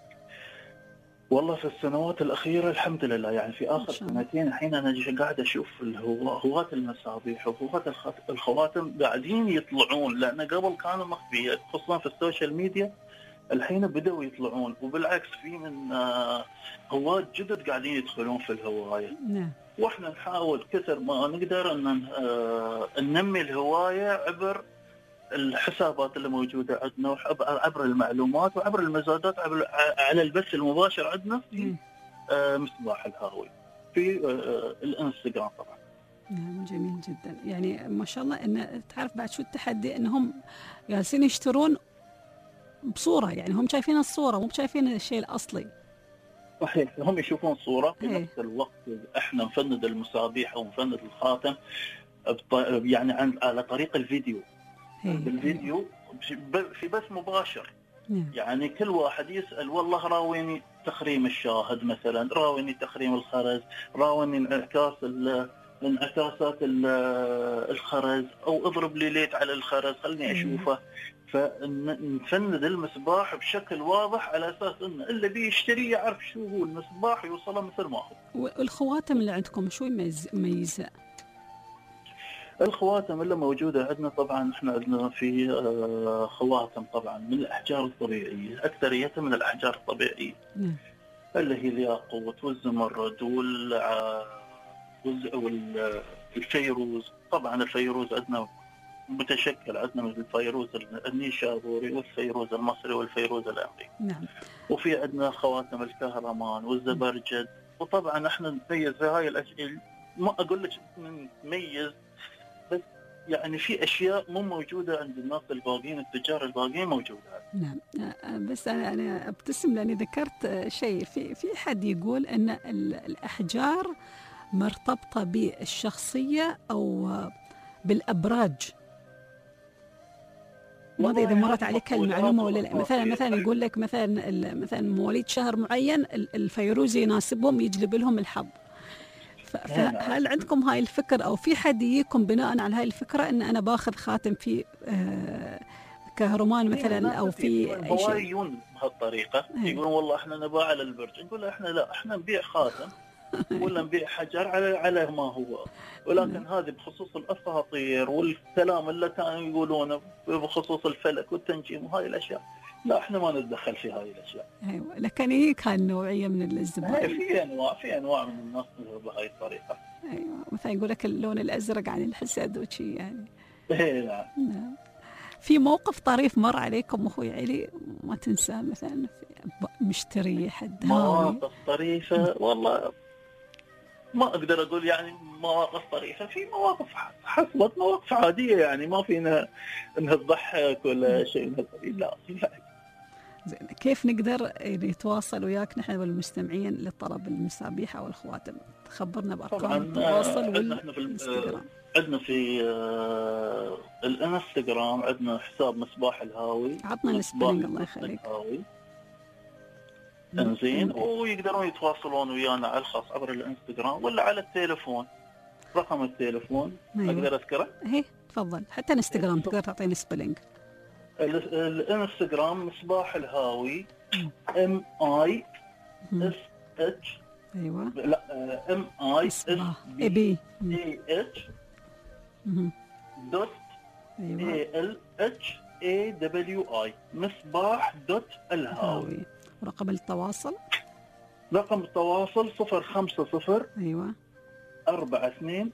D: والله في السنوات الأخيرة الحمد لله، يعني في آخر سنتين الحين أنا قاعد أشوف هواة المسابيح وهواة الخواتم قاعدين يطلعون، لأن قبل كانوا مخفية خصوصا في السوشيال ميديا، الحين بدأوا يطلعون. وبالعكس في من هواة جدد قاعدين يدخلون في الهواية.
C: نعم.
D: وإحنا نحاول كثر ما نقدر أن ننمي الهواية عبر الحسابات اللي موجودة عندنا، عبر المعلومات وعبر المزادات عبر على البث المباشر عندنا في مصباح الهاوي في الانستغرام طبعا.
C: نعم جميل جدا. يعني ما شاء الله ان تعرف بعد شو التحدي انهم جالسين يشترون بصورة، يعني هم شايفين الصورة مو شايفين الشيء الأصلي.
D: صحيح، هم يشوفون صورة في نفس الوقت احنا نفند المسابيح او نفند الخاتم يعني على طريق الفيديو. بالفيديو في بث مباشر.
C: نعم.
D: يعني كل واحد يسأل والله راويني تخريم الشاهد مثلا، راويني تخريم الخرز، راويني انعكاس انعكاسات الخرز، او اضرب لي ليت على الخرز خلني اشوفه. فنفند المصباح بشكل واضح على اساس ان اللي بيشتري يعرف شو هو المصباح ويوصله مثل ما هو.
C: والخواتم اللي عندكم شو يميزها؟
D: الخواتم اللي موجودة عندنا طبعا احنا عندنا في خواتم طبعا من الأحجار الطبيعية، أكثريتها من الأحجار الطبيعية.
C: م.
D: اللي هي الياقوت والزمرد والفيروز. طبعا الفيروز عندنا متشكل، عندنا مثل الفيروز النيشابوري والفيروز المصري والفيروز الأمريكي.
C: نعم.
D: وفي عندنا خواتم الكهرمان والزبرجد. وطبعا احنا نميز في هاي الأشياء، ما أقول لك نميز، بس يعني في أشياء مو موجودة عند الناس الباقيين، التجار الباقيين موجودة.
C: نعم. بس أنا أنا أبتسم لأني ذكرت شيء، في في حد يقول أن الأحجار مرتبطة بالشخصية أو بالأبراج. ما أدري إذا مرت عليك المعلومة ولا لا. مثلا مثلا يقول لك مثلا مثلا مواليد شهر معين الفيروز يناسبهم يجلب لهم الحظ. فهل عندكم هاي الفكرة أو في حد يجيكم بناء على هاي الفكرة أن أنا باخذ خاتم في كهرمان مثلا أو في أي شيء؟
D: هوايون بهالطريقة يقولون والله إحنا نباع على البرج، نقول إحنا لا، إحنا نبيع خاتم ولا نبيع حجر على على ما هو. ولكن هذه بخصوص الأساطير والكلام اللي كانوا يقولونه بخصوص الفلك والتنجيم وهاي الأشياء، لا احنا ما نتدخل في هاي الاشياء.
C: ايوه، لكن هي كان نوعيه من الزبائن.
D: في انواع في انواع من الناس بهاي الطريقه.
C: ايوه، مثلا يقول لك اللون الازرق عن الحسد وشي يعني.
D: اي نعم.
C: نعم. في موقف طريف مر عليكم اخوي علي ما تنساه، مثلا في مشتري حد هاوي؟
D: مواقف طريفه والله ما اقدر اقول يعني مواقف طريفه، في مواقف حصلت مواقف عاديه يعني ما فينا انها تضحك ولا شيء من هالقبيل. لا لا.
C: زين، كيف نقدر نتواصل وياك نحن والمستمعين لطلب المسابيح او الخواتم؟ خبرنا بارقام التواصل والانستغرام.
D: عندنا في آه الانستغرام عندنا حساب مصباح الهاوي.
C: عطنا السبيلنج الله يخليك.
D: انزين، ويقدرون يتواصلون ويانا على الخاص عبر الانستغرام ولا على التليفون. رقم التليفون
C: أيوة.
D: اقدر اذكره؟
C: ايه تفضل. حتى انستغرام تقدر تعطيني سبيلنج.
D: الانستغرام مصباح الهاوي ام اي اس اتش.
C: ايوه.
D: لا ام اي اس بي اي اتش دوت اي ال اتش اي دبليو اي مصباح دوت الهاوي.
C: ورقم التواصل؟
D: رقم التواصل صفر خمسة صفر
C: ايوه
D: أربعة اثنين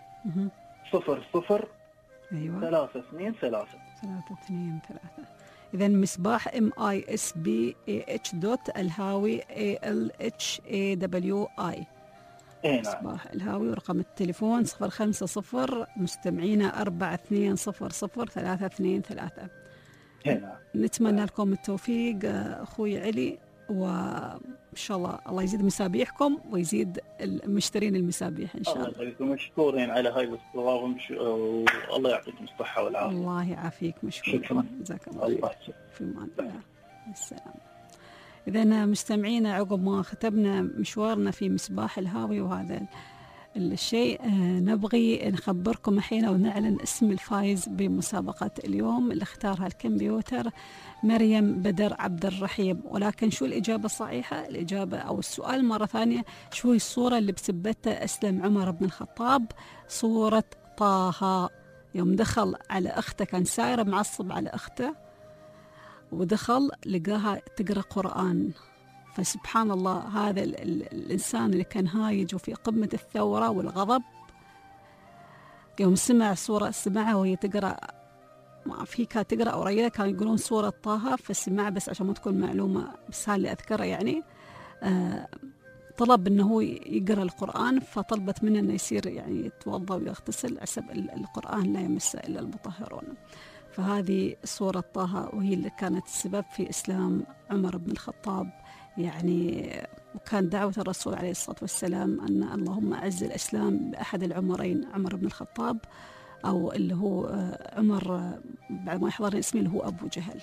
D: صفر صفر
C: ايوه
D: ثلاثة اثنين ثلاثة
C: ثلاثة اثنين ثلاثة. إذا مصباح ام اي اس بي اي اتش دوت الهاوي اي ال اتش اي دبليو اي.
D: اي نعم.
C: مصباح الهاوي. ورقم التليفون صفر خمسة صفر مستمعينا أربعة اثنين صفر صفر ثلاثة اثنين ثلاثة.
D: نعم.
C: نتمنى لكم التوفيق أخوي علي، وإن شاء الله الله يزيد مسابيحكم ويزيد المشترين المسابيح إن شاء الله.
D: الله يخليكم، مشكورين على هاي الاستضافة والله يعطيكم الصحة والعافية.
C: الله يعافيك، مشكور.
D: شكرا.
C: جزاك الله خير. في أمان الله. السلام. إذا مستمعينا عقب ما ختمنا مشوارنا في مصباح الهاوي وهذا الشيء، نبغي نخبركم الحين ونعلن اسم الفائز بمسابقة اليوم اللي اختارها الكمبيوتر، مريم بدر عبد الرحيم. ولكن شو الإجابة الصحيحة؟ الإجابة أو السؤال مرة ثانية، شو هي الصورة اللي بثبتها أسلم عمر بن الخطاب؟ صورة طه يوم دخل على أخته، كان سايرة معصب على أخته ودخل لقاها تقرأ قرآن. فسبحان الله هذا ال ال الإنسان اللي كان هايج وفي قمة الثورة والغضب، يوم سمع صورة سمعها وهي تقرأ، ما في كانت تقرأ أورية كانوا يقولون سورة طه، فسمع بس عشان ما تكون معلومة بس اللي أذكرها يعني، آه طلب إنه هو يقرأ القرآن، فطلبت منه إنه يصير يعني يتوضأ ويغتسل حسب القرآن لا يمس إلا المطهرون. فهذه سورة طه وهي اللي كانت السبب في إسلام عمر بن الخطاب يعني. وكان دعوة الرسول عليه الصلاة والسلام أن اللهم أعز الإسلام بأحد العمرين، عمر بن الخطاب أو اللي هو عمر بعد ما يحضرني اسمي اللي هو أبو جهل.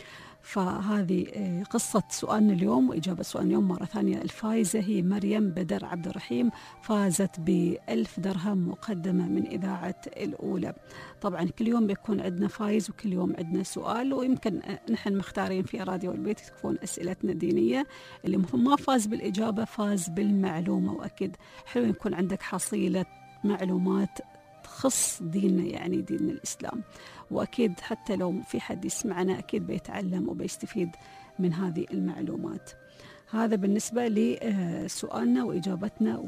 C: فهذه قصة سؤالنا اليوم وإجابة سؤال اليوم مرة ثانية. الفائزة هي مريم بدر عبد الرحيم، فازت بألف درهم مقدمة من إذاعة الأولى. طبعا كل يوم بيكون عندنا فايز وكل يوم عندنا سؤال، ويمكن نحن مختارين في راديو البيت تكون أسئلتنا دينية، اللي ما فاز بالإجابة فاز بالمعلومة. وأكيد حلو يكون عندك حصيلة معلومات تخص ديننا يعني دين الإسلام، وأكيد حتى لو في حد يسمعنا أكيد بيتعلم وبيستفيد من هذه المعلومات. هذا بالنسبة لسؤالنا وإجابتنا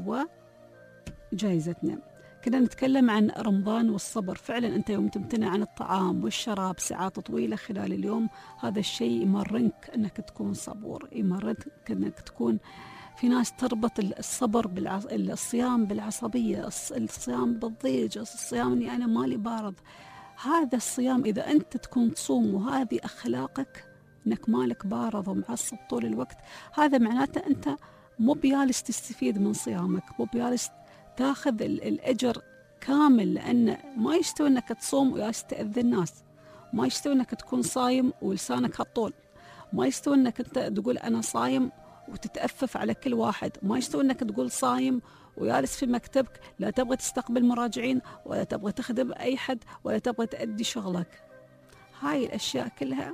C: وجائزتنا. كنا نتكلم عن رمضان والصبر. فعلا أنت يوم تمتنع عن الطعام والشراب ساعات طويلة خلال اليوم، هذا الشيء يمرنك أنك تكون صبور، يمرنك أنك تكون. في ناس تربط الصبر بالعص... الصيام بالعصبية، الصيام بالضيج، الصيام أني أنا مالي بارض. هذا الصيام إذا أنت تكون تصوم وهذه أخلاقك أنك مالك بارض ومعصب طول الوقت، هذا معناته أنت مو بيالس تستفيد من صيامك، مو بيالس تاخذ الأجر كامل، لأن ما يستوي أنك تصوم ويالس تأذي الناس، ما يستوي أنك تكون صايم ولسانك هالطول، ما يستوي أنك أنت تقول أنا صايم وتتأفف على كل واحد، ما يستوي أنك تقول صايم ويالس في مكتبك لا تبغى تستقبل مراجعين ولا تبغى تخدم أي حد ولا تبغى تأدي شغلك. هاي الأشياء كلها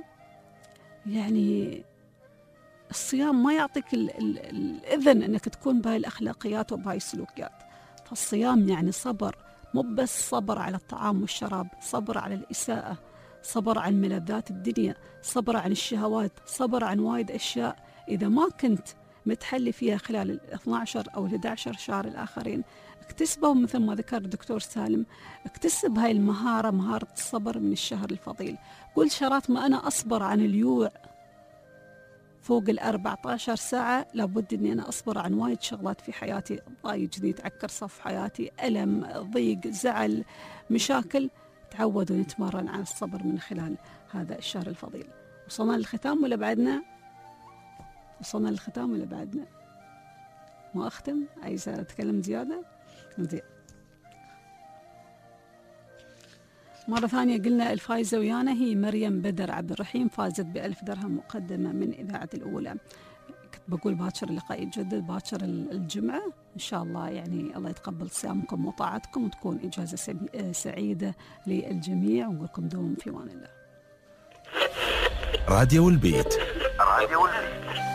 C: يعني الصيام ما يعطيك ال ال الإذن أنك تكون بهاي الأخلاقيات وبهاي السلوكيات. فالصيام يعني صبر، مو بس صبر على الطعام والشراب، صبر على الإساءة، صبر عن ملذات الدنيا، صبر عن الشهوات، صبر عن وايد أشياء إذا ما كنت متحلي فيها خلال ال اثنا عشر أو ال أحد عشر شهر الآخرين. اكتسبوا مثل ما ذكر الدكتور سالم، اكتسب هاي المهارة، مهارة الصبر من الشهر الفضيل. قل شرات ما أنا أصبر عن اليوع فوق ال أربعة عشر ساعة، لابد أني أنا أصبر عن وايد شغلات في حياتي، ضايج يتعكر صف حياتي، ألم، ضيق، زعل، مشاكل. تعودوا نتمرن على الصبر من خلال هذا الشهر الفضيل. وصلنا للختام ولا بعدنا؟ وصلنا للختام ولا بعدنا؟ ما أختم؟ عايزة أتكلم زيادة؟ زين. مرة ثانية قلنا الفائزة ويانا هي مريم بدر عبد الرحيم، فازت بألف درهم مقدمة من إذاعة الأولى. كنت بقول باكر اللقاء يتجدد، باكر الجمعة إن شاء الله، يعني الله يتقبل صيامكم وطاعتكم وتكون إجازة سعيدة للجميع، ونقول لكم دوم في أمان الله.
B: راديو البيت.
M: راديو البيت.